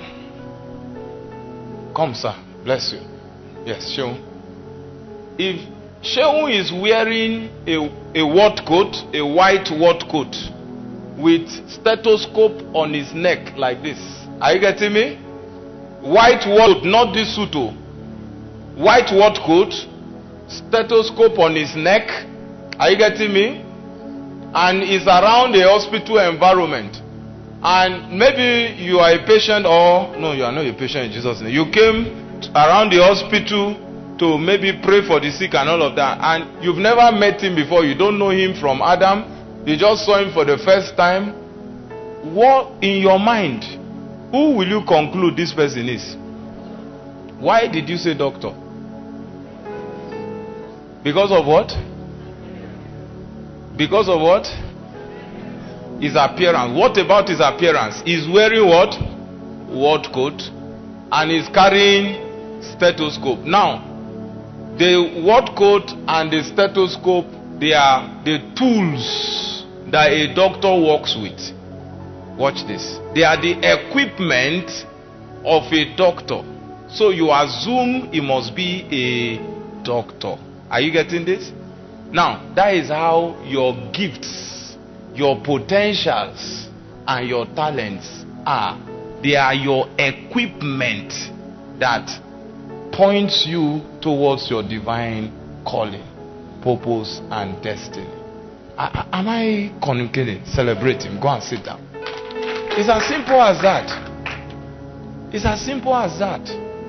come sir, bless you. Yes, Sheung. If Sheung is wearing a white coat, a white work coat, with stethoscope on his neck like this. Are you getting me? White coat, not this suit. White work coat, stethoscope on his neck. Are you getting me? And is around a hospital environment. And maybe you are a patient, or no, you are not a patient in Jesus' name. You came around the hospital to maybe pray for the sick and all of that, and you've never met him before. You don't know him from Adam. You just saw him for the first time. What in your mind, who will you conclude this person is? Why did you say doctor? Because of what? Because of what? His appearance. What about his appearance? He's wearing what? White coat, and he's carrying stethoscope. Now, the white coat and the stethoscope, they are the tools that a doctor works with. Watch this. They are the equipment of a doctor. So you assume he must be a doctor. Are you getting this? Now, that is how your gifts, your potentials, and your talents are. They are your equipment that points you towards your divine calling, purpose, and destiny. Am I communicating? Celebrating. Go and sit down. It's as simple as that. It's as simple as that.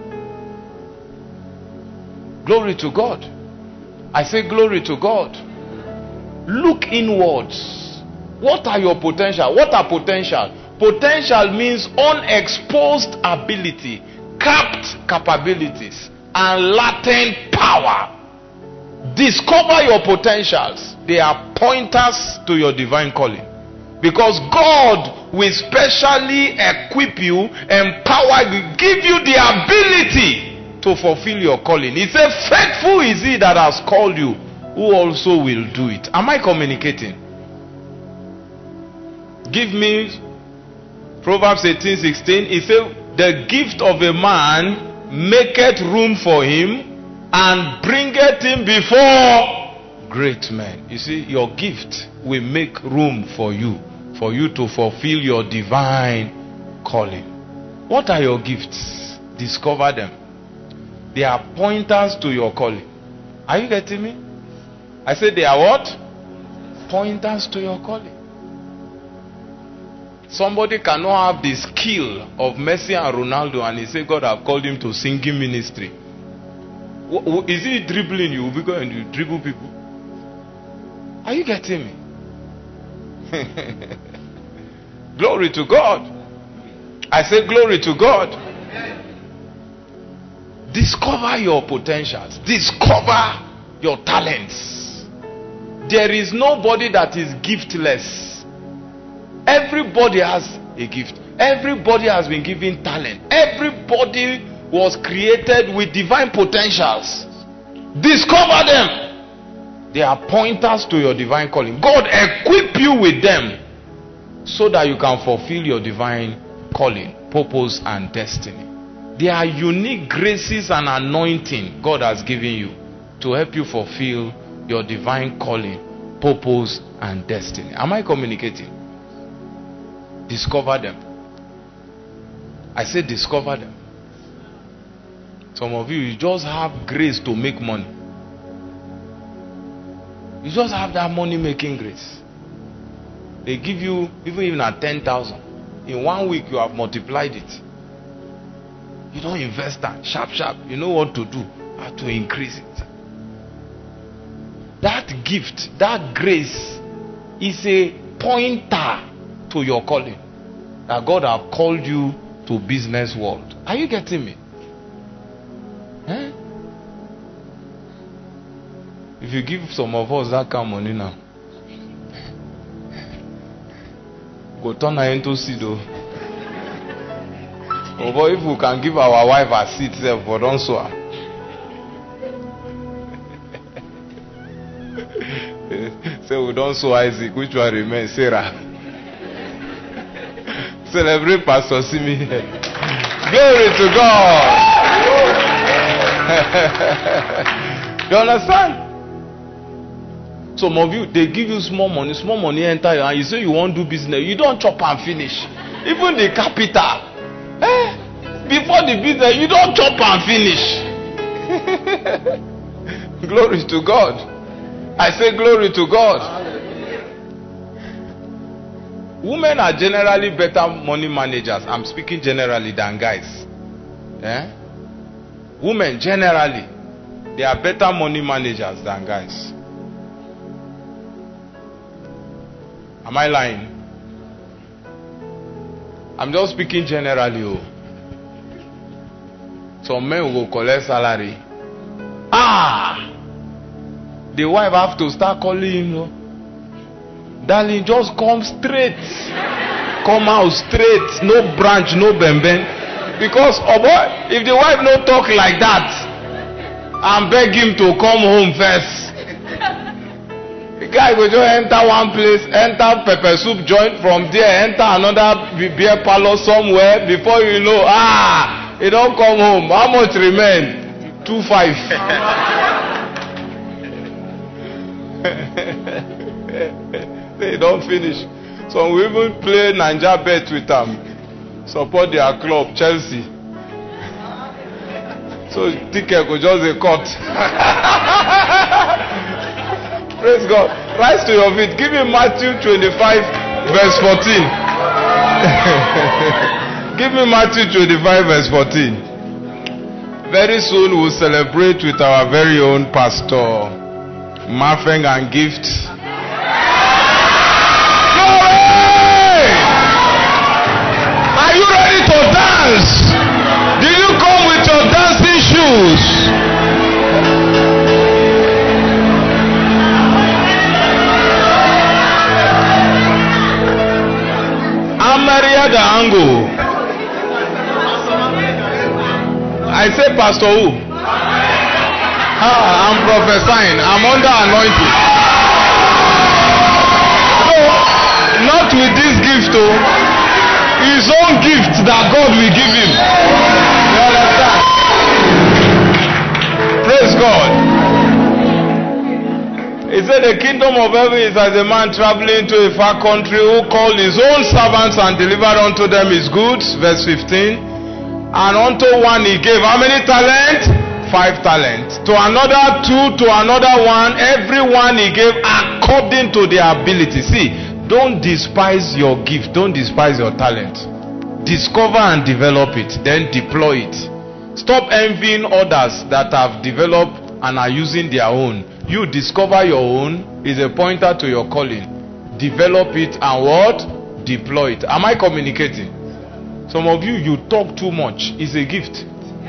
Glory to God. I say glory to God. Look inwards. What are your potential? What are potential? Potential means unexposed ability, capped capabilities, and latent power. Discover your potentials. They are pointers to your divine calling. Because God will specially equip you, empower you, give you the ability to fulfill your calling. He said, faithful is he that has called you, who also will do it. Am I communicating? Give me Proverbs 18:16. He said, the gift of a man maketh room for him, and bringeth him before great men. You see, your gift will make room for you to fulfill your divine calling. What are your gifts? Discover them. They are pointers to your calling. Are you getting me? I said they are what? Pointers to your calling. Somebody cannot have the skill of Messi and Ronaldo and he say God have called him to singing ministry. Is he dribbling you? Because you dribble people. Are you getting me? Glory to God. I say glory to God. Discover your potentials. Discover your talents. There is nobody that is giftless. Everybody has a gift. Everybody has been given talent. Everybody was created with divine potentials. Discover them. They are pointers to your divine calling. God equip you with them so that you can fulfill your divine calling, purpose and destiny. They are unique graces and anointing God has given you to help you fulfill your divine calling, purpose and destiny. Am I communicating? Discover them. I say discover them. Some of you just have grace to make money. You just have that money making grace. They give you even at 10,000. In 1 week you have multiplied it. You don't invest that. Sharp. You know what to do. How to increase it. That gift, that grace is a pointer to your calling. That God have called you to business world. Are you getting me? Eh? If you give some of us that kind of money now, go turn her into seed though. Oh boy, if we can give our wife a seed self, but don't sow her. Say we don't sow Isaac, which one remains? Sarah. Celebrate Pastor Simi. Glory to God. You understand? Some of you, they give you small money enter you, and you say you won't do business. You don't chop and finish. Even the capital. Before the business, you don't chop and finish. Glory to God. I say glory to God. Women are generally better money managers. I'm speaking generally than guys. Women generally, they are better money managers than guys. Am I lying? I'm just speaking generally. Oh. Some men will collect salary. The wife have to start calling him. Darling, just come straight. Come out straight. No branch, no bemben. Because, oh boy, if the wife no talk like that, and beg him to come home first. The guy will just enter one place, enter pepper soup joint, from there enter another beer parlor somewhere. Before you know, he don't come home. How much remain? 2.5. They don't finish. Some will even play Ninja bet with them. Support their club, Chelsea. So ticket will just a cut. Praise God. Rise to your feet. Give me Matthew 25 verse 14. Give me Matthew 25 verse 14. Very soon we'll celebrate with our very own pastor, Mafeng and Gift. Glory! Are you ready to dance? Did you come with your dancing shoes? Maria the Ango. I say Pastor who? I'm prophesying. I'm under anointing. So, not with this gift, his own gift that God will give him. You understand? Praise God. He said the kingdom of heaven is as a man traveling to a far country who called his own servants and delivered unto them his goods. Verse 15. And unto one he gave how many talents? 5 talents, to another 2, to another 1. Everyone he gave according to their ability. See, don't despise your gift. Don't despise your talent. Discover and develop it, then deploy it. Stop envying others that have developed and are using their own. You discover your own is a pointer to your calling. Develop it and what? Deploy it. Am I communicating? Some of you talk too much. It's a gift.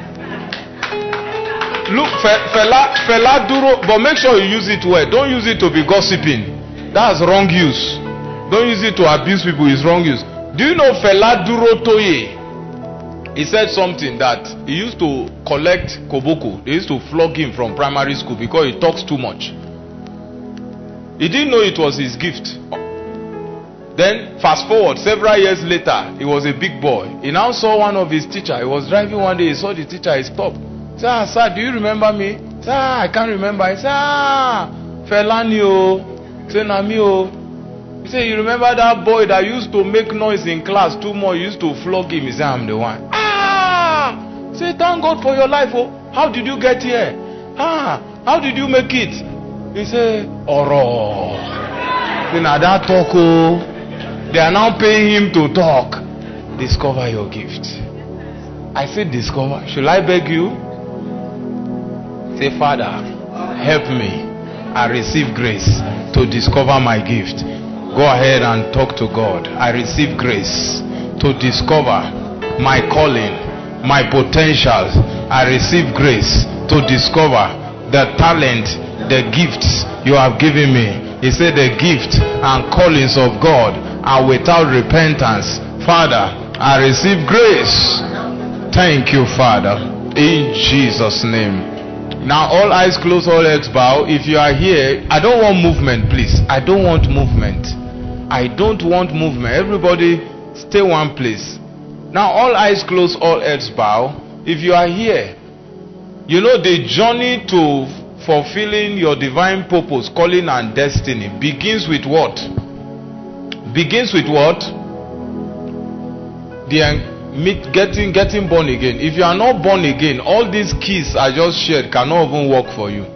Look, fella duro, but make sure you use it well. Don't use it to be gossiping. That's wrong use. Don't use it to abuse people. It's wrong use. Do you know Fela Duro Toye? He said something that he used to collect koboko. They used to flog him from primary school because he talks too much. He didn't know it was his gift. Then fast forward several years later, he was a big boy. He now saw one of his teachers. He was driving one day. He saw the teacher. He stopped. He said, sir, do you remember me? Sir, I can't remember. He said, Fela ni o. He said, na mi o. He said, you remember that boy that used to make noise in class too much? You used to flog him. He said, I'm the one. Say, thank God for your life. Oh, how did you get here? How did you make it? He said, Oro. Then that talk. Oh, they are now paying him to talk. Discover your gift. I said, discover. Should I beg you? Say, Father, help me. I receive grace to discover my gift. Go ahead and talk to God. I receive grace to discover my calling, my potentials. I receive grace to discover the talent, the gifts you have given me. He said the gift and callings of God are without repentance. Father, I receive grace. Thank you, Father, in Jesus' name. Now all eyes closed, all heads bow. If you are here, I don't want movement, please. I don't want movement. I don't want movement. Everybody stay one place. Now all eyes closed, all heads bow. If you are here, you know the journey to fulfilling your divine purpose, calling and destiny begins with what? Begins with what? Getting born again. If you are not born again, all these keys I just shared cannot even work for you.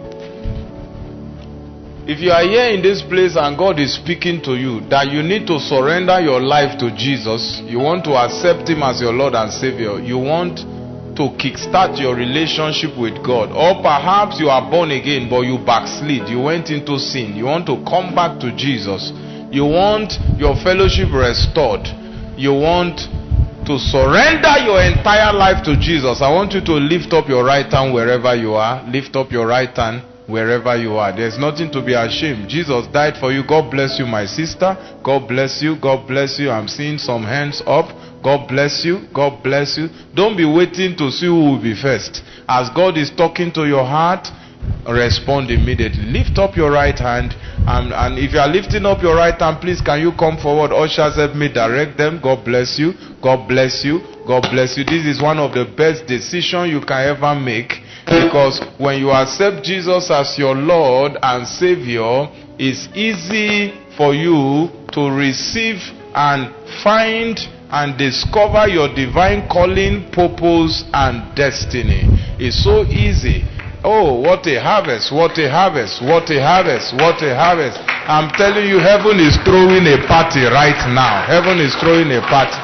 If you are here in this place and God is speaking to you that you need to surrender your life to Jesus, you want to accept Him as your Lord and Savior, you want to kickstart your relationship with God, or perhaps you are born again but you backslid, you went into sin, you want to come back to Jesus, you want your fellowship restored, you want to surrender your entire life to Jesus, I want you to lift up your right hand wherever you are. Lift up your right hand wherever you are. There's nothing to be ashamed. Jesus died for you. God bless you, my sister. God bless you. God bless you. I'm seeing some hands up. God bless you. God bless you. Don't be waiting to see who will be first. As God is talking to your heart, respond immediately. Lift up your right hand, and if you are lifting up your right hand, please can you come forward? Ushers, help me direct them. God bless you. God bless you. God bless you. This is one of the best decisions you can ever make, because when you accept Jesus as your Lord and Savior, it's easy for you to receive and find and discover your divine calling, purpose and destiny. It's so easy. Oh, what a harvest, what a harvest, what a harvest, what a harvest. I'm telling you, heaven is throwing a party right now. Heaven is throwing a party.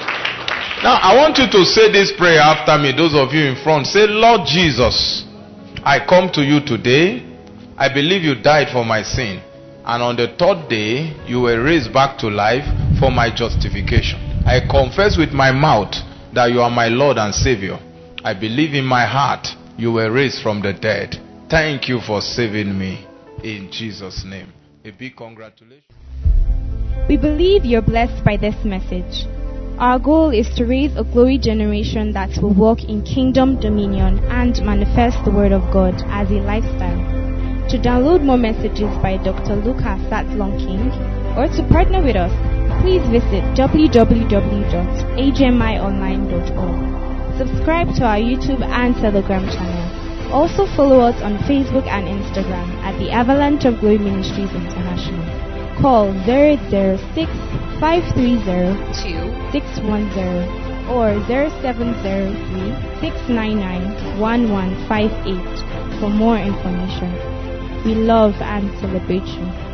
Now, I want you to say this prayer after me, those of you in front. Say, Lord Jesus, I come to you today. I believe you died for my sin. And on the third day, you were raised back to life for my justification. I confess with my mouth that you are my Lord and Savior. I believe in my heart you were raised from the dead. Thank you for saving me. In Jesus' name. A big congratulations. We believe you're blessed by this message. Our goal is to raise a glory generation that will walk in kingdom dominion and manifest the word of God as a lifestyle. To download more messages by Dr. Lucas Satlong-King or to partner with us, please visit www.agmionline.org. Subscribe to our YouTube and Telegram channel. Also follow us on Facebook and Instagram at the Avalanche of Glory Ministries International. Call 086-530-2610 or 0703-699-1158 for more information. We love and celebrate you.